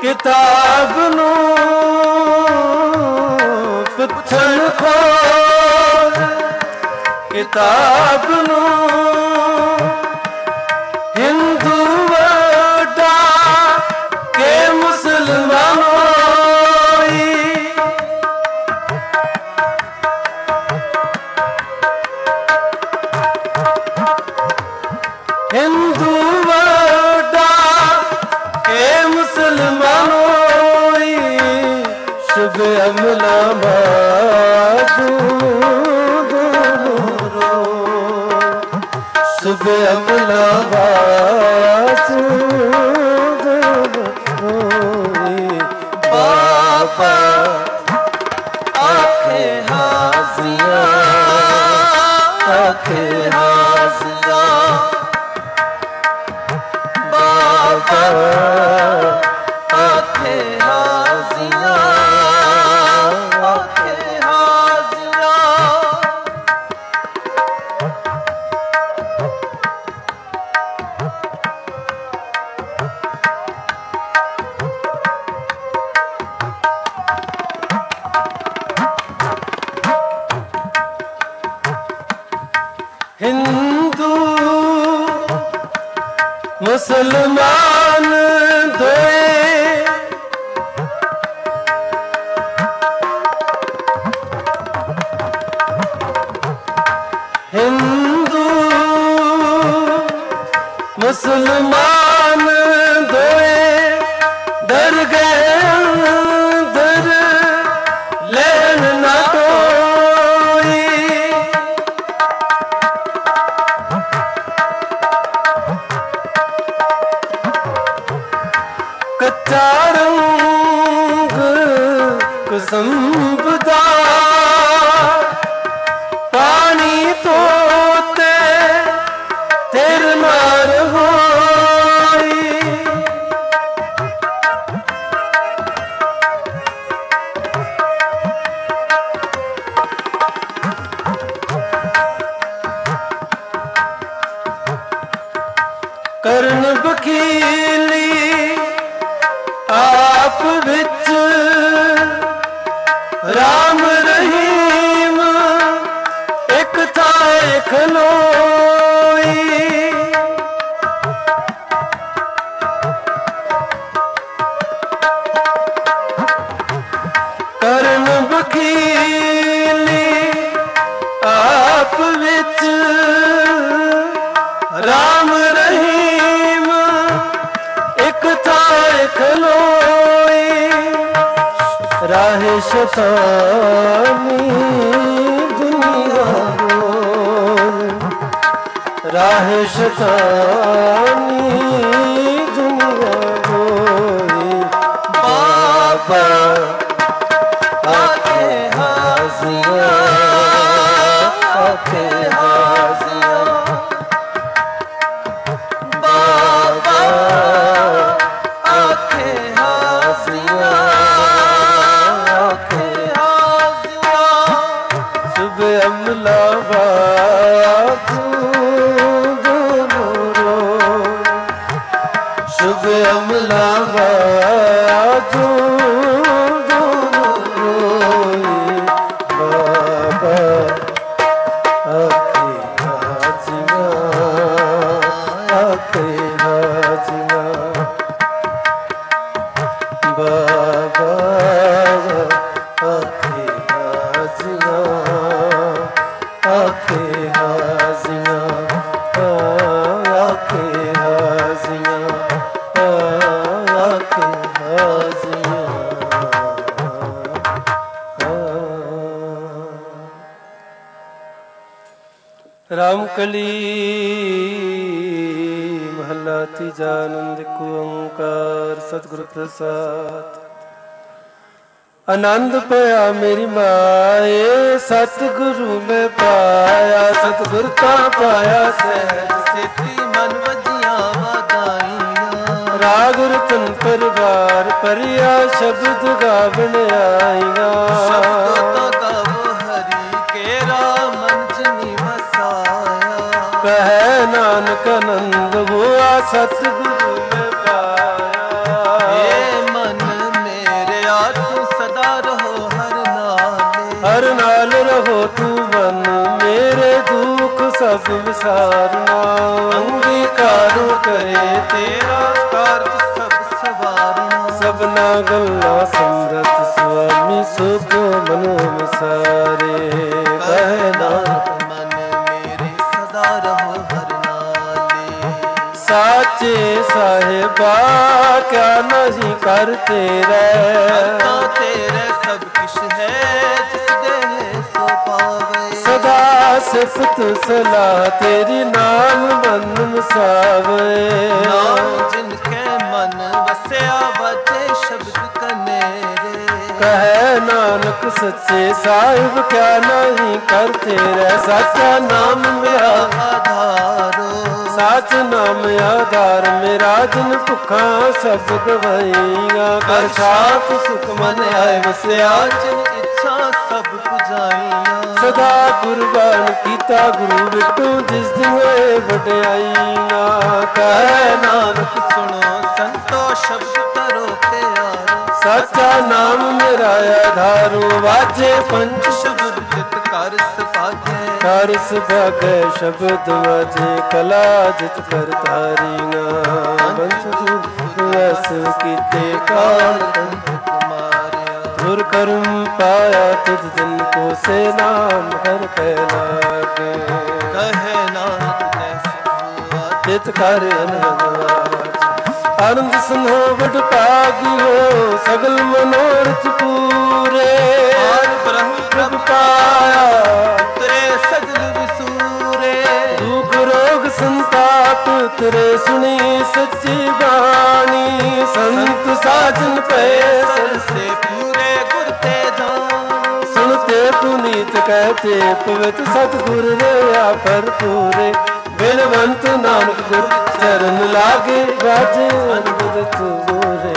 ਕਿਤਾਬ ਨੂੰ ਪੁੱਛਣ ਖੋਲ, ਕਿਤਾਬ ਨੂੰ ਹਿੰਦੂ ਵਡਾ ਕੇ ਮੁਸਲਮਾਨੋਂ ਹਿੰਦੂ ਵਡਾ ਕੇ ਮੁਸਲਮਾਨੋਂ ਸ਼ੁਭ ਅਮਲਾ ਬਾਜੂ ਦੂਰੋ, ਸ਼ੁਭ ਅਮਲਾ ਬਾਜੂ ਦੂਰੋ ਬਾਬਾ ਆਖੇ ਹਾਜ਼ੀਆਂ, ਆਖੇ ਹਾਜ਼ੀਆਂ ਬਾਬਾ ਆਖੇ ਹਾਜ਼ੀਆਂ, ਆਖੇ ਹਾਜ਼ੀਆਂ। ਹਿੰਦੂ ਮੁਸਲਮਾਨ ਦੋਏ ਹਿੰਦੂ ਮੁਸਲਮਾਨ ਦੋਏ ਡਰ ਗਏ ਅੰਦਰ ਲੈਣ ਨਾ ਕੋਈ, ਕੱਚਾ ਰੰਗ ਕੁਸੰਭ ਦਾ ਪਾਣੀ ਤੋਤੇ ਤੇਰੇ ਨਾਲ ਹੋਈ, ਕਰਨ ਬਖੀਲੀ ਆਪ ਵਿੱਚ ਰਾਮ ਰਹੀਮ ਇੱਕ ਥਾਂ ਖਲੋਈ, ਕਰਨ ਬਖੀਲੀ ਆਪ ਵਿੱਚ ਰਾਮ ਰਹੀਮ ਇੱਕ ਥਾਂ ਖਲੋਈ, ਰਾਹੇ ਸ਼ੈਤਾਨੀ ਦੁਨੀਆ ਗੋਲ, ਰਾਹੇ ਸ਼ੈਤਾਨੀ ਦੁਨੀਆ ਗੋਲ ਬਾਬਾ ਆਖੇ ਹਾਜ਼ੀਆਂ, ਆਖੇ ਹਾਜ਼ੀਆਂ ਬਾਬਾ ਆਖੇ ਹਾਜ਼ੀਆਂ, ਆਖੇ ਹਾਜ਼ੀਆਂ ਸ਼ੁਭ ਅਮਲਾ ਬਾਜੂ ਦੂਰੋ, ਸ਼ੁਭ ਅਮਲਾ ਬਾਜੂ ਰਾਮਕਲੀ ਮਹਲਾ ਤੀਜਾ। ਆਨੰਦ ਇੱਕ ਓੰਕਾਰ ਸਤਿਗੁਰ ਪ੍ਰਸਾਦ। ਆਨੰਦ ਪਿਆ ਮੇਰੀ ਮਾਏ ਸਤਿਗੁਰੂ ਮੈਂ ਪਾਇਆ, ਸਤਿਗੁਰ ਤਾਂ ਪਾਇਆ ਸਹਿਜ ਸੇਤੀ ਮਨ ਵਜੀਆਂ ਵਾਦਾਈਆਂ। ਰਾਗ ਰਤਨ ਪਰਿਵਾਰ ਪਰਿਆ ਸ਼ਬਦ ਗਾਵਣ ਆਈਆਂ। ਸ਼ਬਦ ਗਾਵੋ ਹਰੀ ਕੇਰਾ ਮਨ ਜਿਨੀ ਵਸਾਇਆ। ਕਹਿ ਨਾਨਕ ਆਨੰਦ ਹੋਆ ਸਤਿਗੁਰੂ ਮੈਂ ਪਾਇਆ। ਏ ਮਨ ਸਭ ਵਿਸਾਰਨਾ। ਅੰਗੀਕਾਰੋ ਕਰੇ ਤੇਰਾ ਕਾਰਜ ਸਭ ਸਵਾਰਨਾ। ਸਭਨਾ ਗੱਲਾਂ ਸਮਰਥ ਸੁਆਮੀ ਸੁਖ ਮਨੋ ਵਿਸਾਰੇ। ਕਹਿ ਨਾਨਕ ਮਨ ਮੇਰੇ ਸਦਾ ਰਹੋ ਹਰ ਨਾਲੇ। ਸਾਚੇ ਸਾਹਿਬਾ ਕਿਆ ਨਹੀਂ ਕਰ ਤੇਰਾ। ਕਰਤਾ ਤੇਰੇ ਸਭ ਕਿਛ ਹੈ ਜਿਸ ਦੇ ਸੋ ਪਾਵੇ। ਸਦਾ ਸਿਫਤ ਸਲਾਹ ਤੇਰੀ ਨਾਮ ਮਨ ਵਸਾਵੇ। ਨਾਮ ਜਿਨ ਕੇ ਮਨ ਵਸਿਆ ਵਾਜੇ ਸ਼ਬਦ ਕਨੇਰੇ। ਕਹੈ ਨਾਨਕ ਸੱਚੇ ਸਾਹਿਬ ਕਿਆ ਨਹੀਂ ਕਰ ਤੇਰਾ। ਸਾਚਾ ਨਾਮ ਮੇਰਾ ਆਧਾਰੋ। ਸਾਚ ਨਾਮ ਆਧਾਰ ਮੇਰਾ ਜਿਨ ਭੁੱਖਾ ਸਭ ਗਵਾਈਆਂ। ਕਰ ਸਾਥ ਸੁਖ ਮਨ ਆਏ ਵਸਿਆ। ਜਿਨ ਇੱਛਾ ਸਭ ਪੁਜਾਈਆਂ। ਸਦਾ ਕੁਰਬਾਨ ਕੀਤਾ ਗੁਰੂ ਬਿਟੂ ਜਿਸ ਦਿਨ ਹੋਏ ਵਡਿਆਈਆਂ। ਕਹਿ ਨਾਨਕ ਸੁਣੋ ਸੰਤੋ ਸ਼ਬਦ ਕਰੋ ਪਿਆਰੋ। ਸਾਚਾ ਨਾਮ ਮੇਰਾ ਆਧਾਰੋ। ਵਾਜੇ ਪੰਚ ਸ਼ਬਦ ਜਿਤ ਕਰ ਸੁਭਾਗੈ। ਕਰ ਸੁਭਾਗੈ ਸ਼ਬਦ ਵਾਜੇ ਕਲਾ ਜਿਤ ਕਰ ਧਾਰੀਆਂ। ਬੰਸ ਵਸ ਕੀਤੇ ਕਾਲ ਮਾਰਿਆ। ਗੁਰ ਕਰਮ ਪਾਇਆ ਤੁਧ ਦਿਨ ਕੋ ਸੇ ਨਾਮ ਹਰ ਕੈ ਲਾਗੇ। ਕਹੇ ਨਾਨਕ ਜੈਸਾ ਤਿਤ ਕਰ ਅਨਹਦ ਆਨੰਦ ਸੁਨੋ ਵਡ ਭਾਗਿਓ। ਸਗਲ ਮਨੋਰਥ ਪੂਰੇ। ਆਨ ਬ੍ਰਹਮ ਪ੍ਰਭ ਪਾਇਆ ਤੇਰੇ ਸਗਲ ਵਿਸੂਰੇ। ਦੁਖ ਰੋਗ ਸੰਤਾਪ ਤੇਰੇ ਸੁਣੀ ਸੱਚੀ ਬਾਣੀ। ਸੰਤ ਸਾਜਨ ਪਏ ਸਰਸੇ ਪੂਰੇ ਗੁਰ ਤੇ ਜਾਨ। ਸੁਣਤੇ ਪੁਨੀਤ ਕਹਤੇ ਪਵਿੱਤ ਸਤਿਗੁਰ ਰਿਹਾ ਭਰਪੂਰੇ। ਬਿਨਵੰਤ ਨਾਨਕ ਗੁਰ ਚਰਨ ਲਾਗੇ ਵਾਜੇ ਅਨੰਦਿਤ ਗੋਰੇ।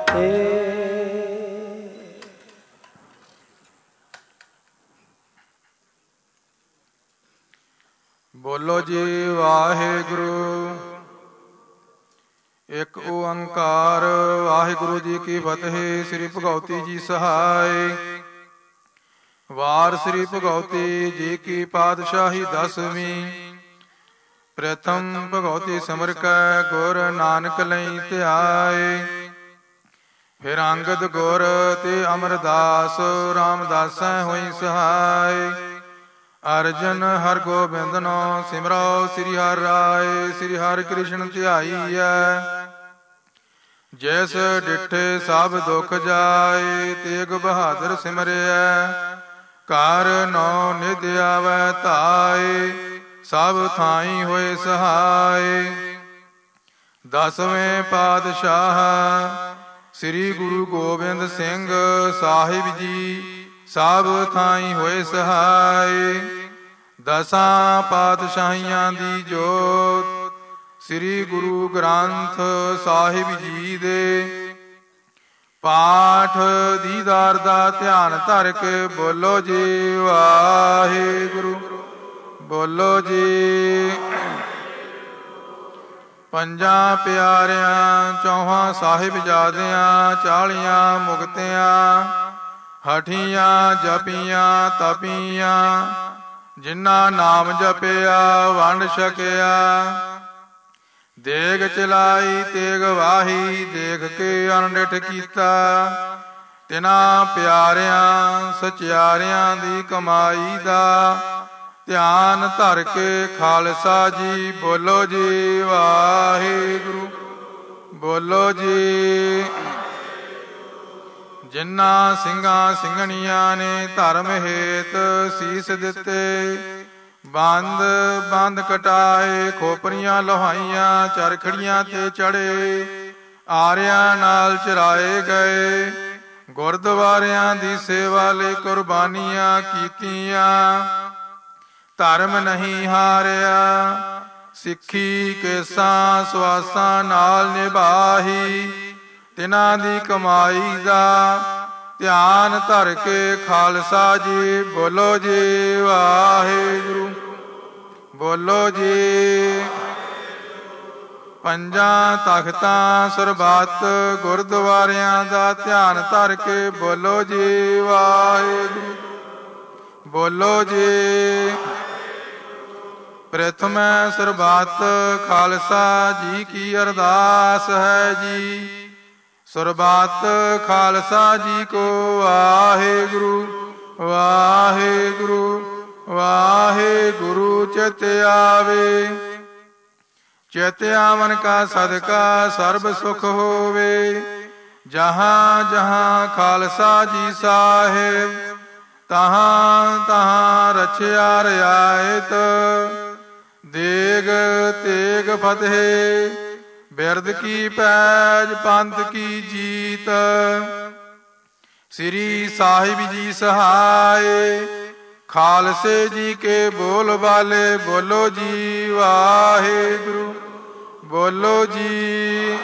ਬੋਲੋ ਜੀ ਵਾਹਿਗੁਰੂ। ਇੱਕ ਓੰਕਾਰ। ਵਾਹਿਗੁਰੂ ਜੀ ਕੀ ਫਤਿਹ। ਸ੍ਰੀ ਭਗਉਤੀ ਜੀ ਸਹਾਇ। ਵਾਰ ਸ੍ਰੀ ਭਗਉਤੀ ਜੀ ਕੀ ਪਾਤਸ਼ਾਹੀ ਦਸਵੀਂ। ਪ੍ਰਥਮ ਭਗਉਤੀ ਸਿਮਰ ਕੈ ਗੁਰ ਨਾਨਕ ਲਈ ਧਿਆਏ। ਫਿਰ ਅੰਗਦ ਗੁਰ ਤੇ ਅਮਰਦਾਸ ਰਾਮਦਾਸੈ ਹੋਈ ਸਹਾਇ। ਅਰਜਨ ਹਰ ਗੋਬਿੰਦਨੋ ਸਿਮਰੋ ਸ੍ਰੀ ਹਰਿ ਰਾਏ। ਸ੍ਰੀ ਹਰਿ ਕ੍ਰਿਸ਼ਨ ਧਿਆਈਐ। ਜੈਸ ਡਿਠੇ ਸਭ ਦੁਖ ਜਾਏ। ਤੇਗ ਬਹਾਦਰ ਸਿਮਰਿਐ। ਘਰ ਨੌ ਨਿਧ ਆਵੈ ਧਾਏ। ਸਭ ਥਾਈ ਹੋਏ ਸਹਾਏ। ਦਸਵੇਂ ਪਾਤਸ਼ਾਹ ਸ੍ਰੀ ਗੁਰੂ ਗੋਬਿੰਦ ਸਿੰਘ ਸਾਹਿਬ ਜੀ ਸਭ ਥਾਈ ਹੋਏ ਸਹਾਈ। ਦਸਾਂ ਪਾਤਸ਼ਾਹੀਆਂ ਦੀ ਜੋਤ ਸ੍ਰੀ ਗੁਰੂ ਗ੍ਰੰਥ ਸਾਹਿਬ ਜੀ ਦੇ ਪਾਠ ਦੀਦਾਰ ਦਾ ਧਿਆਨ ਧਰ ਕੇ ਬੋਲੋ ਜੀ ਵਾਹਿਗੁਰੂ। ਬੋਲੋ ਜੀ। ਪੰਜਾਂ ਪਿਆਰਿਆਂ ਚੌਹਾਂ ਸਾਹਿਬਜ਼ਾਦਿਆਂ ਚਾਲੀਆਂ ਮੁਕਤਿਆਂ ਹਠੀਆਂ ਜਪੀਆਂ ਤਪੀਆਂ ਜਿਨ੍ਹਾਂ ਨਾਮ ਜਪਿਆ ਵੰਡ ਛਕਿਆ। ਦੇਗ ਚਲਾਈ ਤੇਗ ਵਾਹੀ ਦੇਖ ਕੇ ਅਨਡਿਠ ਕੀਤਾ। ਤਿਨਾਂ ਪਿਆਰਿਆਂ ਸਚਿਆਰਿਆਂ ਦੀ ਕਮਾਈ ਦਾ ਧਿਆਨ ਧਰ ਕੇ ਖਾਲਸਾ ਜੀ ਬੋਲੋ ਜੀ ਵਾਹਿਗੁਰੂ। ਬੋਲੋ ਜੀ। ਜਿਨ੍ਹਾਂ ਸਿੰਘਾਂ ਸਿੰਘਣੀਆਂ ਨੇ ਧਰਮ ਹੇਤ ਸੀਸ ਦਿੱਤੇ। ਬੰਦ ਬੰਦ ਕਟਾਏ ਖੋਪਰੀਆਂ ਲੋਹਾਈਆਂ ਚਰਖੜੀਆਂ ਤੇ ਚੜੇ। ਆਰਿਆਂ ਨਾਲ ਚਰਾਏ ਗਏ। ਗੁਰਦੁਆਰਿਆਂ ਦੀ ਸੇਵਾ ਲਈ ਕੁਰਬਾਨੀਆਂ ਕੀਤੀਆਂ। ਧਰਮ ਨਹੀਂ ਹਾਰਿਆ। ਸਿੱਖੀ ਕੇਸਾਂ ਸਵਾਸਾਂ ਨਾਲ ਨਿਭਾਹੀ। ਤਿਨਾਂ ਦੀ ਕਮਾਈ ਦਾ ਧਿਆਨ ਧਰ ਕੇ ਖਾਲਸਾ ਜੀ ਬੋਲੋ ਜੀ ਵਾਹਿਗੁਰੂ। ਬੋਲੋ ਜੀ। ਪੰਜਾਂ ਤਖਤਾਂ ਸਰਬੱਤ ਗੁਰਦੁਆਰਿਆਂ ਦਾ ਧਿਆਨ ਧਰ ਕੇ ਬੋਲੋ ਜੀ ਵਾਹਿਗੁਰੂ। ਬੋਲੋ ਜੀ। ਪ੍ਰਥਮੈ ਸਰਬੱਤ ਖਾਲਸਾ ਜੀ ਕੀ ਅਰਦਾਸ ਹੈ ਜੀ। ਸਰਬੱਤ ਖਾਲਸਾ ਜੀ ਕੋ ਵਾਹਿਗੁਰੂ ਵਾਹਿਗੁਰੂ ਵਾਹਿਗੁਰੂ ਚਿਤ ਆਵੇ। ਚਿਤ ਆਵਨ ਕਾ ਸਦਕਾ ਸਰਬ ਸੁਖ ਹੋਵੇ। ਜਹਾਂ ਜਹਾਂ ਖਾਲਸਾ ਜੀ ਸਾਹਿਬ ਤਹਾਂ ਤਹਾਂ ਰਚਿਆ ਰਿਆਇਤ। ਦੇਗ ਤੇਗ ਫਤਿਹ ਬਿਰਦ ਕੀ ਪੈਜ ਪੰਥ ਕੀ ਜੀਤ। ਸ੍ਰੀ ਸਾਹਿਬ ਜੀ ਸਹਾਏ ਖਾਲਸੇ ਜੀ ਕੇ ਬੋਲ ਬਾਲੇ ਬੋਲੋ ਜੀ ਵਾਹਿਗੁਰੂ ਬੋਲੋ ਜੀ।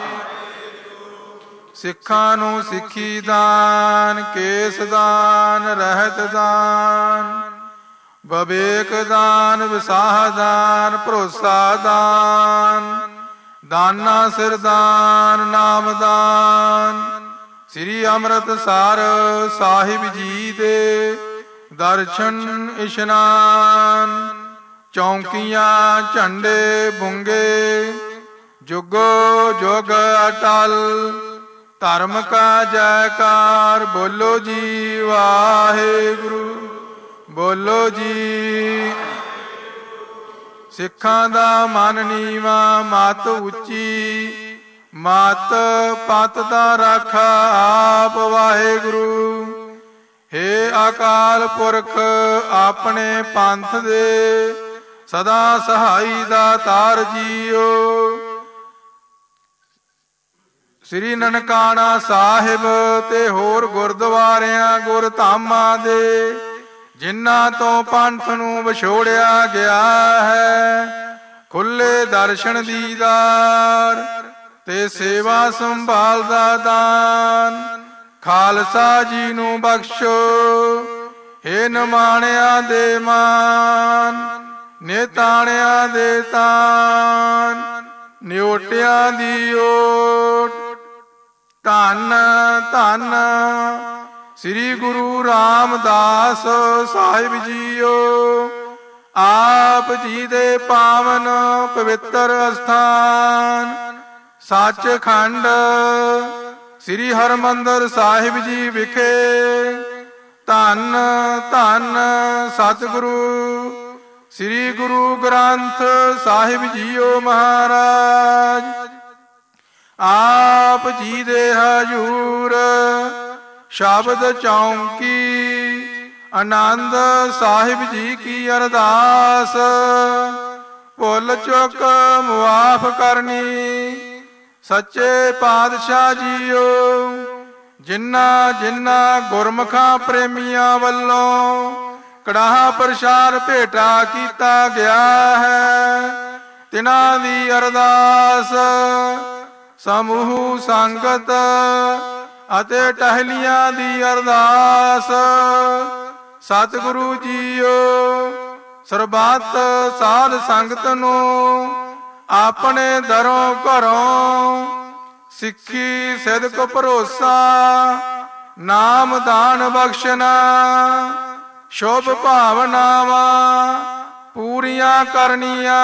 ਸਿੱਖਾਂ ਨੂੰ ਸਿੱਖੀ ਦਾਨ ਕੇਸ ਦਾਨ ਰਹਿਤ ਦਾਨ ਵਿਵੇਕ ਦਾਨ ਵਿਸਾਹ ਦਾਨ ਭਰੋਸਾ ਦਾਨ ਦਾਨਾ ਸਿਰ ਦਾਨ ਨਾਮ ਦਾਨ। ਸ੍ਰੀ ਅੰਮ੍ਰਿਤਸਰ ਸਾਹਿਬ ਜੀ ਦੇ ਦਰਸ਼ਨ ਇਸ਼ਨਾਨ। ਚੌਂਕੀਆਂ ਝੰਡੇ ਬੁੰਗੇ ਜੁਗੋ ਜੁਗ ਅਟਲ। ਧਰਮ ਕਾ ਜੈਕਾਰ ਬੋਲੋ ਜੀ ਵਾਹਿਗੁਰੂ ਬੋਲੋ ਜੀ। ਸਿੱਖਾਂ ਦਾ ਮਨ ਨੀਵਾ ਮਤ ਉੱਚੀ ਮਤ ਪਤ ਦਾ ਰਾਖਾ ਆਪ ਵਾਹਿਗੁਰੂ। ਹੇ ਅਕਾਲ ਪੁਰਖ ਆਪਣੇ ਪੰਥ ਦੇ ਸਦਾ ਸਹਾਈ ਦਾਤਾਰ ਜੀਓ। ਸ੍ਰੀ ਨਨਕਾਣਾ ਸਾਹਿਬ ਤੇ ਹੋਰ ਗੁਰਦੁਆਰਿਆਂ ਗੁਰਧਾਮਾਂ ਦੇ ਜਿਨ੍ਹਾਂ ਤੋਂ ਪੰਥ ਨੂੰ ਵਿਛੋੜਿਆ ਗਿਆ ਹੈ ਖੁੱਲੇ ਦਰਸ਼ਨ ਦੀਦਾਰ ਤੇ ਸੇਵਾ ਸੰਭਾਲ ਦਾ ਦਾਨ ਖਾਲਸਾ ਜੀ ਨੂੰ ਬਖਸ਼ੋ। ਹੇ ਨਿਮਾਣਿਆਂ ਦੇ ਮਾਨ ਨਿਤਾਣਿਆਂ ਦੇ ਤਾਨ ਨਿਓਟਿਆਂ ਦੀ ਓਟ। ਧੰਨ ਧੰਨ ਸ੍ਰੀ ਗੁਰੂ ਰਾਮਦਾਸ ਸਾਹਿਬ ਜੀਓ। ਆਪ ਜੀ ਦੇ ਪਾਵਨ ਪਵਿੱਤਰ ਅਸਥਾਨ ਸੱਚਖੰਡ ਸ੍ਰੀ ਹਰਿਮੰਦਰ ਸਾਹਿਬ ਜੀ ਵਿਖੇ ਧੰਨ ਧੰਨ ਸਤਿਗੁਰੂ ਸ੍ਰੀ ਗੁਰੂ ਗ੍ਰੰਥ ਸਾਹਿਬ ਜੀਓ ਮਹਾਰਾਜ। ਆਪ ਜੀ ਦੇ ਹਜੂਰ ਸ਼ਬਦ ਚੌਂਕੀ ਆਨੰਦ ਸਾਹਿਬ ਜੀ ਕੀ ਅਰਦਾਸ। ਭੁੱਲ ਚੁੱਕ ਮੁਆਫ ਕਰਨੀ ਸੱਚੇ ਪਾਤਸ਼ਾਹ ਜੀਓ। ਜਿਨ੍ਹਾਂ ਜਿਨ੍ਹਾਂ ਗੁਰਮੁਖਾਂ ਪ੍ਰੇਮੀਆਂ ਵੱਲੋਂ ਕੜਾਹ ਪ੍ਰਸ਼ਾਦ ਭੇਟਾ ਕੀਤਾ ਗਿਆ ਹੈ ਤਿਨਾਂ ਦੀ ਅਰਦਾਸ ਸਮੂਹ ਸੰਗਤ ਅਤੇ ਟਹਿਲੀਆਂ ਦੀ ਅਰਦਾਸ। ਸਤਿਗੁਰੂ ਜੀਓ ਸਰਬੱਤ ਸਾਧ ਸੰਗਤ ਨੂੰ ਆਪਣੇ ਦਰੋਂ ਘਰੋਂ ਸਿੱਖੀ ਸਿਦਕ ਭਰੋਸਾ ਨਾਮ ਦਾਨ ਬਖਸ਼ਣਾ ਸ਼ੁਭ ਭਾਵਨਾਵਾਂ ਪੂਰੀਆਂ ਕਰਨੀਆਂ।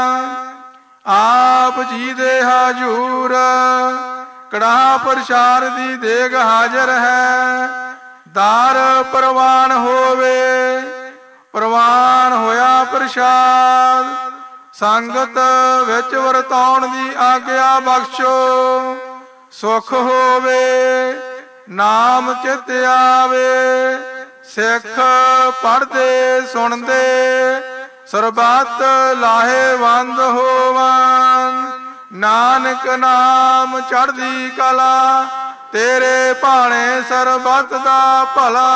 ਆਪ ਜੀ ਦੇ ਹਜੂਰ ਕੜਾਹ ਪ੍ਰਸ਼ਾਦ ਦੀ ਦੇਗ ਹਾਜ਼ਰ ਹੈ। ਦਾਰ ਪ੍ਰਵਾਨ ਹੋਵੇ ਪ੍ਰਵਾਨ ਹੋਇਆ ਪ੍ਰਸ਼ਾਦ ਸੰਗਤ ਵਿੱਚ ਵਰਤਾਉਣ ਦੀ ਆਗਿਆ ਬਖਸ਼ੋ। ਸੁਖ ਹੋਵੇ ਨਾਮ ਚਿਤ ਆਵੇ ਸਿੱਖ ਪੜ੍ਹਦੇ ਸੁਣਦੇ ਸਰਬੱਤ ਲਾਹੇਵੰਦ ਹੋਵਨ। ਨਾਨਕ ਨਾਮ ਚੜ੍ਹਦੀ ਕਲਾ ਤੇਰੇ ਭਾਣੇ ਸਰਬੱਤ ਦਾ ਭਲਾ।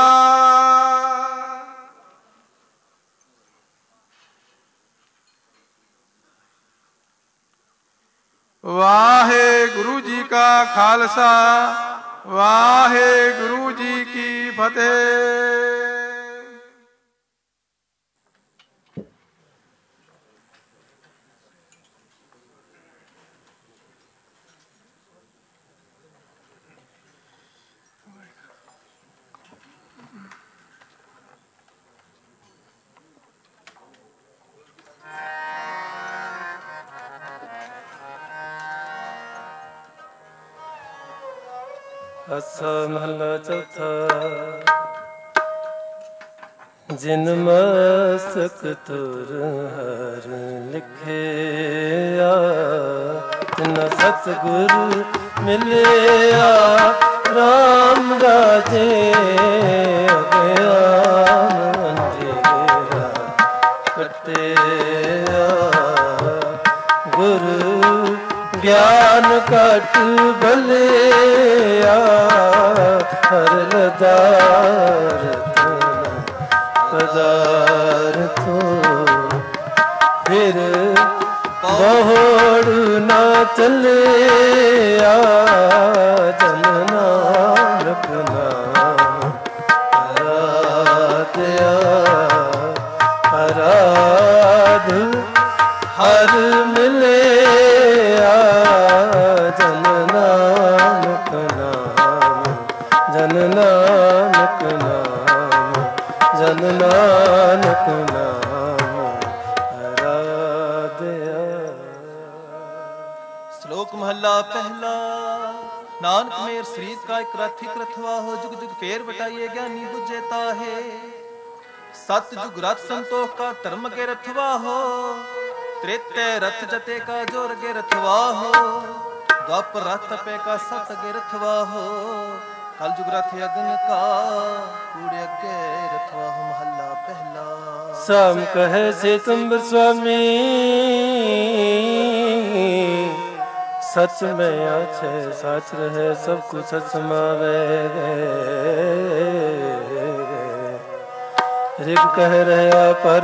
ਵਾਹਿਗੁਰੂ ਜੀ ਕਾ ਖਾਲਸਾ ਵਾਹਿਗੁਰੂ ਜੀ ਕੀ ਫਤਿਹ। ਆਸਾ ਮਹਲਾ ਚੌਥਾ। ਜਿਨ ਮਸਤਕ ਤੁਰ ਹਰ ਲਿਖਿਆ, ਤਿਨ ਸਤਿਗੁਰ ਮਿਲਿਆ, ਰਾਮ ਰਾਜੇ ਅਗਿਆਨ ਅੰਧੇਰਾ ਕੱਟਿਆ, ਗੁਰੂ ਗਿਆਨ ਘਟ ਭਲਿਆ, ਹਰ ਲਦਾਰਤ ਪਦਾਰਥੋ, ਫਿਰ ਬਹੁੜ ਨਾ ਚੱਲਿਆ, ਜਨ ਨਾਨਕ ਨਾਮ ਅਰਾਧਿਆ, ਅਰਾਧ ਹਰ ਮਿਲਿਆ, ਜਨ ਨਾਨਕ ਨਾਮ, ਜਨ ਨਾਨਕ ਨਾਮ, ਜਨ ਨਾਨਕ ਨਾਮ ਅਰਾਧਿਆ। ਸ਼ਲੋਕ ਮਹੱਲਾ ਪਹਿਲਾ। ਨਾਨਕ ਮੇਰ ਸਰੀਰ ਕਾ ਇਕ ਰਥ ਇਕ ਰਥਵਾ ਹੋ, ਜੁਗ ਜੁਗ ਫੇਰ ਵਟਾਈਏ ਗਿਆਨੀ ਬੁਝੇ ਤਾਹੇ। ਸਤ ਜੁਗ ਰਥ ਸੰਤੋਖ ਕਾ ਧਰਮ ਕੇ ਰਥਵਾ ਹੋ, त्रेते रथ जते का जोर गे रथवा हो, द्वापर रथ तपे का सत गे रथवा हो, कल जुग रथ अग्न का कूड़े अगे रथवा हो। महला पहला। साम कहे से तुम स्वामी, सच में आछे साच रहे, सब कुछ सच समावे। ऋग कह रहा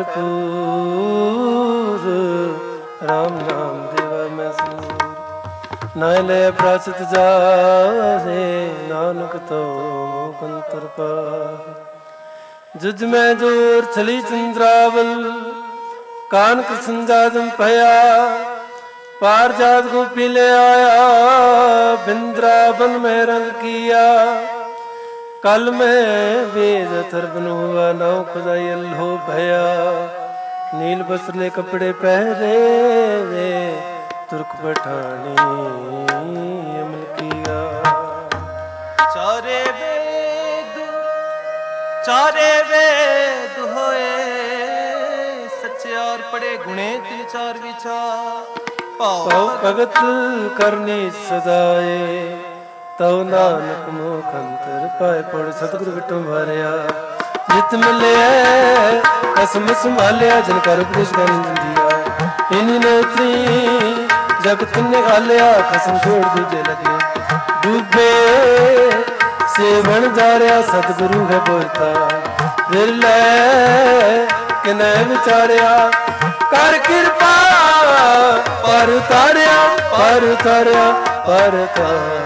भरपूर, राम नाम देवा मैं सूर। नाय ले प्राचित जारे, नानक तो मुकंतर पा। जुज में जोर छली चंद्रावल, कान कृष्ण जादम पया। पार जात गोपी ले आया, बिंद्रावन में रंग किया। कल में वेद थर्बन हुआ, नाव खुदाई अल्हो भया। नील बसले कपड़े पहरे वे, तुर्क पठानी अमल किया। चारे वेद चारे वेद होए, सच्चे और पड़े गुणे तिन चार विचार। पाओ भगत करनी सदाए, तव नानक मुख अंतर पाए। पड़ सतगुरु विटो मारिया, जित मिले कसम संभालिया। जिनकर उपदेश ज्ञान दिया, इन्हीं ने इतनी जगत ने गालिया। कसम छोड़ दूजे लगे, डूबे से बन जा रहा। सतगुरु है बोलता विरले किने विचारिया। कर कृपा पर उतारिया, पर उतारिया, पर उतारिया।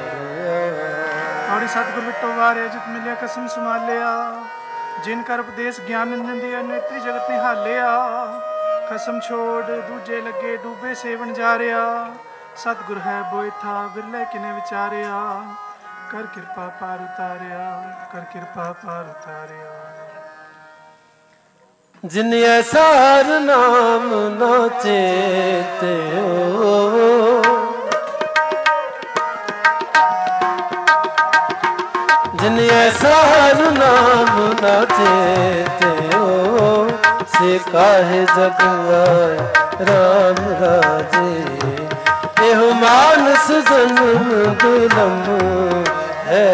सतगुरु विटो वारे, जित मिलिया कसम संभालिया। जिनकर उपदेश ज्ञान दिया, नेत्री जगत ने हालिया। कसम छोड़ दूजे लगे, डूबे सेवन जा रहा। सतगुर है बोए था, विरले किने विचारिया। कर कृपा पार उतारिया, कर कृपा पार उतारिया। जिन ऐसा हर नाम न चेते हो, जिन ऐसा हर नाम न चेते हो। से काहे जग आए राम राजे, एहो मानस जन्म दुलम है।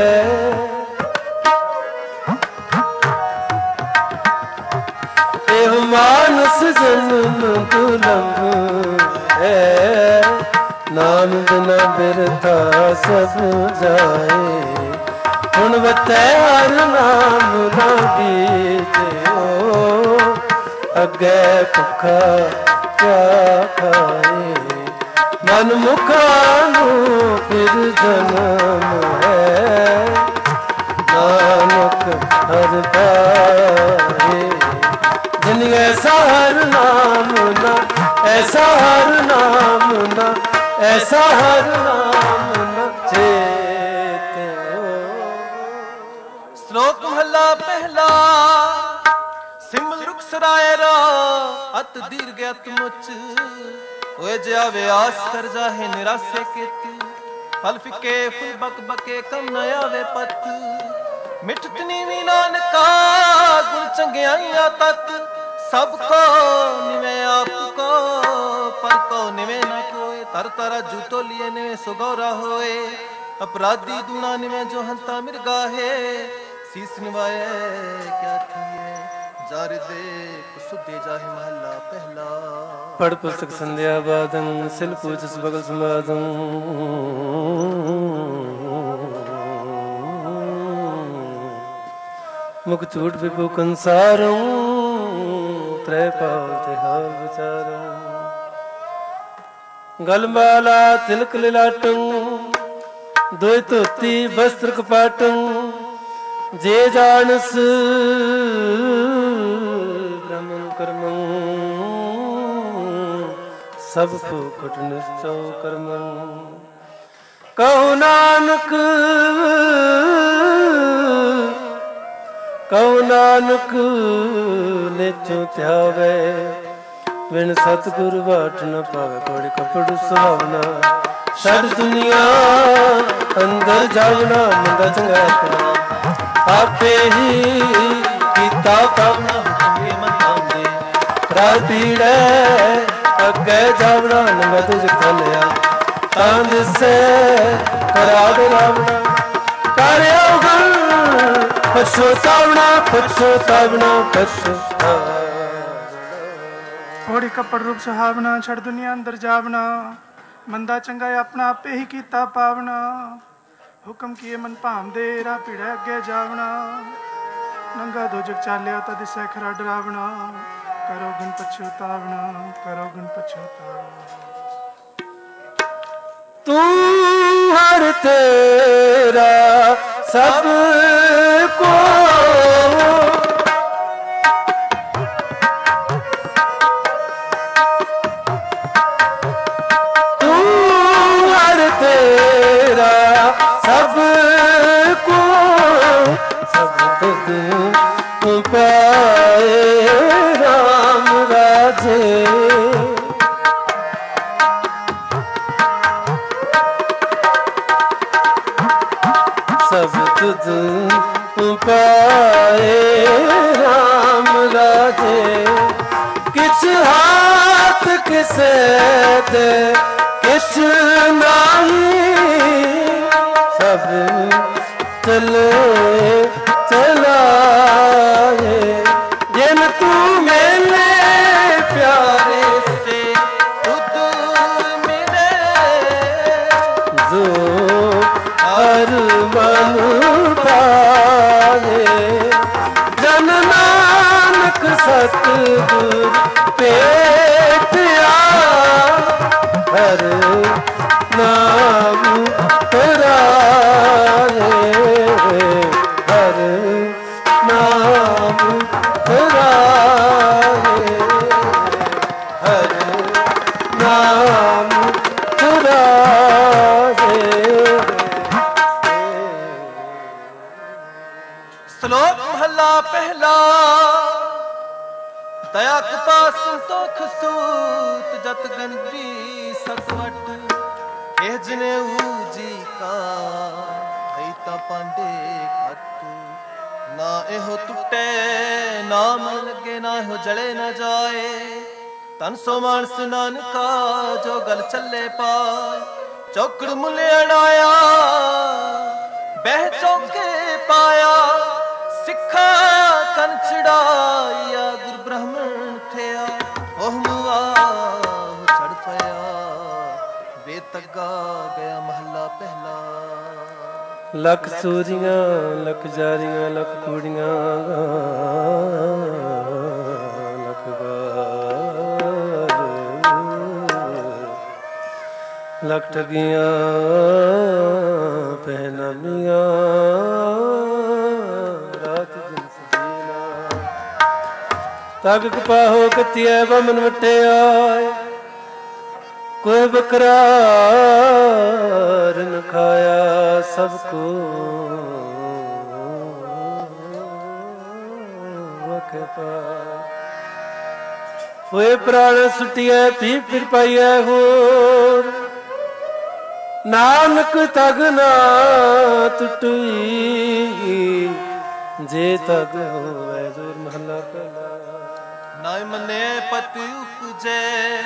एहो मानस जन्म दुलम है। नाम बिना बिरथा सब जाए, हुण वतै हर नाम न बीते हो। अगे भुखा क्या खाए, मन मुखा नू फिर जन्म है। नानक हर पाए, जिन ऐसा हर नाम न, ऐसा हर नाम न, ऐसा हर नाम न चेते हो। श्लोक महला पहला। सिमल रुख सराय रा, अत दीर्घ अत मुच। ओए ज्या व्यास कर जाहे निरासे केत। ਫਲ ਫਿੱਕੇ ਫੁੱਲ ਬਕ ਬਕੇ ਕਮ ਨ ਆਵੇ ਪਤ ਮਿੱਠਤ ਨੀਵੀਂ ਨਾਨਕਾ ਗੁਣ ਚੰਗਿਆਈਆਂ ਤਤ ਸਭ ਕੋ ਨਿਵੇਂ ਆਪ ਕੋ ਪਰ ਕੋ ਨਿਵੇਂ ਨਾ ਕੋਏ ਤਰ ਤਰਾ ਜੂਤੋ ਲਿਏ ਨਿਵੇਂ ਸੁਗੌਰਾ ਹੋਏ अपराधी दूना निवे जो हंता मिर्गा है सीस निवाए क्या थिए जार दे सुदे जाहे महला पहला पढ़ पुस्तक संध्या बादं सिल पूज बगल संवादं मुख झूठ विभु कंसारों त्रै पावते हाल विचारों गल माला तिलक लिलाटों दोय धोती वस्त्र कपाटं जे जानस ब्रह्मन कर्मं सब फूकट निश्चौ कर्मं कहो नानक कहो नानक नेचो त्यावे बिन सतगुरु बाट न पावे कोड़ी कपड़ सुहावना छड़ दुनिया अंदर जावना मंदा चंगा करना आपे ही कीता पावना हुक्मे मन पांदे रातीड़े अगे जावना नंगा तुझ खलिया तांद से करा डरावना कार्या गल पछतावना पछतावना पछतावना घोड़ी कपड़ रूप सुहावना छड़ दुनिया अंदर जावना मंदा चंगा अपना आपे ही कीता पावना हुक्म किए मन भामदे राह पीड़े अगे जावना नंगा दो जग चालिया तद सैखरा डरावना करो गुण पछतावना करो गुण पछतावना तू हर तेरा सब को पाए राम राजे सब तुझ पाए राम राजे किस हाथ किसे दे किस नहीं सब चले चलाए जिन तू मेले प्यारे से खुद मिले जो हर मन पाए जन नानक सतगुर पेटिया हर नाम तेराए हर नाम तेराए हर नाम तेराए। श्लोक महला पहला दया कृपा संतोख सूत जत गंदी सतवट एह जिने ऊजी का ता पांडे खट ना एहो टुटे ना मन लगे ना एहो जले ना जाए तन सो मानस नानका जो गल चले पाए चौकड़ मुले अड़ाया बह चौके पाया सिखा कन चढ़ाया गुरु ब्राह्मण थया ओह मुआ चढ़ पया बेतगा गया महला पहला लख सूरियां लख जारियां लख कुड़ियां लख गार लख ठगियां पहनामियां रात दिन सजीना तग कपाहो कतिया बमन वटे आए कोई बकरार न खाया सबको वखे पाए होए प्राण सुटिया पी फिर पाइया होर ਨਾਨਕ ਤਗ ਨਾ ਟੁੱਟੀ ਜੇ ਤਗ ਹੋਵੇ ਦੂਰ ਮਹਲਾ ਪਹਿਲਾ। ਨਾਇ ਮੰਨੇ ਪਤ ਉਪਜੈ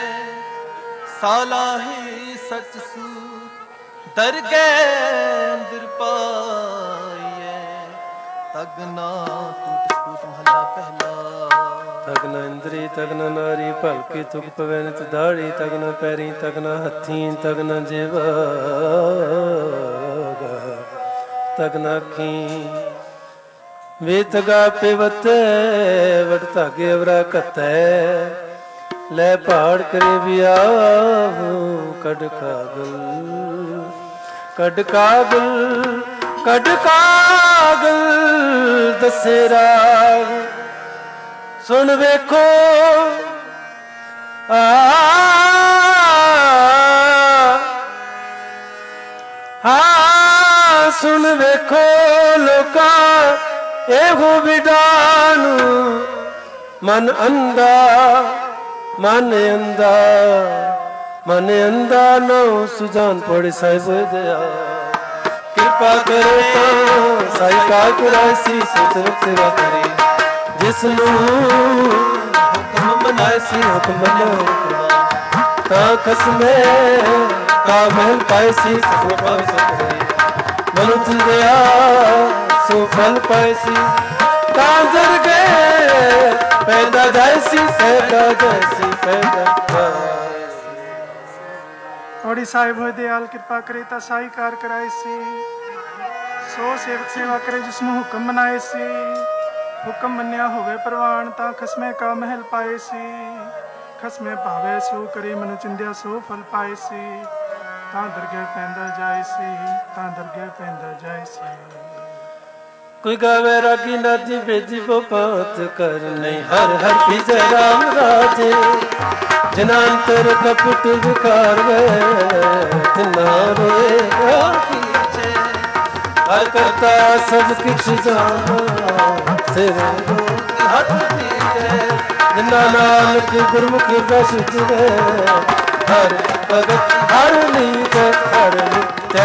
ਸਾਲਾਹੀ ਸਚ ਸੂ ਦਰਗਹਿ ਅੰਦਰ ਪਾਈਐ ਤਗ ਨਾ ਟੂਟ ਸਪੂਟ ਮਹਲਾ ਪਹਿਲਾ। ਤਗ ਨਾ ਇੰਦਰੀ ਤਗ ਨਾ ਨਾਰੀ ਭਲਕੇ ਤੁਕ ਪਵੈ ਨਿਤ ਦਾੜੀ ਤਗ ਨਾ ਪੈਰੀ ਤਗ ਨਾ ਹੱਥੀ ਤਗ ਨਾ ਜੇਵਾ ਤਗ ਨਾ ਅੱਖੀ ਵੇ ਤਗਾ ਪਿਵਤ ਵਟ ਧਾਗੇ ਅਵਰਾ ਘਤੈ ਲੈ ਪਹਾੜ ਕਰੇ ਵਿਆਹੂ ਕੱਢ ਕਾਗਲ ਕੱਢ ਕਾਗਲ ਕੱਢ ਕਾਗਲ ਦਸੇ ਰਾਗ ਸੁਣ ਵੇਖੋ ਆ ਹਾਂ ਸੁਣ ਵੇਖੋ ਲੋਕਾਂ ਇਹੋ ਵਿਡਾਨ ਮਨ ਅੰਦਾ ਮਨ ਅੰਦਾ ਮਨ ਅੰਦਾ ਨੋ ਸੁਜਾਨ ਪੜੇ ਸਾਹਿਬ ਦਇਆ ਕਿਰਪਾ ਕਰੋ ਤਾਂ ਸਾਈ ਕਾ ਕੁਰਾਸੀ ਸਤਿ ਸੇਵਾ ਕਰੇ ਜਿਸ ਨੂੰ ਹੁਕਮ ਮਨਾਏ ਸੀ ਹੁਕਮ ਮੰਨੋ ਤਾਂ ਖਸਮੇ ਕਾ ਮਹਿਲ ਪਾਏ ਸੀ ਸੋ ਪਾਏ ਸਤਿ ਮਨੁ ਚੰਦਿਆ ਸੋ ਫਲ ਪਾਏ ਸੀ ਤਾਂ ਦਰ ਗਏ ਪੈਦਾ ਜਾਏ ਸੀ ਪੈਦਾ ਜਾਏ ਸੀ ਪੈਦਾ ਜਾਏ ਸੀ। ਔੜੀ ਸਾਹਿਬ ਹੋਏ ਦਿਆਲ ਕਿਰਪਾ ਕਰੇ ਤਾਂ ਸਾਈ ਕਾਰ ਕਰਾਏ ਸੀ ਸੋ ਸੇਵਕ ਸੇਵਾ ਕਰੇ ਜਿਸ ਨੂੰ ਹੁਕਮ ਮਨਾਏ ਸੀ ਹੁਕਮ ਮੰਨਿਆ ਹੋਵੇ ਪ੍ਰਵਾਨ ਤਾਂ ਖਸਮੇ ਕਾ ਮਹਿਲ ਪਾਏ ਸੀ ਖਸਮੇ ਭਾਵੇ ਸੋ ਕਰੇ ਮਨੁ ਚਿੰਦਿਆ ਸੋ ਫਲ ਪਾਏ ਸੀ ਤਾਂ ਦਰਗਹਿ ਪੈਂਦਾ ਜਾਏ ਸੀ ਤਾਂ ਦਰਗਹਿ ਪੈਂਦਾ ਜਾਏ ਸੀ। ਕੋਈ ਗਾਵੇ ਰਾਗੀ ਨਾਦੀ ਬੇਜੀ ਬੋ ਪਾਤ ਕਰ ਨਹੀਂ ਹਰ ਹਰ ਭੀਜੈ ਰਾਮ ਰਾਜੇ ਜਿਨਾਂ ਅੰਤਰ ਕਪਟ ਵਿਕਾਰ ਵੇ ਤਿਨਾ ਰੋਏ ਕੀਚੇ ਹਰ ਕਰਤਾ ਸਭ ਕਿਛ ਜਾਣਾ ਸਿਰ ਹੱਥ ਭੀਜੈ ਜਿਨਾਂ ਨਾਨਕ ਗੁਰਮੁਖੀ ਬਸ ਜੁੜੇ ਹਰ ਭਗਤ ਹਰ ਨੀਤ ਹਰ ਨਿਤੈ।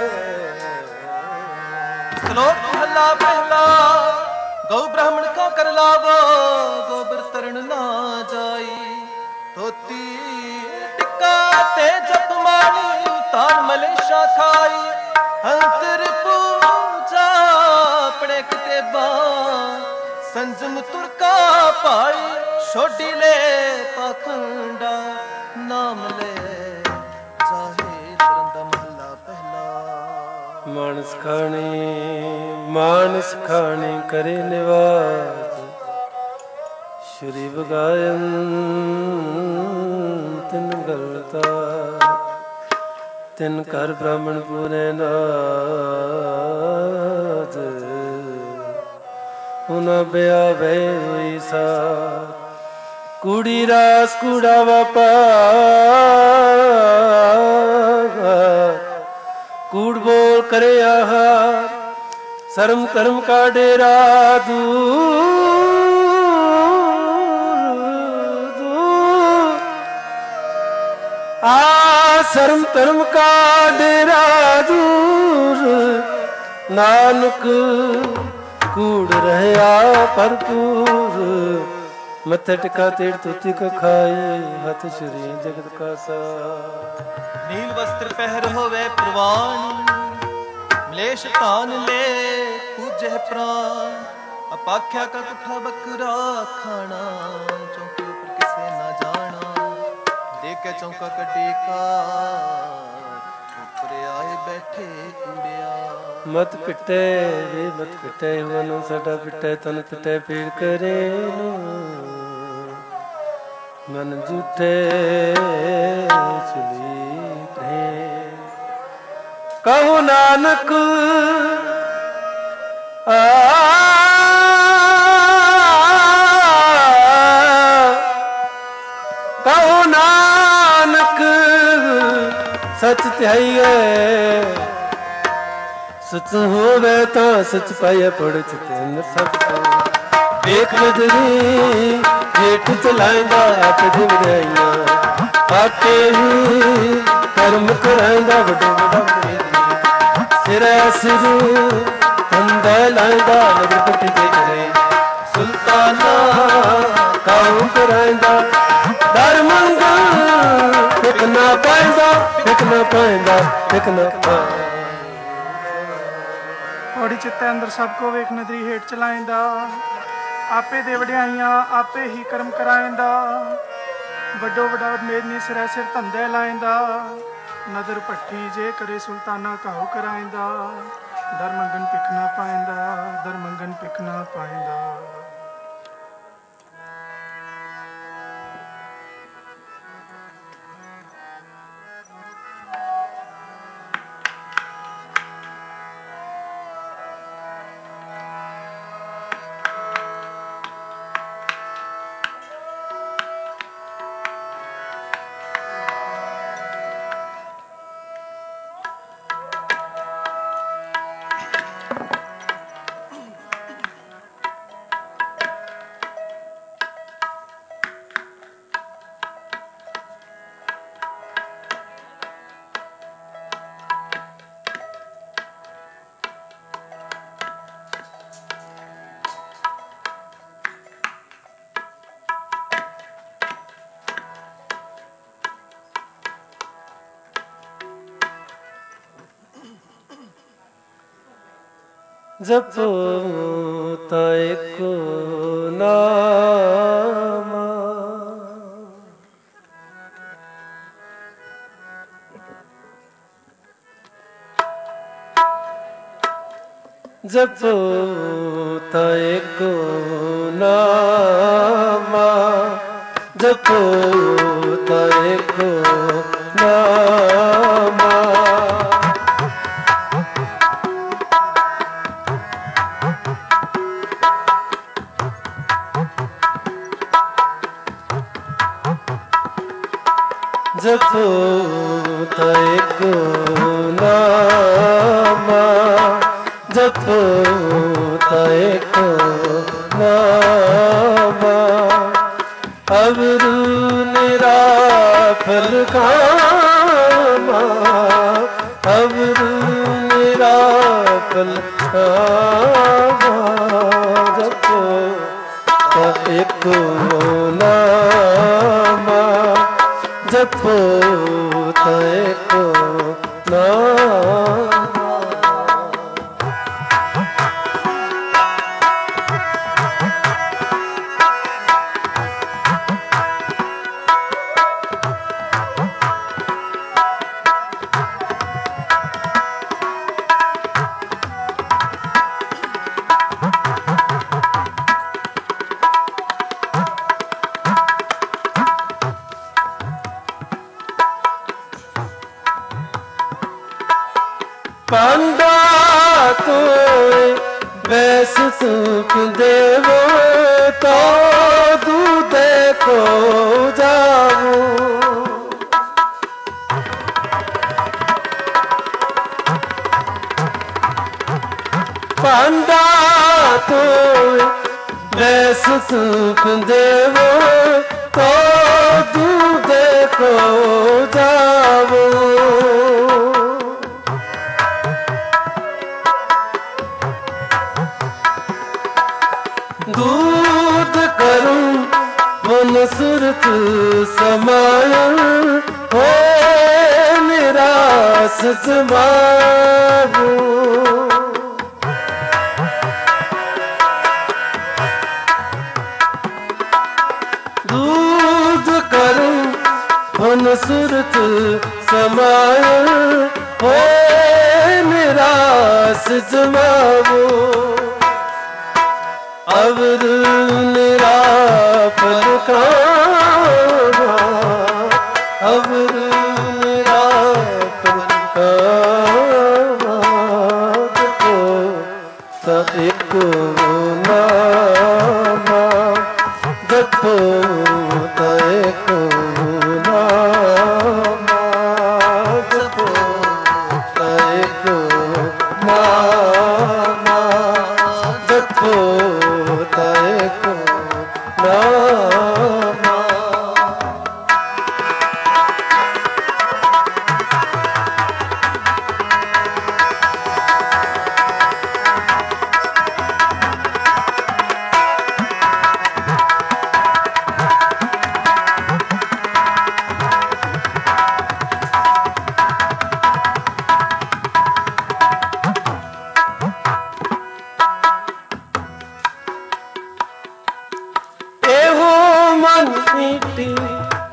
ਸ਼ਲੋਕ ਮਹਲਾ ਪਹਿਲਾ ਗਊ ਬ੍ਰਾਹਮਣ ਕਾ ਕਰ ਲਾਵੋ ਗੋਬਰ ਤਰਨ ਨਾ ਜਾਈ ਧੋਤੀ ਟਿੱਕਾ ਤੇ ਜਪ ਮਾਣੀ ਤਾਨ ਮਲੇਸ਼ਾ ਖਾਈ ਅੰਤਰ ਪੂਜਾ ਪੜੇ ਕਿਤੇ ਬਾ ਸੰਜਮ ਤੁਰਕਾ ਪਾਈ ਛੋਡੀ ਲੈ ਪਾਖੰਡਾ ਨਾਮ ਲੈ ਚਾਹੇ ਤਰੰਦਾ ਮਹਲਾ ਪਹਿਲਾ। ਮਾਨਸ ਖਾਣੀ ਮਾਨਸ ਖਾਣੀ ਕਰੇ ਨਿਵਾਜ ਸ਼੍ਰੀ ਬਗਾਇਨ ਤਿਨ ਗਲਤਾ ਤਿਨ ਕਰ ਬ੍ਰਾਹਮਣ ਪੂਰੇ ਨਾਜ ਉਹਨਾਂ ਬਿਆ ਵੇ ਹੋਈ ਸਾ ਕੁੜੀ ਰਾਸ ਕੁੜਾ ਵਪਾ ਕੂੜ ਬੋਲ ਕਰੇ ਆਹਾਰ ਸਰਮ ਕਰਮ ਕਾ ਡੇਰਾ ਦੂਰ ਦੂਰ ਆ ਸਰਮ ਕਰਮ ਕਾ ਡੇਰਾ ਦੂਰ ਨਾਨਕ ਕੂੜ ਰਹਿਆ ਭਰਪੂਰ ਮੱਥੇ ਟਿਕਾ ਤੇੜ ਤੁਤੀ ਕ ਖਾਈ ਹੱਥ ਸ਼੍ਰੀ ਜਗਤ ਕਾ ਸਾ। ਨੀਲ ਵਸਤਰ ਪਹਿਰ ਹੋਵੇ ਪ੍ਰਵਾਨ ਮਲੇਸ਼ ਧਾਨ ਲੈ ਪੂਜੈ ਪ੍ਰਾਨ ਅਪਾਖਿਆ ਕਾ ਕੁੱਠਾ ਬੱਕਰਾ ਖਾਣਾ ਚੌਂਕੇ ਉੱਪਰ ਕਿਸੇ ਨਾ ਜਾਣਾ ਦੇ ਕੇ ਚੌਂਕਾ ਕੱਢੀ ਕਾ ਉੱਪਰ ਆਏ ਬੈਠੇ ਕੂੜਿਆ। ਮਤ ਪਿੱਟੇ ਵੇ ਮਤ ਪਿੱਟੇ ਹੁਆ ਨੂੰ ਸਾਡਾ ਪਿੱਟੇ ਤਨ ਪਿੱਟੇ ਪੀੜ ਕਰੇ ਨੂੰ ਮਨ ਝੂਠੇ ਚਲੀ ਪ੍ਰੇਮ ਕਹੋ ਨਾਨਕ ਆ ਕਹੋ ਨਾਨਕ ਸਚ ਧਿਆਈਏ ਸਚ ਹੋਵੇ ਤਾਂ ਸਚ ਪਾਇਆ ਪੜ ਚਿਤਨ ਸਭ ਤੋਂ ਵੇਖ ਨਦਰੀ ਵੇਖ ਚਲਾਇਂਦਾ ਆਪ ਜਿਵੜਾਈਆਂ ਆਟੇ ਹੀ ਕਰਮ ਕਰਾਂਦਾ ਵੱਡਾ ਵੱਡਾ ਮੇਰੀ ਸਿਰੇ ਸਿਰ ਅੰਦਾ ਲਾਂਦਾ ਨਗਰ ਪੱਟੀ ਤੇ ਕਰੇ ਸੁਲਤਾਨਾ ਕਾਉ ਕਰਾਂਦਾ ਦਰ ਮੰਗਲ ਇੱਕ ਨਾ ਪਾਇੰਦਾ ਇੱਕ ਨਾ ਪਾਇੰਦਾ ਇੱਕ ਨਾ ਪਾਇੰਦਾ ਥੋੜੀ ਚਿੱਤੇ ਅੰਦਰ ਸਭ ਕੋ ਵੇਖ ਨਦਰੀ ਹੇਠ ਚਲਾਇੰਦਾ ਆਪੇ ਦੇ ਵਡਿਆਈਆਂ ਆਪੇ ਹੀ ਕਰਮ ਕਰਾਇੰਦਾ ਵੱਡੋ ਵੱਡਾ ਮੇਦਨੀ ਸਿਰੇ ਸਿਰ ਧੰਦੇ ਲਾਇੰਦਾ ਨਦਰ ਪੱਟੀ ਜੇ ਕਰੇ ਸੁਲਤਾਨਾ ਕਾਹੂ ਕਰਾਇੰਦਾ ਦਰ ਮੰਗਨ ਪਿਖ ਨਾ ਪਾਇੰਦਾ ਦਰ ਮੰਗਨ ਪਿਖ ਨਾ ਪਾਇੰਦਾ ਜਪੋ ਤਾ ਏਕੋ ਨਾਮ ਜਪੋ ਤਾ ਏਕੋ ਨਾਮ ਜਪੋ ਤਾ ਏਕੋ ਨਾਮ ਜਪੋ ਤਾ ਏਕੋ ਨਾਮ ਜਪੋ ਤਾ ਏਕੋ ਨਾਮ ਅਵਰੂ ਨਿਰਾਫਲ ਕਾਮਾ ਅਵਰੂ ਨਿਰਾਫਲ ਕਾਮਾ ਜਪੋ ਤਾ ਏਕੋ ਨਾਮ ਜਪੋ ਤਾ ਏਕੋ ਨਾਮ ਪਾਂਡਾ ਤੋਏ ਬੈਸ ਸੁਖ ਦੇਵੋ ਤੋ ਦੂ ਦੇਖੋ ਜਾਵੋ ਪਾਂਡਾ ਤੋਏ ਬੈਸ ਸੁਖ ਦੇਵੋ ਤੋ ਦੂ ਦੇਖੋ ਜਾਵੋ दूध करूं मन सुरत समायन हो निराश जमावो दूध करूं मन सुरत समायन हो निराश जमावो अवर निराफल कामा अवर निराफल कामा जपो ता एको नाम जपो ता एको नाम जपो ता एको नाम जपो ता एको नाम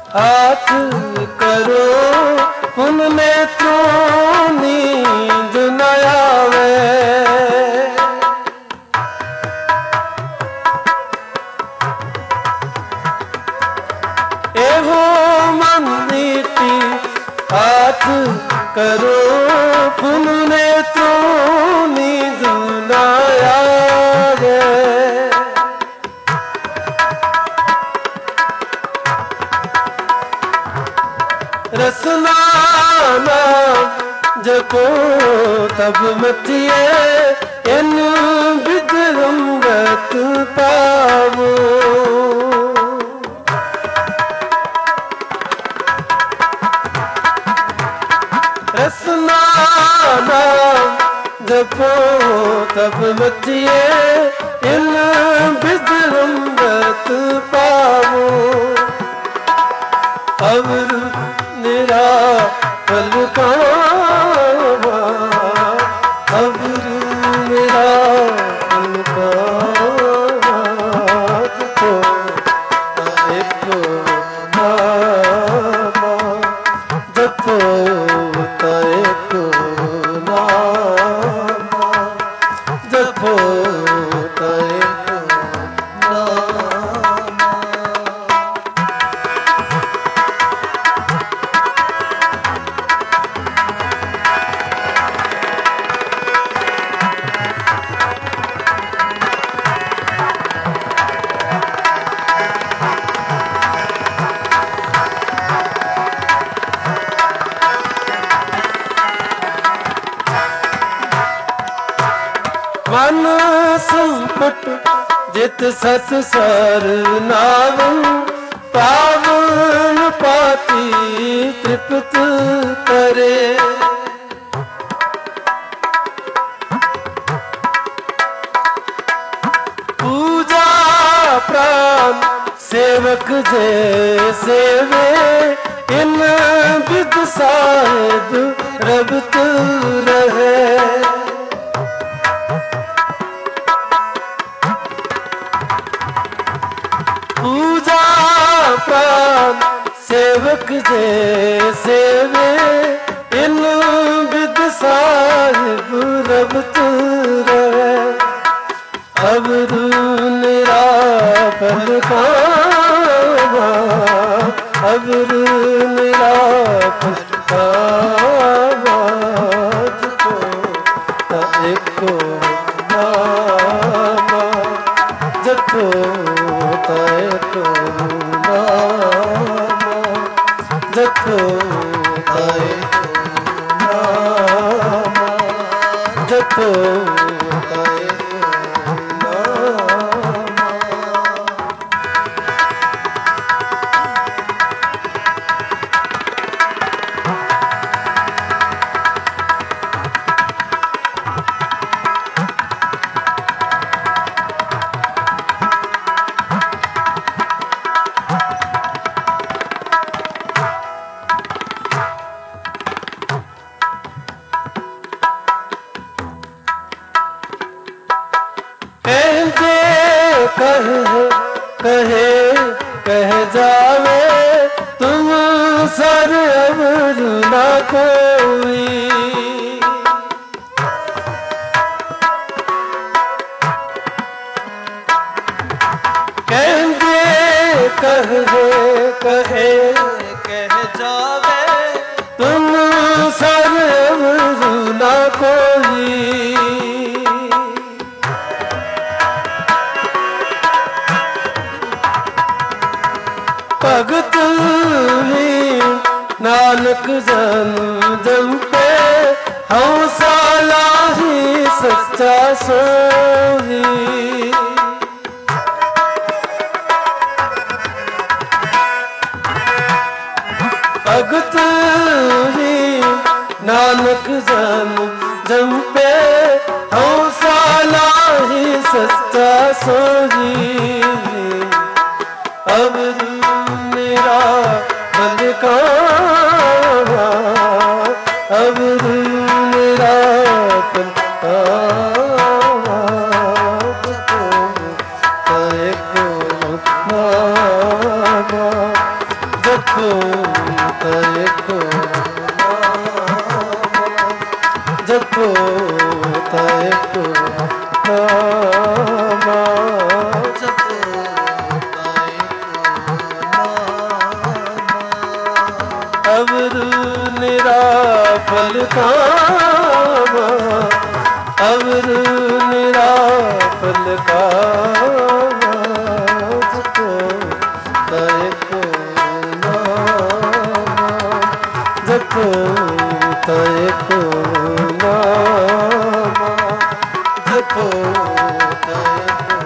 हाथ करो उनमें तो नींद न आवे। एहो मन नीति हाथ करो उनमें तो नींद न आवे। रसना जपो तब मतिए इन विद्रंगत पावो। रसना जपो तब मतिए इन विद्रंगत पावो। अवर निरा फल पावा अवर निरा फल पावा। जपो एको नामा जपो एको नामा जपो एको नामा। मन संपट जित सत सर नावन पावन पाती तृप्त करे। पूजा प्राण सेवक जे सेवे इन विद साहेब रबत रहे। पूजा प्राण सेवक जे सेवे इन विद साहिब रबत रहे। अवर निरा फल पावा अवर निरा फल पावा। जपो एको नामा जपो एको नामा जपो एको नामा जपो एको नामा। कहे कहे कह जावे तुम सर अवर ना कोई। कहते कहे कहे कह जावे तुम सर अवर ना कोई। भगत ही नानक जन्म जम पे हौसला ही सच्चा सोही। भगत ही नानक जन्म जम पे हौसला ही सच्चा सोही। अब मेरा बल कावा अब मेरा बल कावा। जपो एको नामा जपो ਨਾਮਾ ਜਪੋ ਤਾਏ ਕੋ ਨਾਮਾ ਅਵਰ ਨਿਰਾਫਲ ਕਾਮਾ ਅਵਰ ਨਿਰਾਫਲ ਕਾਮਾ ਜਪੋ ਤਾਏ ਕੋ ਨਾਮਾ ਜਪੋ ਤਾਏ ਕੋ ਨਾਮਾ ਜਪੋ ਤਾਏ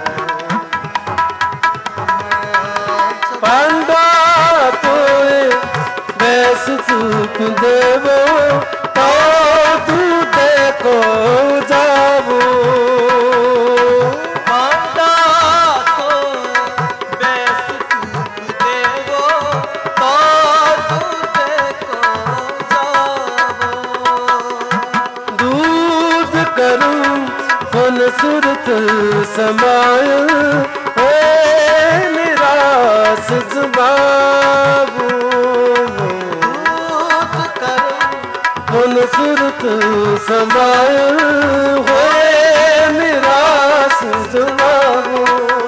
ਕੋ ਪਾਂਡਾ ਤੋਏ ਬੈਸ ਚੁੱਕ ਦੇਵੋ ਤਾ ਤੂੰ ਦੇਖੋ ਜਾਵੋ ਪਾਂਡਾ ਤੋਏ ਬੈਸ ਚੁੱਕ ਦੇਵੋ ਤਾ ਤੂੰ ਦੇਖੋ ਜਾਵੋ ਦੂਧ ਕਰੂੰ ਫਨ ਸੁਰਤ ਸਮਾਇ ਹੋਏ ਨਿਰਾਸ ਜ਼ਬਾਬੂ ਹੁਣ ਸੁਰਤ ਸਮਾਇ ਹੋਏ ਨਿਰਾਸ ਜਵਾਬੋ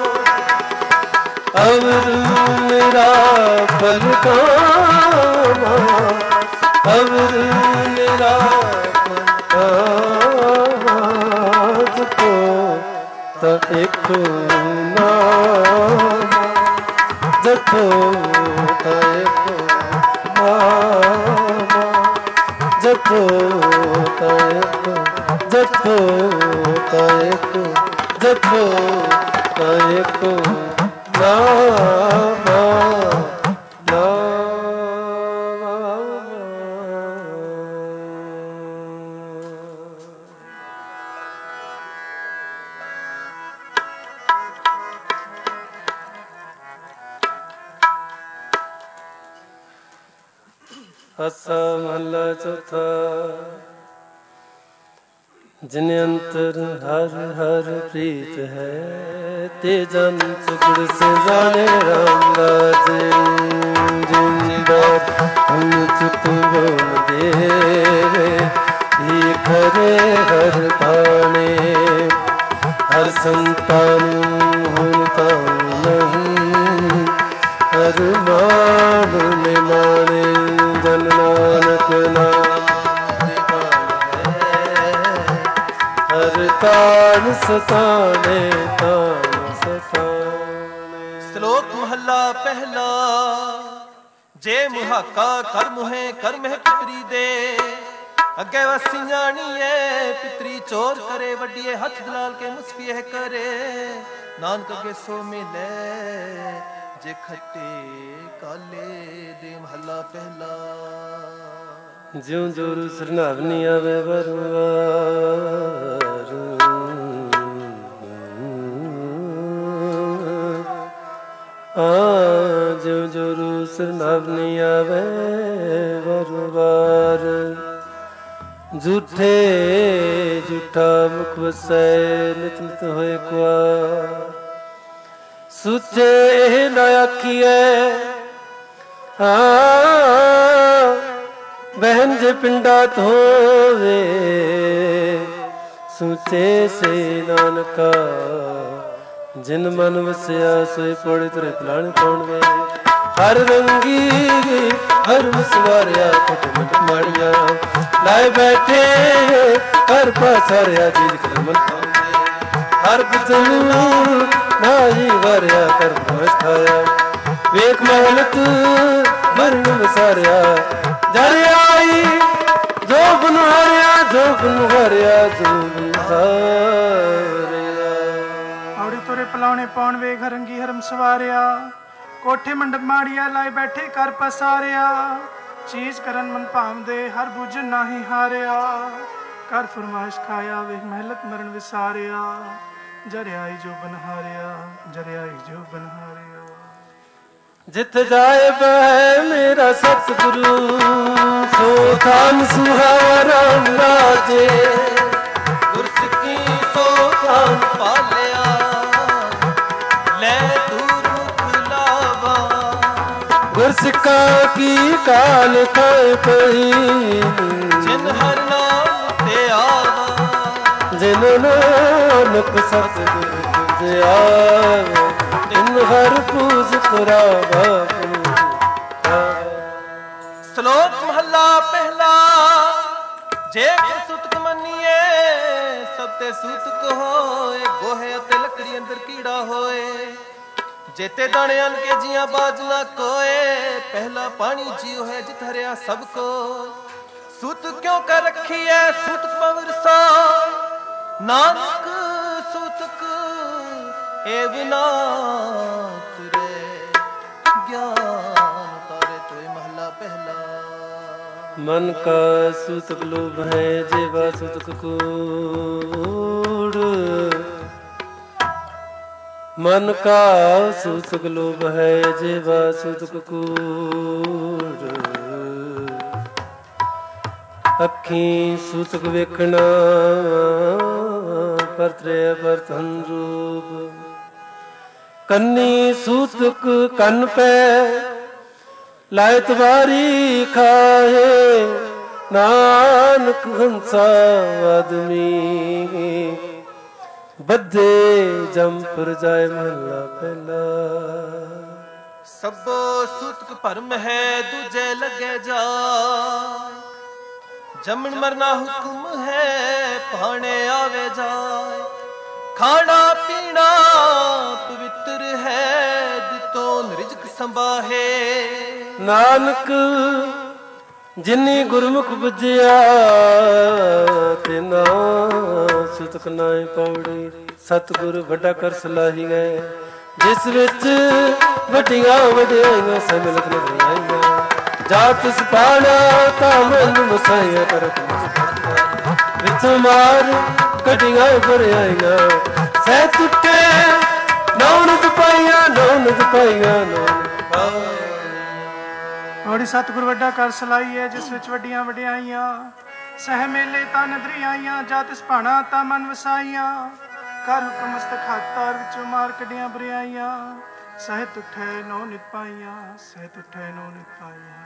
ਅਵਰ ਮੇਰਾ ਫਲ ਕਾਮਾ ਅਵਰ ਮੇਰਾ ਫਲ ਕਾਮਾ ਜਪੋ ਤਾਂ ਇੱਕ ਨਾਮ ਜਪੋ ਤਾਂ ਇੱਕ ਨਾਮ ਜਪੋ ਤਾਏ ਕੋ ਜਪੋ ਤਾਏ ਕੋ ਜਪੋ ਤਾਏ ਕੋ ਨਾਮਾ ਆਸਾ ਮਹਲਾ ਚੌਥਾ। ਜਿਨ ਅੰਤਰ ਹਰ ਹਰ ਪ੍ਰੀਤ ਹੈ ਤੇ ਜਨ ਸੁਗੜ ਸੇ ਜਾਣੇ ਰਾਮ ਰਾਜੇ ਜਿਨ ਬਾਤ ਹਮ ਚੁਤ ਬੋਲ ਦੇਵੇ ਹੀ ਖਰੇ ਹਰ ਤਾਣੇ ਹਰ ਸੰਤਾਨ ਹੁਣ ਤਾਂ ਨਹੀਂ ਹਰ ਮਾਨ ਨੇ ਮਾਣੇ ਜਨ ਨਾਨਕ ਨਾਮ ਹਰ ਤਾਨ ਸਤਾਣੇ ਤਾਨ ਸਤਾਣੇ। ਸ਼ਲੋਕ ਮਹੱਲਾ ਪਹਿਲਾ। ਜੇ ਮੁਹਾਕਾ ਕਰ ਮੁਹੇ ਕਰ ਮਹਿ ਪਿਤਰੀ ਦੇ ਅੱਗੇ ਵਸੀ ਜਾਣੀਏ ਪਿਤਰੀ ਚੋਰ ਕਰੇ ਵੱਡੀਏ ਹੱਥ ਦਲਾਲ ਕੇ ਮੁਸਫੀਏ ਕਰੇ ਨਾਨਕ ਅੱਗੇ ਸੋ ਮਿਲੇ ਜੇ ਖੱਟੇ ਕਾਲੇ ਦੇ ਮਹੱਲਾ ਪਹਿਲਾ। ਜਿਉ ਜੋਰ ਸਰਨਾਵਨੀ ਆਵੇ ਵਰਵਾਰ ਆ ਜਿਉ ਜੋਰ ਸਰਨਾਵਨੀ ਆਵੇ ਵਰਵਾਰ ਝੂਠੇ ਝੂਠਾ ਮੁਖ ਵਸੈ ਨਿਤ ਨਿਤ ਹੋਏ ਕੁਆਰ ਸੁਚੇ ਇਹ ਨਾ ਆਖੀਐ ਹਾਂ ਬਹਿਨ ਜੇ ਪਿੰਡਾ ਧੋਵੇ ਸੁਚੇ ਸੇ ਨਾਨਕਾ ਜਿਨ ਮਨ ਵਸਿਆ ਸੋਏ ਪੋੜੇ ਤਰੇ ਪਲਾਣ ਕੌਣ ਵੇ ਹਰ ਰੰਗੀ ਹਰ ਮਸਵਾਰਿਆ ਕੁਟ ਮਟ ਮਾੜੀਆਂ ਲਾਏ ਬੈਠੇ ਹਰ ਪਾਸਰਿਆ ਜੀ ਕਰਮ ਹਰ ਬਚਨ ਨਾਹੀ ਵਰਿਆ ਕਰਮ ਵਸਥਾਇਆ ਵੇਖ ਮਹਲਤ ਮਰਨ ਵਸਾਰਿਆ ਜਰ ਆਈ ਜੋ ਬਨ ਹਰਿਆ ਜੋ ਬਨ ਹਰਿਆ ਜੋ ਬਨ ਹਰਿਆ ਔੜੀ ਤੁਰੇ ਪਲਾਉਣੇ ਪਾਉਣ ਵੇਖ ਰੰਗੀ ਹਰਮ ਸਵਾਰਿਆ ਕੋਠੇ ਮੰਡਪ ਮਾੜੀਆ ਲਾਏ ਬੈਠੇ ਕਰ ਪਸਾਰਿਆ ਚੀਜ਼ ਕਰਨ ਮਨ ਭਾਵਦੇ ਹਰ ਬੁਝ ਨਾਹੀ ਹਾਰਿਆ ਕਰ ਫਰਮਾਇਸ਼ ਖਾਇਆ ਵੇਖ ਮਹਿਲਤ ਮਰਨ ਵਿਸਾਰਿਆ ਜਰਿਆਈ ਜੋ ਬਨਹਾਰਿਆ ਜਰਿਆਈ ਜੋ ਬਨਹਾਰਿਆ। ਜਿੱਥੇ ਜਾਏ ਬਹਿ ਮੇਰਾ ਸਤਿਗੁਰੂ ਸੋ ਥਾਨ ਸੁਹਾਵਾ ਰਾਮ ਰਾਜੇ ਗੁਰਸਿੱਖੀ ਸੋ ਥਾਨ ਪਾਲਿਆ ਲੈ ਦੂਰ ਮੁਖ ਲਾਵਾ ਗੁਰਸਿੱਖਾ ਕੀ ਕਾਲ ਖਾਏ ਪਈ ਜਿਨ ਹਰ ਨਾਮ ਤੇ ਆਵਾ ਜਿਨ ਨਾਨਕ ਸਤਿਗੁਰ ਪੂਜਿਆ ਤਿਨ ਹਰ ਪੂਜ ਕਰਾਵਾ। ਸ਼ਲੋਕ ਮਹੱਲਾ ਪਹਿਲਾ। ਜੇ ਸੁਤਕ ਮੰਨੀਏ ਸਭ ਤੇ ਸੂਤਕ ਹੋਏ, ਗੋਹੇ ਅਤੇ ਲੱਕੜੀ ਅੰਦਰ ਕੀੜਾ ਹੋਏ। ਜੇਤੇ ਦਾਣੇ ਅਨ ਕੇ ਜੀਆਂ ਬਾਜ ਨਾ ਕੋਏ, ਪਹਿਲਾ ਪਾਣੀ ਜੀਉ ਹੈ ਜਿਤ ਹਰਿਆ ਸਭ ਕੋ। ਸੂਤ ਕਿਉਂ ਕਰ ਰੱਖੀ ਹੈ ਸੂਤਕ ਪਵਰ ਸੋ, ਨਾਨਕ ਸੂਤਕ ਏ ਬਿਨਾ ਤੁਰੇ ਗਿਆਨ ਤਾਰੇ ਤੋਏ। ਮਹੱਲਾ ਪਹਿਲਾ। ਮਨ ਕਾ ਸੂਤਕ ਲੋਭ ਹੈ ਜੇਵਾ ਸੂਤਕ ਕੂੜ। ਮਨ ਕਾ ਸੂਤਕ ਲੋਭ ਹੈ ਜੇਵਾ ਸੂਤਕ ਕੂੜ। ਅੱਖੀਂ ਸੂਤਕ ਵੇਖਣਾ ਪਰਤਰੇ ਬਰਤਨ ਰੂਪ। ਕੰਨੀ ਸੂਤਕ ਕੰਨ ਪੈ ਲਾਇ ਤਵਾਰੀ ਖਾਏ, ਨਾਨਕ ਹੰਸਾ ਆਦਮੀ ਬੱਧੇ ਜਮ ਪਰ ਜਾਏ। ਮਹੱਲਾ ਪਹਿਲਾ। ਸਭੋ ਸੂਤਕ ਭਰਮ ਹੈ ਦੂਜੇ ਲੱਗੇ ਜਾ, ਜੰਮਣ ਮਰਨਾ ਹੁਕਮ ਹੈ ਭਾਣੇ ਆਵੇ ਜਾਏ। ਖਾਣਾ ਪੀਣਾ ਪਵਿੱਤਰ ਹੈ ਦਿੱਤੋ ਨਿਰਜਕ ਸੰਭਾਹੇ। ਨਾਨਕ ਜਿਨੀ ਗੁਰਮੁਖ ਬੁਝਿਆ ਤਿਨਾ ਸੁਤਕ ਨਾਏ ਪੌੜੀ। ਸਤਿਗੁਰ ਵੱਡਾ ਕਰ ਸਲਾਹੀ ਗਏ, ਜਿਸ ਵਿੱਚ ਵੱਡੀਆਂ ਵਡਿਆਈਆਂ ਸਮਿਲਤ ਨਿਭਾਈਆਂ। ਜਾ ਤਿਸ ਪਾਣਾ ਤਾਂ ਮਨ ਮਸਾਇਆ ਕਰਤ ਵਿੱਚ ਮਾਰ ਕਟੀਆਂ ਬਰਿਆਈਆਂ। ਸਹਿ ਟੁੱਟੇ ਨੌਨਦ ਪਾਈਆਂ ਨੌਨਦ ਪਾਈਆਂ ਨੌਨਦ ਪਾਈਆਂ। ਔੜੀ ਸਤਿਗੁਰ ਵੱਡਾ ਕਰ ਸਲਾਈ ਹੈ, ਜਿਸ ਵਿੱਚ ਵੱਡੀਆਂ ਵਡਿਆਈਆਂ। ਸਹਿ ਮੇਲੇ ਤਾਂ ਨਦਰੀ ਆਈਆਂ, ਜਾ ਤਿਸ ਭਾਣਾ ਤਾਂ ਮਨ ਵਸਾਈਆਂ। ਕਰ ਹੁਕਮ ਮਸਤਕ ਖਾਤਾਰ ਵਿੱਚੋਂ ਮਾਰ ਕੱਢੀਆਂ ਬਰਿਆਈਆਂ। ਸਹਿਤ ਉੱਠੇ ਨੌ ਨਿਤ ਪਾਈਆਂ, ਸਹਿਤ ਉੱਠੇ ਨੌ ਨਿਤ ਪਾਈਆਂ।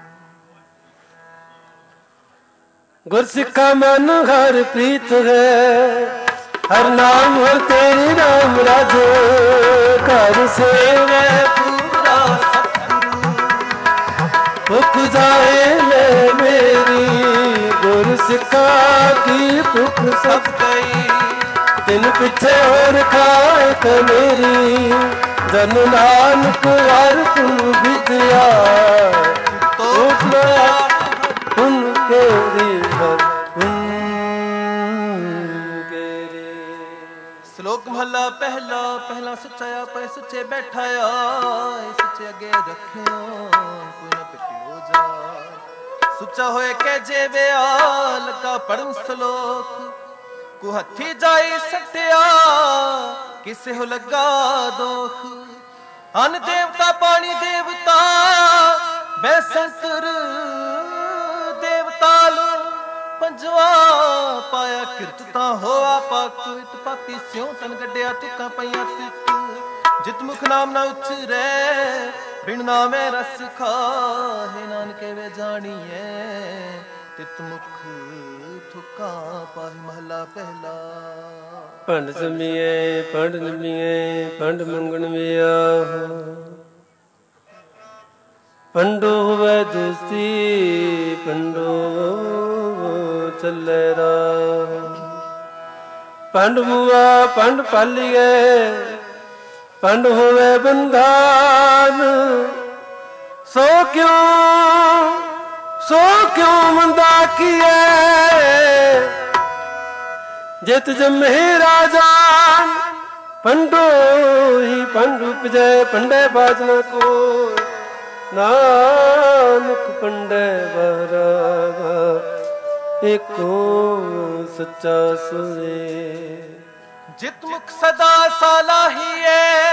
ਗੁਰਸਿੱਖਾ ਮਨ ਹਰ ਪ੍ਰੀਤ ਹੈ, ਹਰ ਨਾਮ ਹਰ ਤੇਰੇ ਨਾਮ ਰਾਜੇ। ਘਰ ਸੇਵੇ ਪੂਰਾ ਸਤਿਗੁਰੂ, ਭੁੱਖ ਜਾਏ ਲੈ ਮੇਰੀ। ਗੁਰਸਿੱਖਾ ਕੀ ਭੁੱਖ ਸਭ ਗਈ, ਤਿਨ ਪਿੱਛੇ ਹੋਰ ਖਾਏ ਕ ਮੇਰੀ। ਜਨ ਨਾਨਕ ਹਰ ਤੁਮ ਵਿਦਿਆ, ਤੋਟ ਨਾ ਹੁਨ ਕੇਰੀ ਹਰ ਹੁਨ ਕੇਰੀ। ਸ਼ਲੋਕ ਮਹੱਲਾ ਪਹਿਲਾ। ਪਹਿਲਾ ਸੱਚਾ ਆਪੇ ਸੱਚੇ ਬੈਠਾ ਆਏ, ਸੱਚੇ ਅੱਗੇ ਰੱਖਿਓ ਕੋਈ ਨਾ ਪਿੱਟਿਓ ਜਾ। ਸੁੱਚਾ ਹੋਏ ਕਹਿ ਜੇ ਵਿਆਹ ਲੱਗਾ ਪੜਨ ਸ਼ਲੋਕ। ਕੋ ਹੱਥੀ ਜਾਈ ਸੱਟਿਆ ਕਿਸੇ ਹੋ ਲੱਗਾ ਦੋਖ। ਅਨ ਦੇਵਤਾ ਪਾਣੀ ਦੇਵਤਾ ਬੈਸੰਤਰ ਦੇਵਤਾ ਲੋ। ਪੰਜਵਾ ਪਾਇਆ ਕਿਰਤ ਤਾਂ ਹੋਆ ਪਾਕ। ਇਤ ਪਾਪੀ ਸਿਉ ਤਨ ਗੱਡਿਆ ਤੁਕਾਂ ਪਈਆਂ ਤਿੱਤ। ਜਿਤ ਮੁਖ ਨਾਮ ਨਾ ਉਚਰੈ ਬਿਨ ਨਾਮੇ ਰਸ ਖਾਹੇ। ਨਾਨਕੇ ਵੇ ਜਾਣੀਐ ਤਿਤ ਮੁਖ ਥੁਕਾਂ ਪਾਹੀ। ਮਹੱਲਾ ਪਹਿਲਾ। ਭੰਡ ਜਮੀਏ ਭੰਡ ਨਿਮੀਏ ਭੰਡ ਮੰਗਣ ਵਿਆਹ। ਪੰਡੋ ਹੋਵੇ ਦੋਸਤੀ ਪੰਡੋ ਚੱਲੇ ਰਾਹ। ਪੰਡ ਮੁਆ ਪੰਡ ਪਾਲੀਏ ਪੰਡ ਹੋਵੇ ਬੰਧਾਨ। ਸੋ ਕਿਉਂ ਸੋ ਕਿਉਂ ਮੰਦਾ ਕੀਏ, ਜਿਤ ਜੰਮੇ ਰਾਜਾਨ। ਪੰਡੋ ਹੀ ਪੰਡ ਉਪਜੈ ਪੰਡੇ ਬਾਜ ਨ ਕੋ। ਨਾਨਕ ਪੰਡੇ ਬਹਰਾ ਏਕੋ ਸੱਚਾ ਸੁਨੇ। ਜਿਤ ਮੁਖ ਸਦਾ ਸਾਲਾਹੀਏ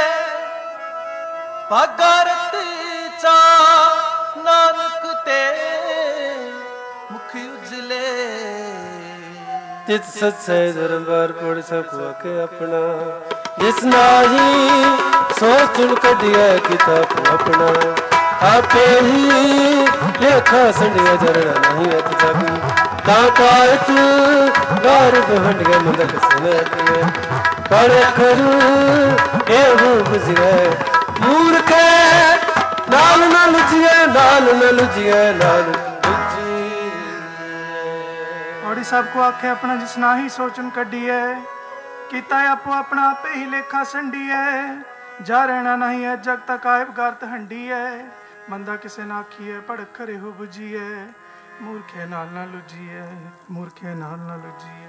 ਭਾਗਰਤ ਚਾ। ਨਾਨਕ ਤੇ ਮੁਖ ਉਜਲੇ ਤਿਤ ਸੱਚੇ ਦਰਬਾਰ ਪੜ ਸਕੋ ਕੇ ਆਪਣਾ। ਜਿਸ ਨਾਹੀ ਸੋਚ ਚੁਣ ਕੱਢਿਆ ਕਿਤਾਬ ਆਪਣਾ। ਆਪੇ ਹੀ ਲੇਖਾ ਸੰਡਿਆ ਜਰਣਾ ਨਹੀਂ ਅਤ ਜਗ। काकायत गर्भ हंडिया मंदक समय पढ़े खरू एहू बुझे मूर्ख नाल न लुझिए नाल न लुझिए नाल और सबको आखे अपना जिसना ही सोचन कड्डी है किता आपो अपना आपे ही लेखा संडी है जा रहना नहीं है जग तक आयब गारत हंडी है मंदा किसे ना आखी है पढ़ खरे हो बुझी है मूर्खे नाल ना लुझी है मूर्खे नाल ना लुझी है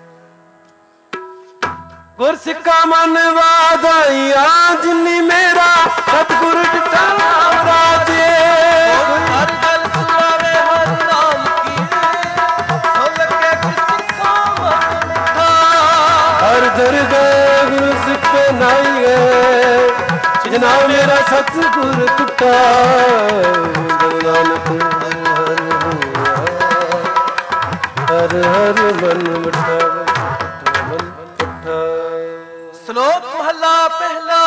गुरसिक्का मन वादाइया जिन्नी मेरा सतगुरु डिठा राजे हर गल सुनावे हर नाम की सुन के गुरसिक्का मन मिठा हर दर्द गुरु सिक्के नाई है जिना मेरा सतगुरु टुटा नानक हर हर मन मिठा श्लोक महला पहला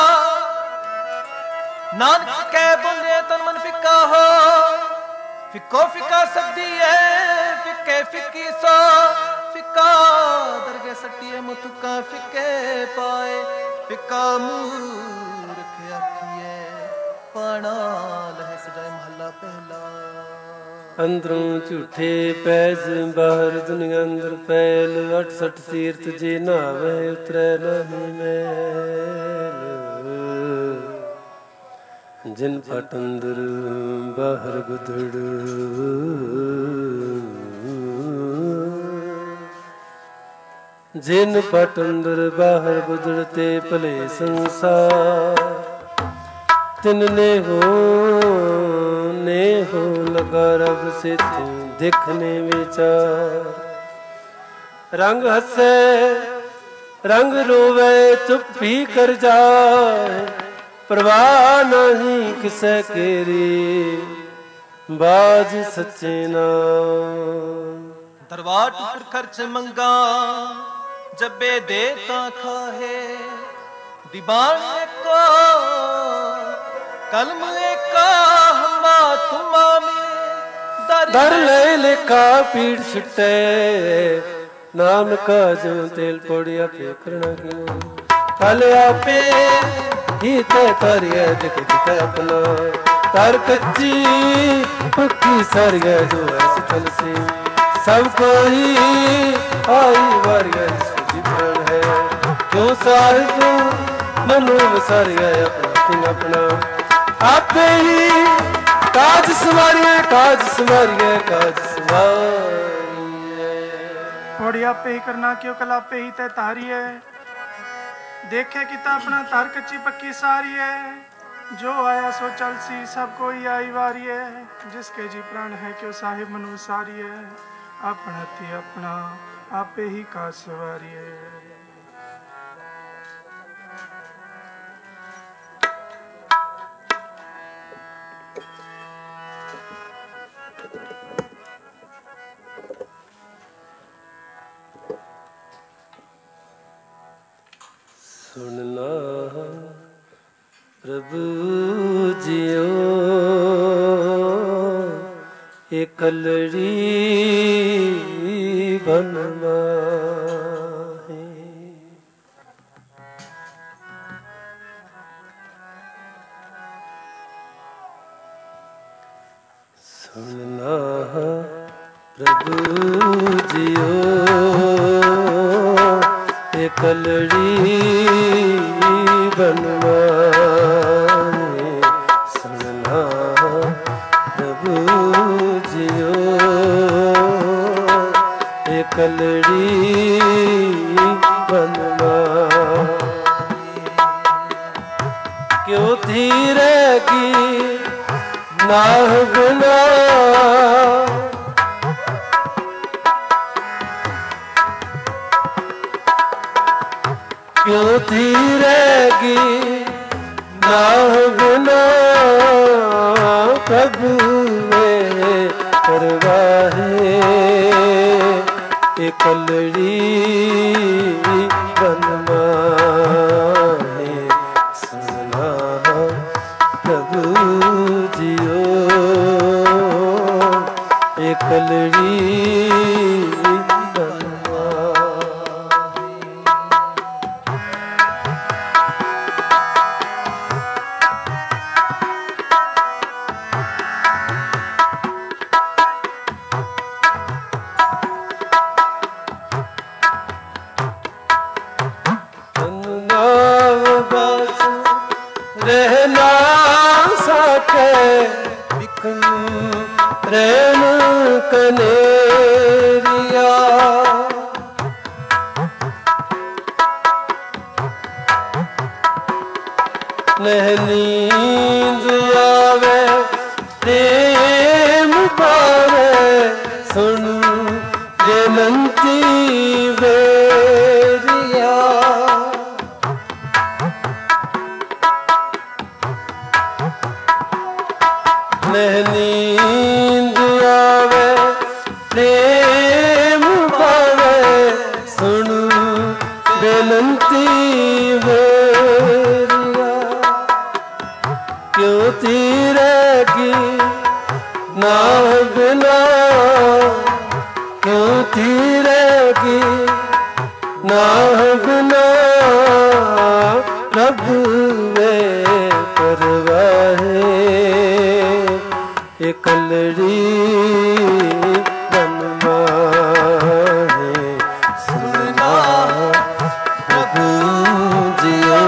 नानक कह बोले तन मन फिक्का हो फिक्को फिक्का सदी है फिक्के फिक्की सो फिक्का दरगे सटिए मुतुका फिक्के पाए फिक्का मूर्ख आखिए पाना लह सजाए महला पहला अंदरों झूठे पैज बाहर दुनिया अंदर पैल अठ सठ तीर्थ जे नावे उतरे नहीं मैल जिन पट अंदर बाहर गुदड़ जिन पट अंदर बाहर गुदड़ते भले संसार तिनने हो ने हो लगा रब से तू देखने विचार रंग हंसे रंग रोवे चुप भी कर जाए परवाह नहीं किसे केरी बाज सच्चे नाम दरबार टुकर खर्च मंगा जबे देता खाहे दीवान को कलम का हमा तुमा में दर ले लेका पीड़ छुटे नाम का जो तेल पड़िया पे करना क्यों कल आपे ही ते तारिया दिख दिख अपना तार कच्ची पक्की सारिया जो ऐसे चल से सबको ही आई वारिया जिसकी प्राण है क्यों साहिब मनो सारिया अपना तिन अपना आपे ही काज सवारिए काज सवारिए काज सवारिए पौड़ी आपे ही करना क्यों कल आपे ही तय तारी है देखे किता अपना तार कच्ची पक्की सारी है जो आया सो चल सी सब कोई आई वारी है जिसके जी प्राण है क्यों साहिब मनु सारी है अपना थी अपना आपे ही का सवारी है सुनना प्रभु जियो ये कलड़ी बनना है सुनना प्रभु जियो ये कलड़ी बनवाए सुनना प्रभु जियो ये कलड़ी बनवाए क्यों धीरे की नाह गुना क्यों धीरेगी ना गुना प्रभु में परवाहे एक कलड़ी बनवाए सुना प्रभु जियो एक कलड़ी बस रह ना सके बिखन प्रेम कनेरिया नह नींद आवे प्रेम पावे सुन जनंती बेरिया नह नींद आवे प्रेम पावे सुन बेनंती बेरिया क्यों तीरेगी ना बिना क्यों तीरेगी ना बिना रब में परवाहे ये कलड़ी बनवाहे सुना प्रभु जियो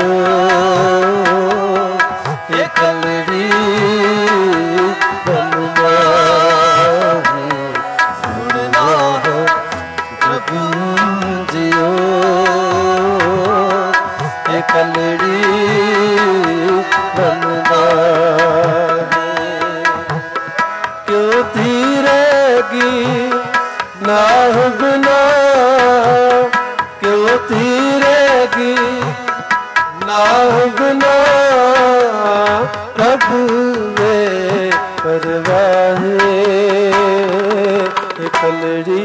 ये कलड़ी बनवाहे सुना प्रभु जियो ये कलड़ी बनवाहे क्यों तीरेगी ना बिना क्यों तीरेगी ना बिना प्रभु में परवाहे कलड़ी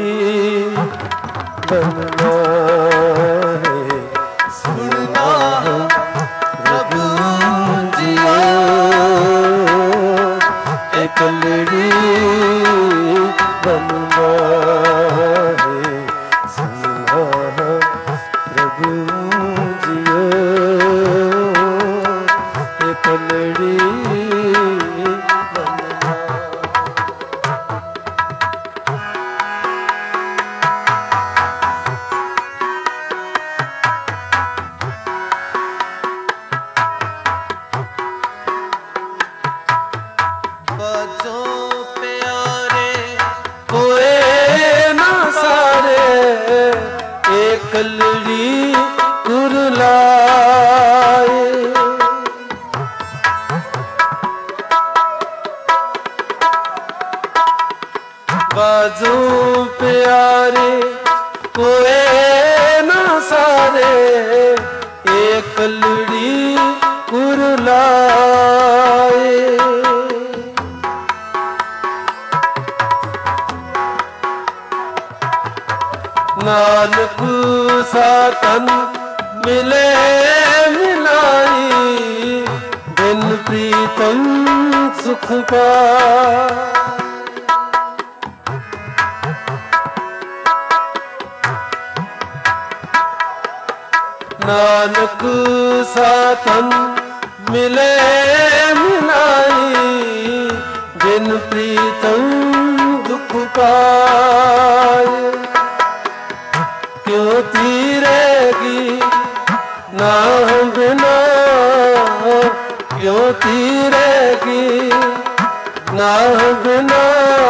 बनवाहे सुनना प्रभु जियो कलड़ी बनवाहे सुनना प्रभु जियो कलड़ी कलड़ी उरलाए बाजू प्यारे कोए ना सारे एक कलड़ी उरलाए नानक सातन मिले मिलाई बिन प्रीतम सुख पा नानक सातन मिले मिलाई बिन प्रीतम दुख पाए क्यों तीरेगी ना बिना क्यों तीरेगी ना बिना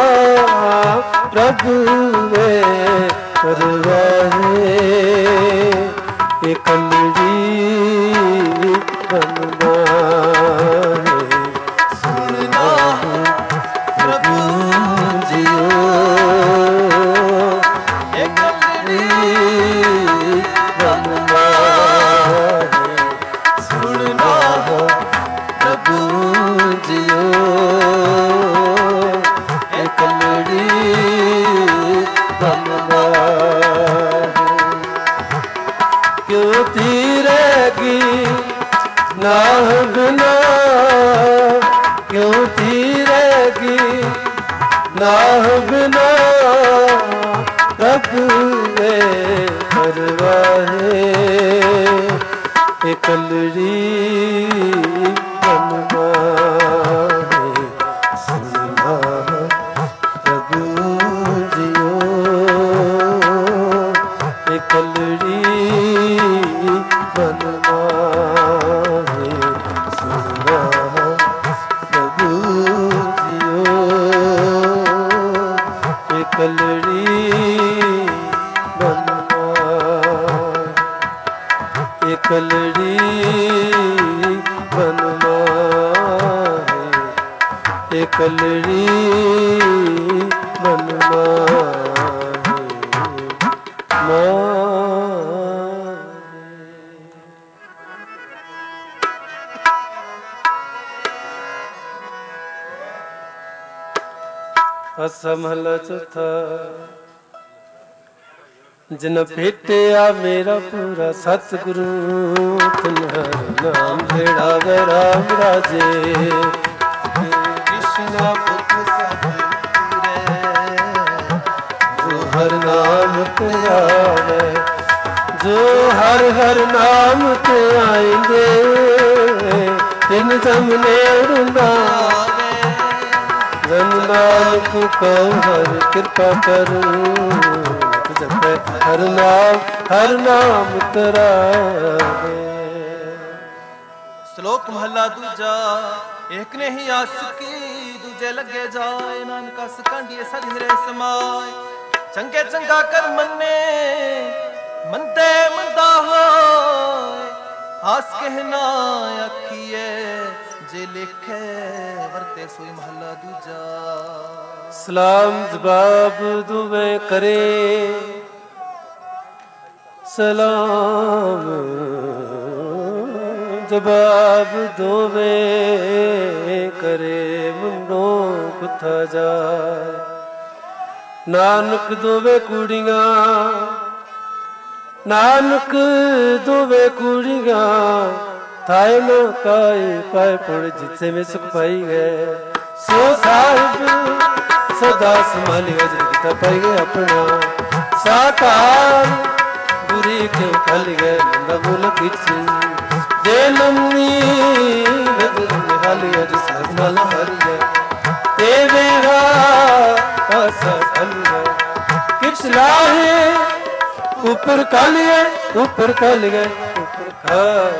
प्रभु में परवाहे ये कलड़ी बनवाहे सुनना प्रभु जियो ये कलड़ी बनवाहे सुनना प्रभु जियो ये कलड़ी बनवाहे क्यों तीरेगी ना बिना क्यों तीरेगी ना बिना प्रभु में परवाहे ये कलड़ी बनवाहे सुनना प्रभु जियो ये कलड़ी बनवा ਬਨ ਮਾਹੀ ਕਲੜੀ ਬਨ ਮਾਹੀ ਅਸਾ ਮਹਲਾ ਚੌਥਾ। ਜਿਨ ਭੇਟਿਆ ਮੇਰਾ ਪੂਰਾ ਸਤਿਗੁਰੂ ਤਿਨ ਹਰ ਨਾਮ ਜਿਹੜਾ ਵੇ ਰਾਮ ਰਾਜੇ। ਕ੍ਰਿਸ਼ਨ ਪੁੱਤ ਸਤਿਗੁਰੇ ਜੋ ਹਰ ਨਾਮ ਤੇ ਆਵੇ, ਜੋ ਹਰ ਹਰ ਨਾਮ ਤੇ ਆਏਂਗੇ ਤਿਨ ਜਮ ਨੇੜਨਾ ਜਨ ਨਾਨਕ ਕਉ ਹਰ ਕਿਰਪਾ ਕਰੂ ਜਪੈ ਹਰ ਨਾਮ ਹਰ ਨਾਮ ਤਰਾਵੇ। ਸ਼ਲੋਕ ਮਹਲਾ ਦੂਜਾ। ਏਕ ਨੇ ਹੀ ਆਸਕੀ ਦੂਜੇ ਲੱਗੇ ਜਾਏ, ਨਾਨਕ ਅਸ ਕਾਂਡੀਏ ਸਦ ਹਿਰੇ ਸਮਾਏ। ਚੰਗੇ ਚੰਗਾ ਕਰ ਮੰਨੇ ਮੰਦੇ ਮੰਦਾ ਹੋਏ, ਹਾਸ ਕਹਿਣਾ ਆਖੀਏ ਜੇ ਲਿਖੇ ਵਰਤੇ ਸੋਈ ਮਹਲਾ ਦੂਜਾ। ਸਲਾਮ ਜਵਾਬ ਦੁਵੇ ਕਰੇ, ਸਲਾਮ ਜਵਾਬ ਦੋਵੇ ਕਰੇ, ਮੁੰਡੋਂ ਕੁੱਥਾ ਜਾਏ। ਨਾਨਕ ਦੋਵੇ ਕੁੜੀਆਂ, ਨਾਨਕ ਦੋਵੇ ਕੁੜੀਆਂ थाए न काए पाए पुर जिसे में सुख पाई गए। सो साहिब सदा संभाली गए पाई गए अपना साकार बुरी क्यों खल गए नंदा बोल किच जे लम्मी निहाल गए जिस नाल हर गए ते वेगा आसा खल गए किच लाहे ऊपर खल गए ऊपर खल गए ऊपर खल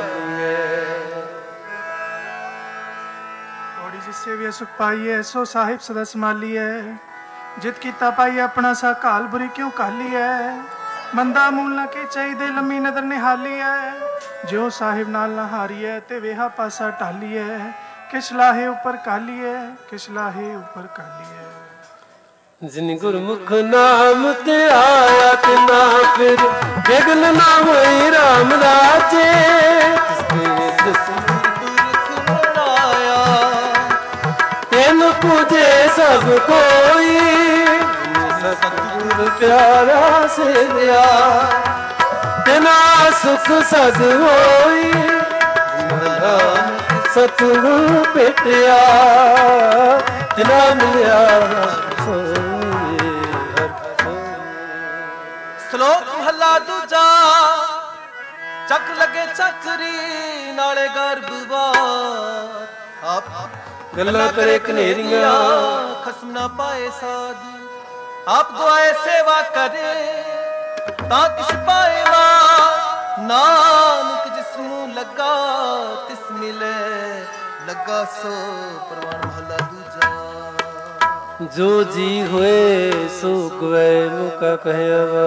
जिससे भी सुख पाइए सो साहिब सदा संभालिए। जित कीता पाइए अपना सा काल बुरी क्यों काली है। मंदा मूल न के चाहिए लम्मी नदर निहाली है। जो साहिब नाल न हारी है ते वेहा पासा टाली है। किस लाहे ऊपर काली है किस लाहे ऊपर काली है। जिन गुरमुख नाम ते आया ते ना फिर बेगल ना होई राम राजे। तेन पूजे सब कोई सतगुर प्यारा से दिया तेना सुख सद होई सतगुर पेटिया तेना मिलिया। ਸ਼ਲੋਕ ਮਹਲਾ ਦੂਜਾ। ਚੱਕ ਲਗੇ ਚੱਕਰੀ ਨਾਲੇ ਗਰਭਵਾਰ, ਆਪ ਗੱਲਾਂ ਕਰੇ ਕਨੇਰੀਆਂ ਖਸਮ ਨਾ ਪਾਏ ਸਾਧੂ। ਆਪ ਦੁਆਏ ਸੇਵਾ ਕਰੇ ਤਾਂ ਕਿਛ ਪਾਏਗਾ। ਨਾਨਕ ਜਿਸ ਨੂੰ ਲੱਗਾ ਤਿਸ ਮਿਲੇ ਲੱਗਾ ਸੋ ਪ੍ਰਵਾਨ ਮਹਲਾ ਦੂਜਾ। जो जी हुए सो गए मुका कहवा।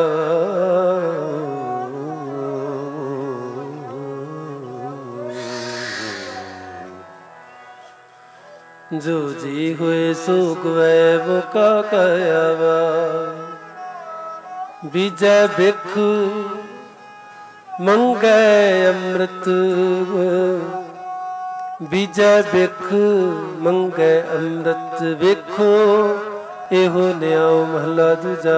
जो जी हुए सो गए मुका कहवा। बीजे बिख मंगे अमृत बीजे बिख मंगे अमृत ਵੇਖੋ ਇਹੋ ਨਿਆਉ ਮਹਲਾ ਦੂਜਾ।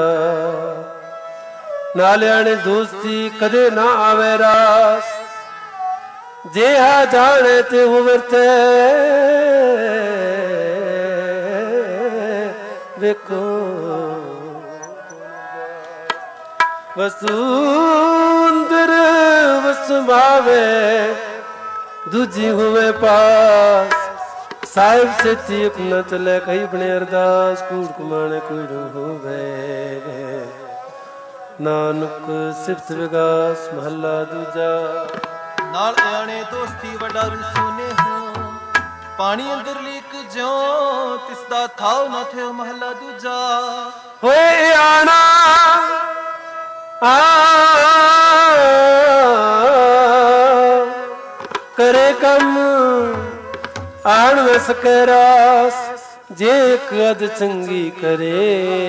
ਨਾਲਿਆਣੇ ਦੋਸਤੀ ਕਦੇ ਨਾ ਆਵੇ ਰਾਸ ਜਿਹਾ ਜਾਣੇ ਤੇ ਉਹ ਵਰਤੇ ਵੇਖੋ। ਵਸੂੰਦਰ ਵਸਮਾਵੇ दूजी हुए पास साहिब से चीप न चले कई बने अरदास कूड़ कुमाने कूड़ हो गए। नानक सिफत विगास महला दूजा। नाल आने दोस्ती वडा सुने हो पानी अंदर लीक ज्यों तिसदा थाव न थे महला दूजा। होए आना आ करे कम आण वस के रास, जे एक अध चंगी करे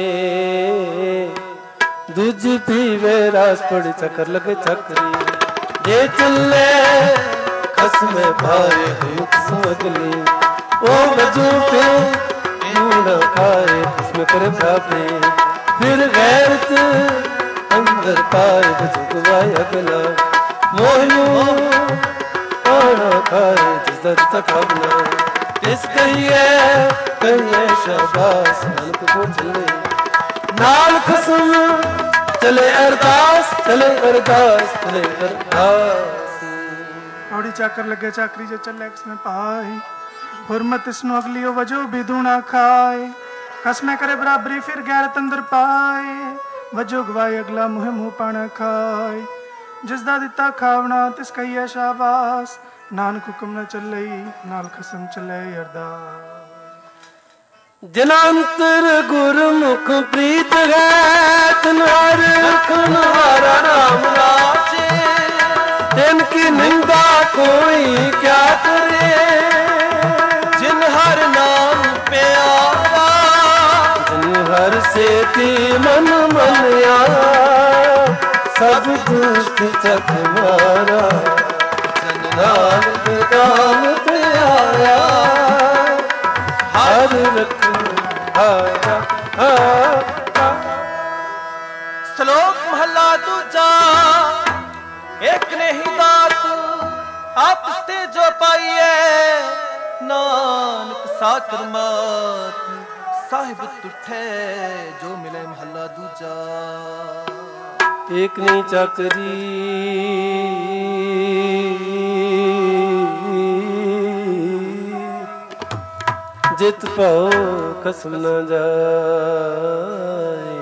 दूजी पीवे रास पड़ी चक्कर लगे चक्री, जे चले खसमे भारे अगली ओ बजू पे न खाए इसमें करे भापे, फिर गैरत अंदर पाए बजुगवाए अगला मोहनू आना खाए जिस दर तक अपना, इस कहिए कहिए शाबाश नानक को चले नाल खसम चले अरदास, चले अरदास, चले अरदास। औड़ी चाकर लगे चाकरी जो चले इसमें पाए, हुरमत इसनु अगली ओ वजो भी दूना खाए, कसमें करे बराबरी फिर गैरत अंदर पाए, वजो गवाए अगला मुँह मुँह पाना खाए, जिसदा दिता खावना तिस कहिए शाबाश, नानक हुक्म न चले नाल खसम चले अरदास। जनांतर गुरमुख प्रीत है तनहर खनहारा नाम राचे, इनकी निंदा कोई क्या करे, जिन हर नाम प्यारा, जिन हर से ती मन मनिया, सब दुष्ट चक मारा, जन नानक नाम पे आया, हर रख आया। श्लोक महला दूजा, एक ने ही दात आपस ते जो पाइए, नानक साकर मात साहिब तुठे जो मिले महला दूजा। एक नी चाकरी जित पाओ खसम न जाए,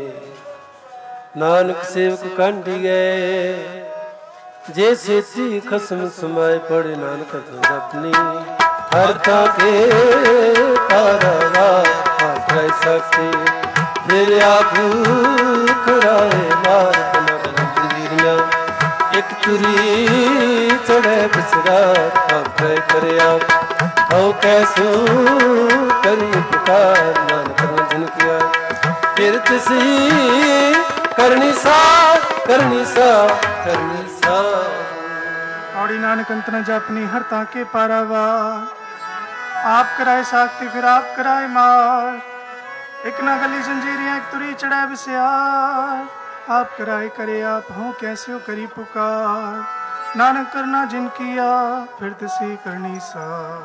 नानक सेवक कांडी गए, जे सेती खसम समाए पड़े नानक अपनी, हर ताके पारावा हाथ सकते, फिर आखू कराए मार बना, एक तुरी चढ़े बिसरा आप करे आप, आओ कैसो करी पुकार नानक जिन किया, फिर तिसी करनी सा करनी सा करनी सा। औड़ी नानक अंत न जापनी हर ताके पारावा, आप कराए साखती फिर आप कराए मार, एक न गली जंजीरियां एक तुरी चढ़ा बिस्यार, आप कराए करे आप हों कैसे हो करी पुकार, नानक करना जिन किया फिर तिसी करनी सा।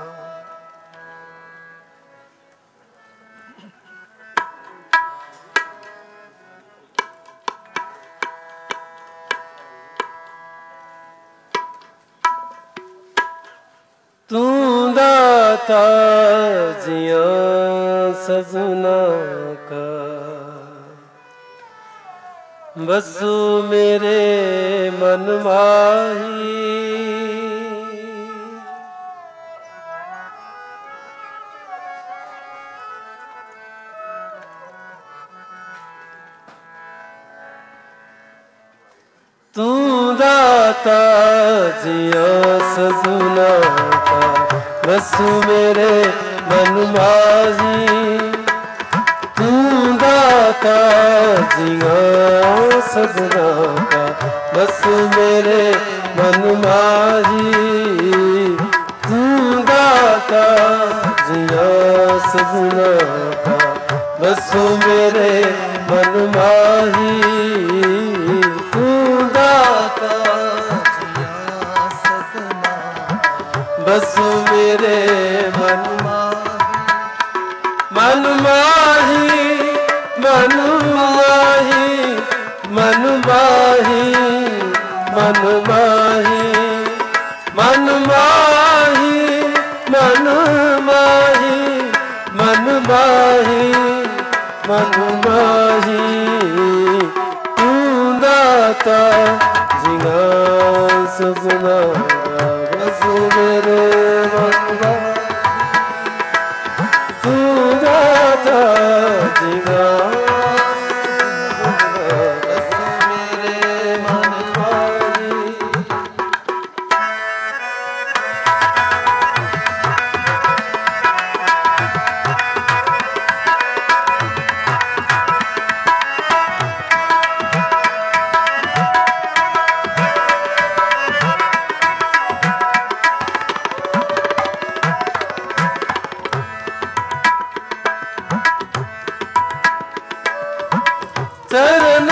तू दाता जिया सजना का, बसु मेरे मन माही, तू दाता जिया सजना का, बसु मेरे मन माही, तू दाता जिया सजना का, बसु मेरे मन माही, तू दाता जिया सजना का, बसु मेरे मन माही, बसु मेरे मन मन माही मन माही मन माही मन माही मन माही मन माही मन माही मन माही, तू दाता जिया सजना बसु मेरे मन, तू दाता जिया बसु मेरे मन माही।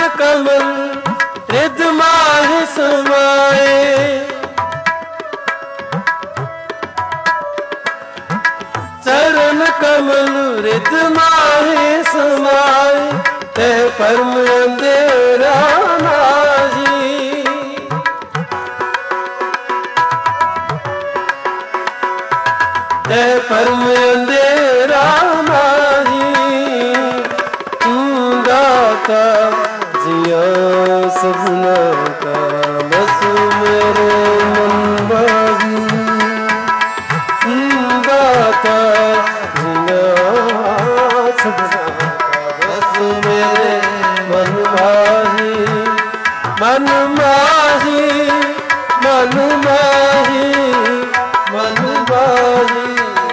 कमल रिद माहि समाए, चरण कमल रिद माहि समाए, तह परम अंधेरा नाहि। तह परम अंधेरा नाहि, तू दाता जिया सपना का, बस मेरे मन बाजी। तू दाता जिया सपना का, बस मेरे मन माही। मन माही मन माही मन माही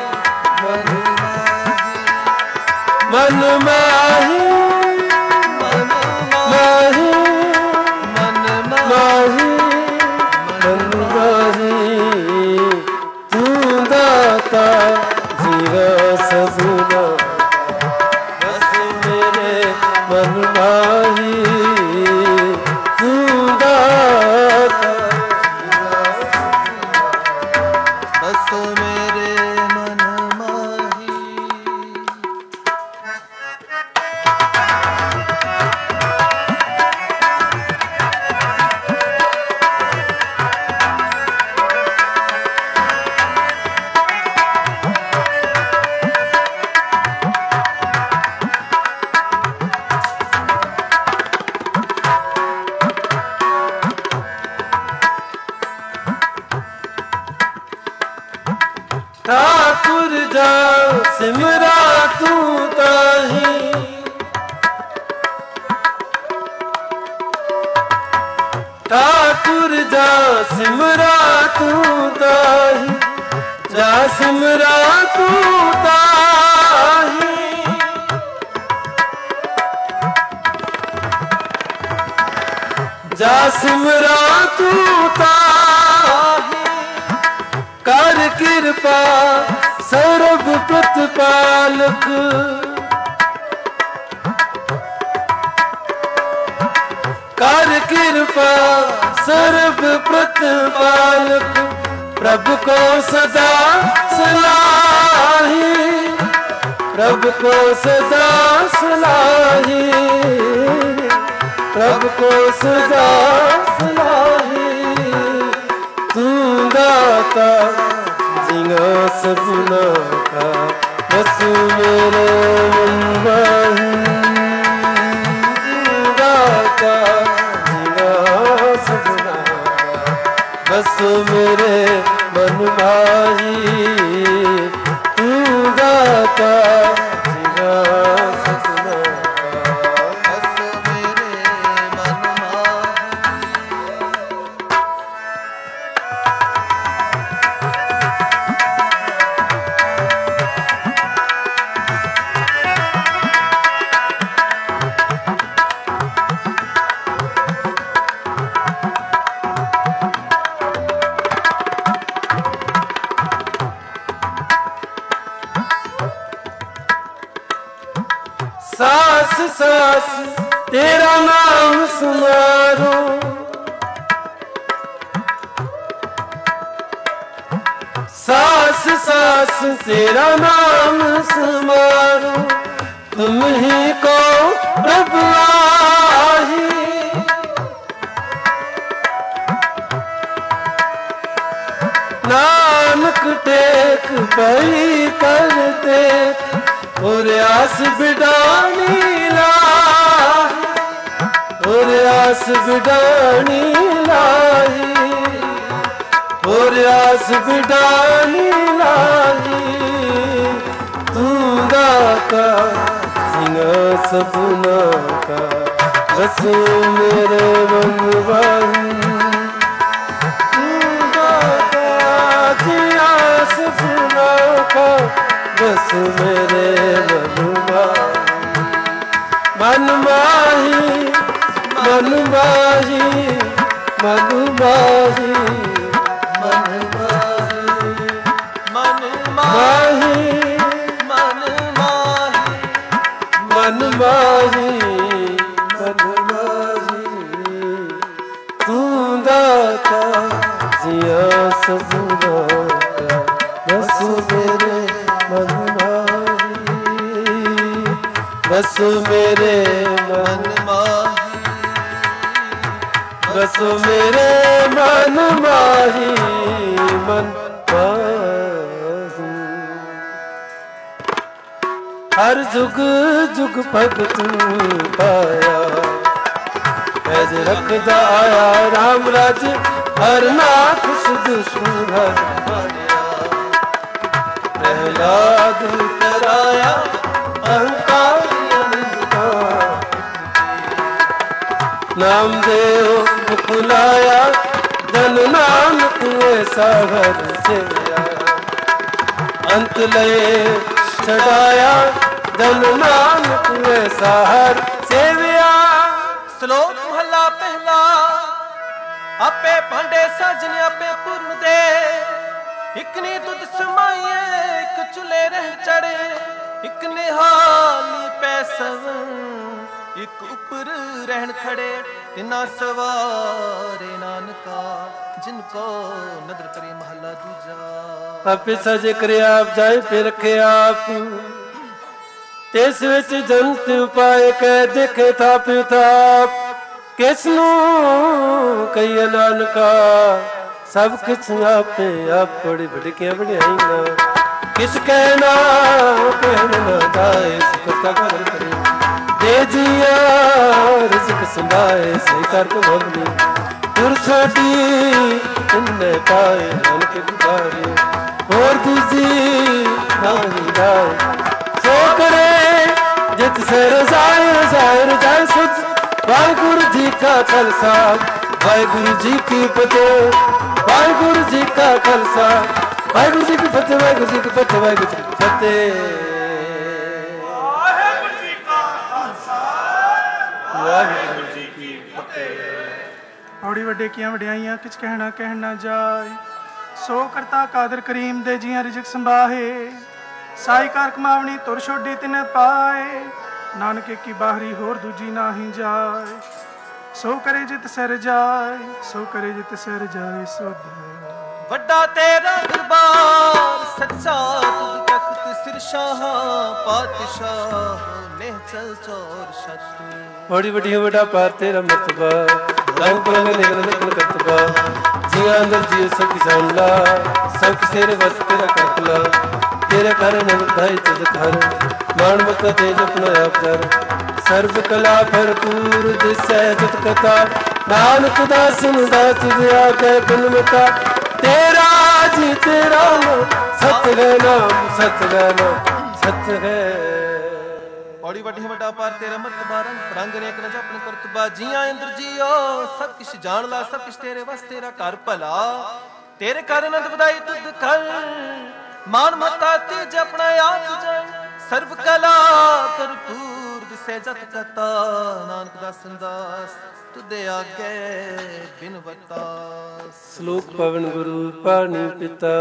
मन माही मन माही मन माही मन माही, तू दाता जीरा सबना, बस मेरे मन माही। तू दाता बस मेरे मन माही। ठाकुर जा सिमरा तू ताही, ठाकुर जा सिमरा तू ताही, जा सिमरा तू ताही। जा सिमरा तू ताही, कर कृपा सर्व प्रतिपालक, कर कृपा सर्व प्रतिपालक, प्रभु को सदा सलाही, प्रभु को सदा सलाही, प्रभु को सदा सलाही। तू दाता जिया सपना का, बस मेरे मन माही। तू दाता जिया सपना का, बस मेरे मन माही। तू दाता जिया सपना का, बस मेरे मन माही। सास सास तेरा नाम सुनारो, सास सास तेरा नाम सुनारो, तुम ही को प्रभु आही। नानक टेक पई करते, और आस बिडानी लाही, और आस बिडानी लाही, और आस बिडानी लाही। तू दाता जिया सपना का, बस मेरे मन माही। तू दाता जिया सपना का, बस मेरे मन माही। मन माही मन माही मन माही मन माही मन माही मन माही मन माही। बस मेरे मन माही, बस मेरे मन माही, बस मेरे मन माही, मन माही। हर जुग जुग भगत पाया, ऐज रखदा आया राम राज, हर नाथ सुध सुहर मारिया। प्रहलाद कराया अहंकार नाम देव खुलाया, धन नानक ऐसा घर से अंत लय छड़ाया, धन नानक ऐसा हर सेविया। श्लोक महला पहला। आपे भांडे साजन आपे पूर्ण दे, एक नी दुध समाइए एक चुले रह चढ़े, एक निहाली पैसव एक ऊपर रहन खड़े, तिना सवारे नानका जिनको नदर करे महला दूजा। आपे साजे करे आप जाए पे रखे आप, तिस विच जंत उपाय कह देखे थाप थाप, किसनू कही नानका सब किछ आपे आप बड़ी बड़कियां बढ़ाईना। किस कहना कहना दाए सुखता कर करे, दे जिया रिज़्क संभाए सही कर तो भगनी। तुर छोटी इन्ने पाए नानक गुजारे, और दूजी नानी दाए सो करे जित से रजाए रजाए रजाए सुध। वाहिगुरु जी का खालसा वाहिगुरु जी की फतेह, वाहिगुरु जी का खालसा वाहिगुरु जी की फतेह, वाहिगुरु जी की फतेह, वाहिगुरु जी की फतेह। वाहिगुरु जी का खालसा वाहिगुरु जी की फतेह। औड़ी वड्डे कियां वड्याइयां किछ कहना कहना जाए, सो करता कादर करीम दे जियां रिजक संभाहे, साई कार कमावनी तुर छोड़ी तिने पाए, नानके की बाहरी होर दूजी नाही जाए। सो करे जित सर जाए, सो करे जित सर जाए सुध। वड्डा तेरा दरबार सच्चा तुझ तख्त सिरशाह, पातशाह ने चल चोर शत्रु। बड़ी बड़ी बड़ा पार तेरा मर्तबा, रंग पलंग निगल निकल करतबा। जिया अंदर जियो सब की जान ला, सब किस तेरे बस तेरा करतला। तेरे कारण नवधाई तुझ घर, मान मत तेज अपना आप दर। सर्व कला भरपूर दिसै जत कथा, नानक दासन दास दिया कै गुणमता। तेरा जी तेरा नाम सत्य है, नाम सत्य है, नाम सत्य है। औड़ी वड्डी वड्डा पार तेरा मर्तबा, रंग रंग नेक न जपन करतबा। जिया इंद्र जियो सब किछ जान ला, सब किछ तेरे बस तेरा कर भला। तेरे कर नंद बधाई तुध कर, मान मता तेज अपना आप जाए। सर्व कला भरपूर दिसै जत कथा, नानक दासन दास तुदे आगे बिनवता। श्लोक पवन गुरु पानी पिता,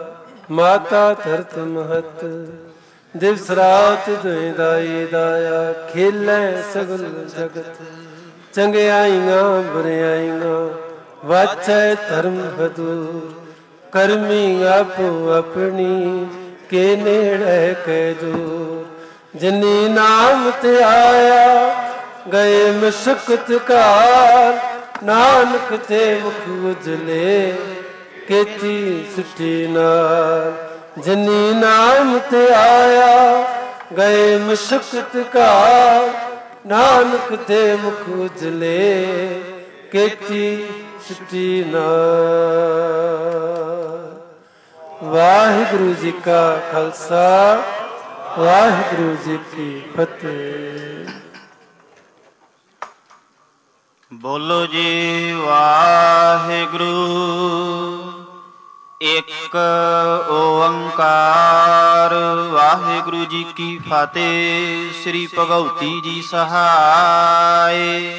माता धरत महत। दिवस रात दुई दाई दाया, खेलै सगल जगत। चंगियाइयां बुरियाइयां वाचै धर्म हदूर, करमी आपो अपनी के नेड़े के दूर। जिनी नाम ते आया गए मशक्कत काल, नानक ते मुख उजले केती सुठी नाल। जिनी नाम ते आया गए मशक्कत काल, नानक ते मुख उजले केती सुठी नाल। वाहिगुरु जी का खालसा वाहिगुरु जी की फतेह। बोलो जी वाहिगुरु एक ओंकार। वाहिगुरु जी की फतेह। श्री भगवती जी सहाय।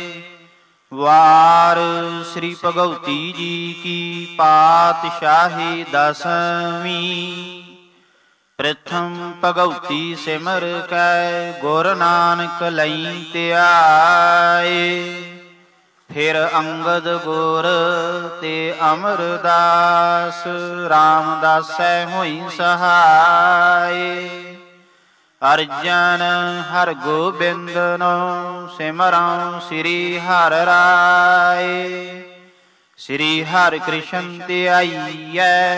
वार श्री भगवती जी की पातशाही दसवीं। प्रथम भगवती सिमर कै गुर नानक लई त्याए। ਫਿਰ ਅੰਗਦ ਗੁਰ ਤੇ ਅਮਰਦਾਸ, ਰਾਮਦਾਸੈ ਹੋਈ ਸਹਾਏ। ਅਰਜਨ ਹਰ ਗੋਬਿੰਦ ਨੋ ਸਿਮਰਉ ਸ੍ਰੀ ਹਰਿ ਰਾਏ। ਸ੍ਰੀ ਹਰਿ ਕ੍ਰਿਸ਼ਨ ਧਿਆਈਐ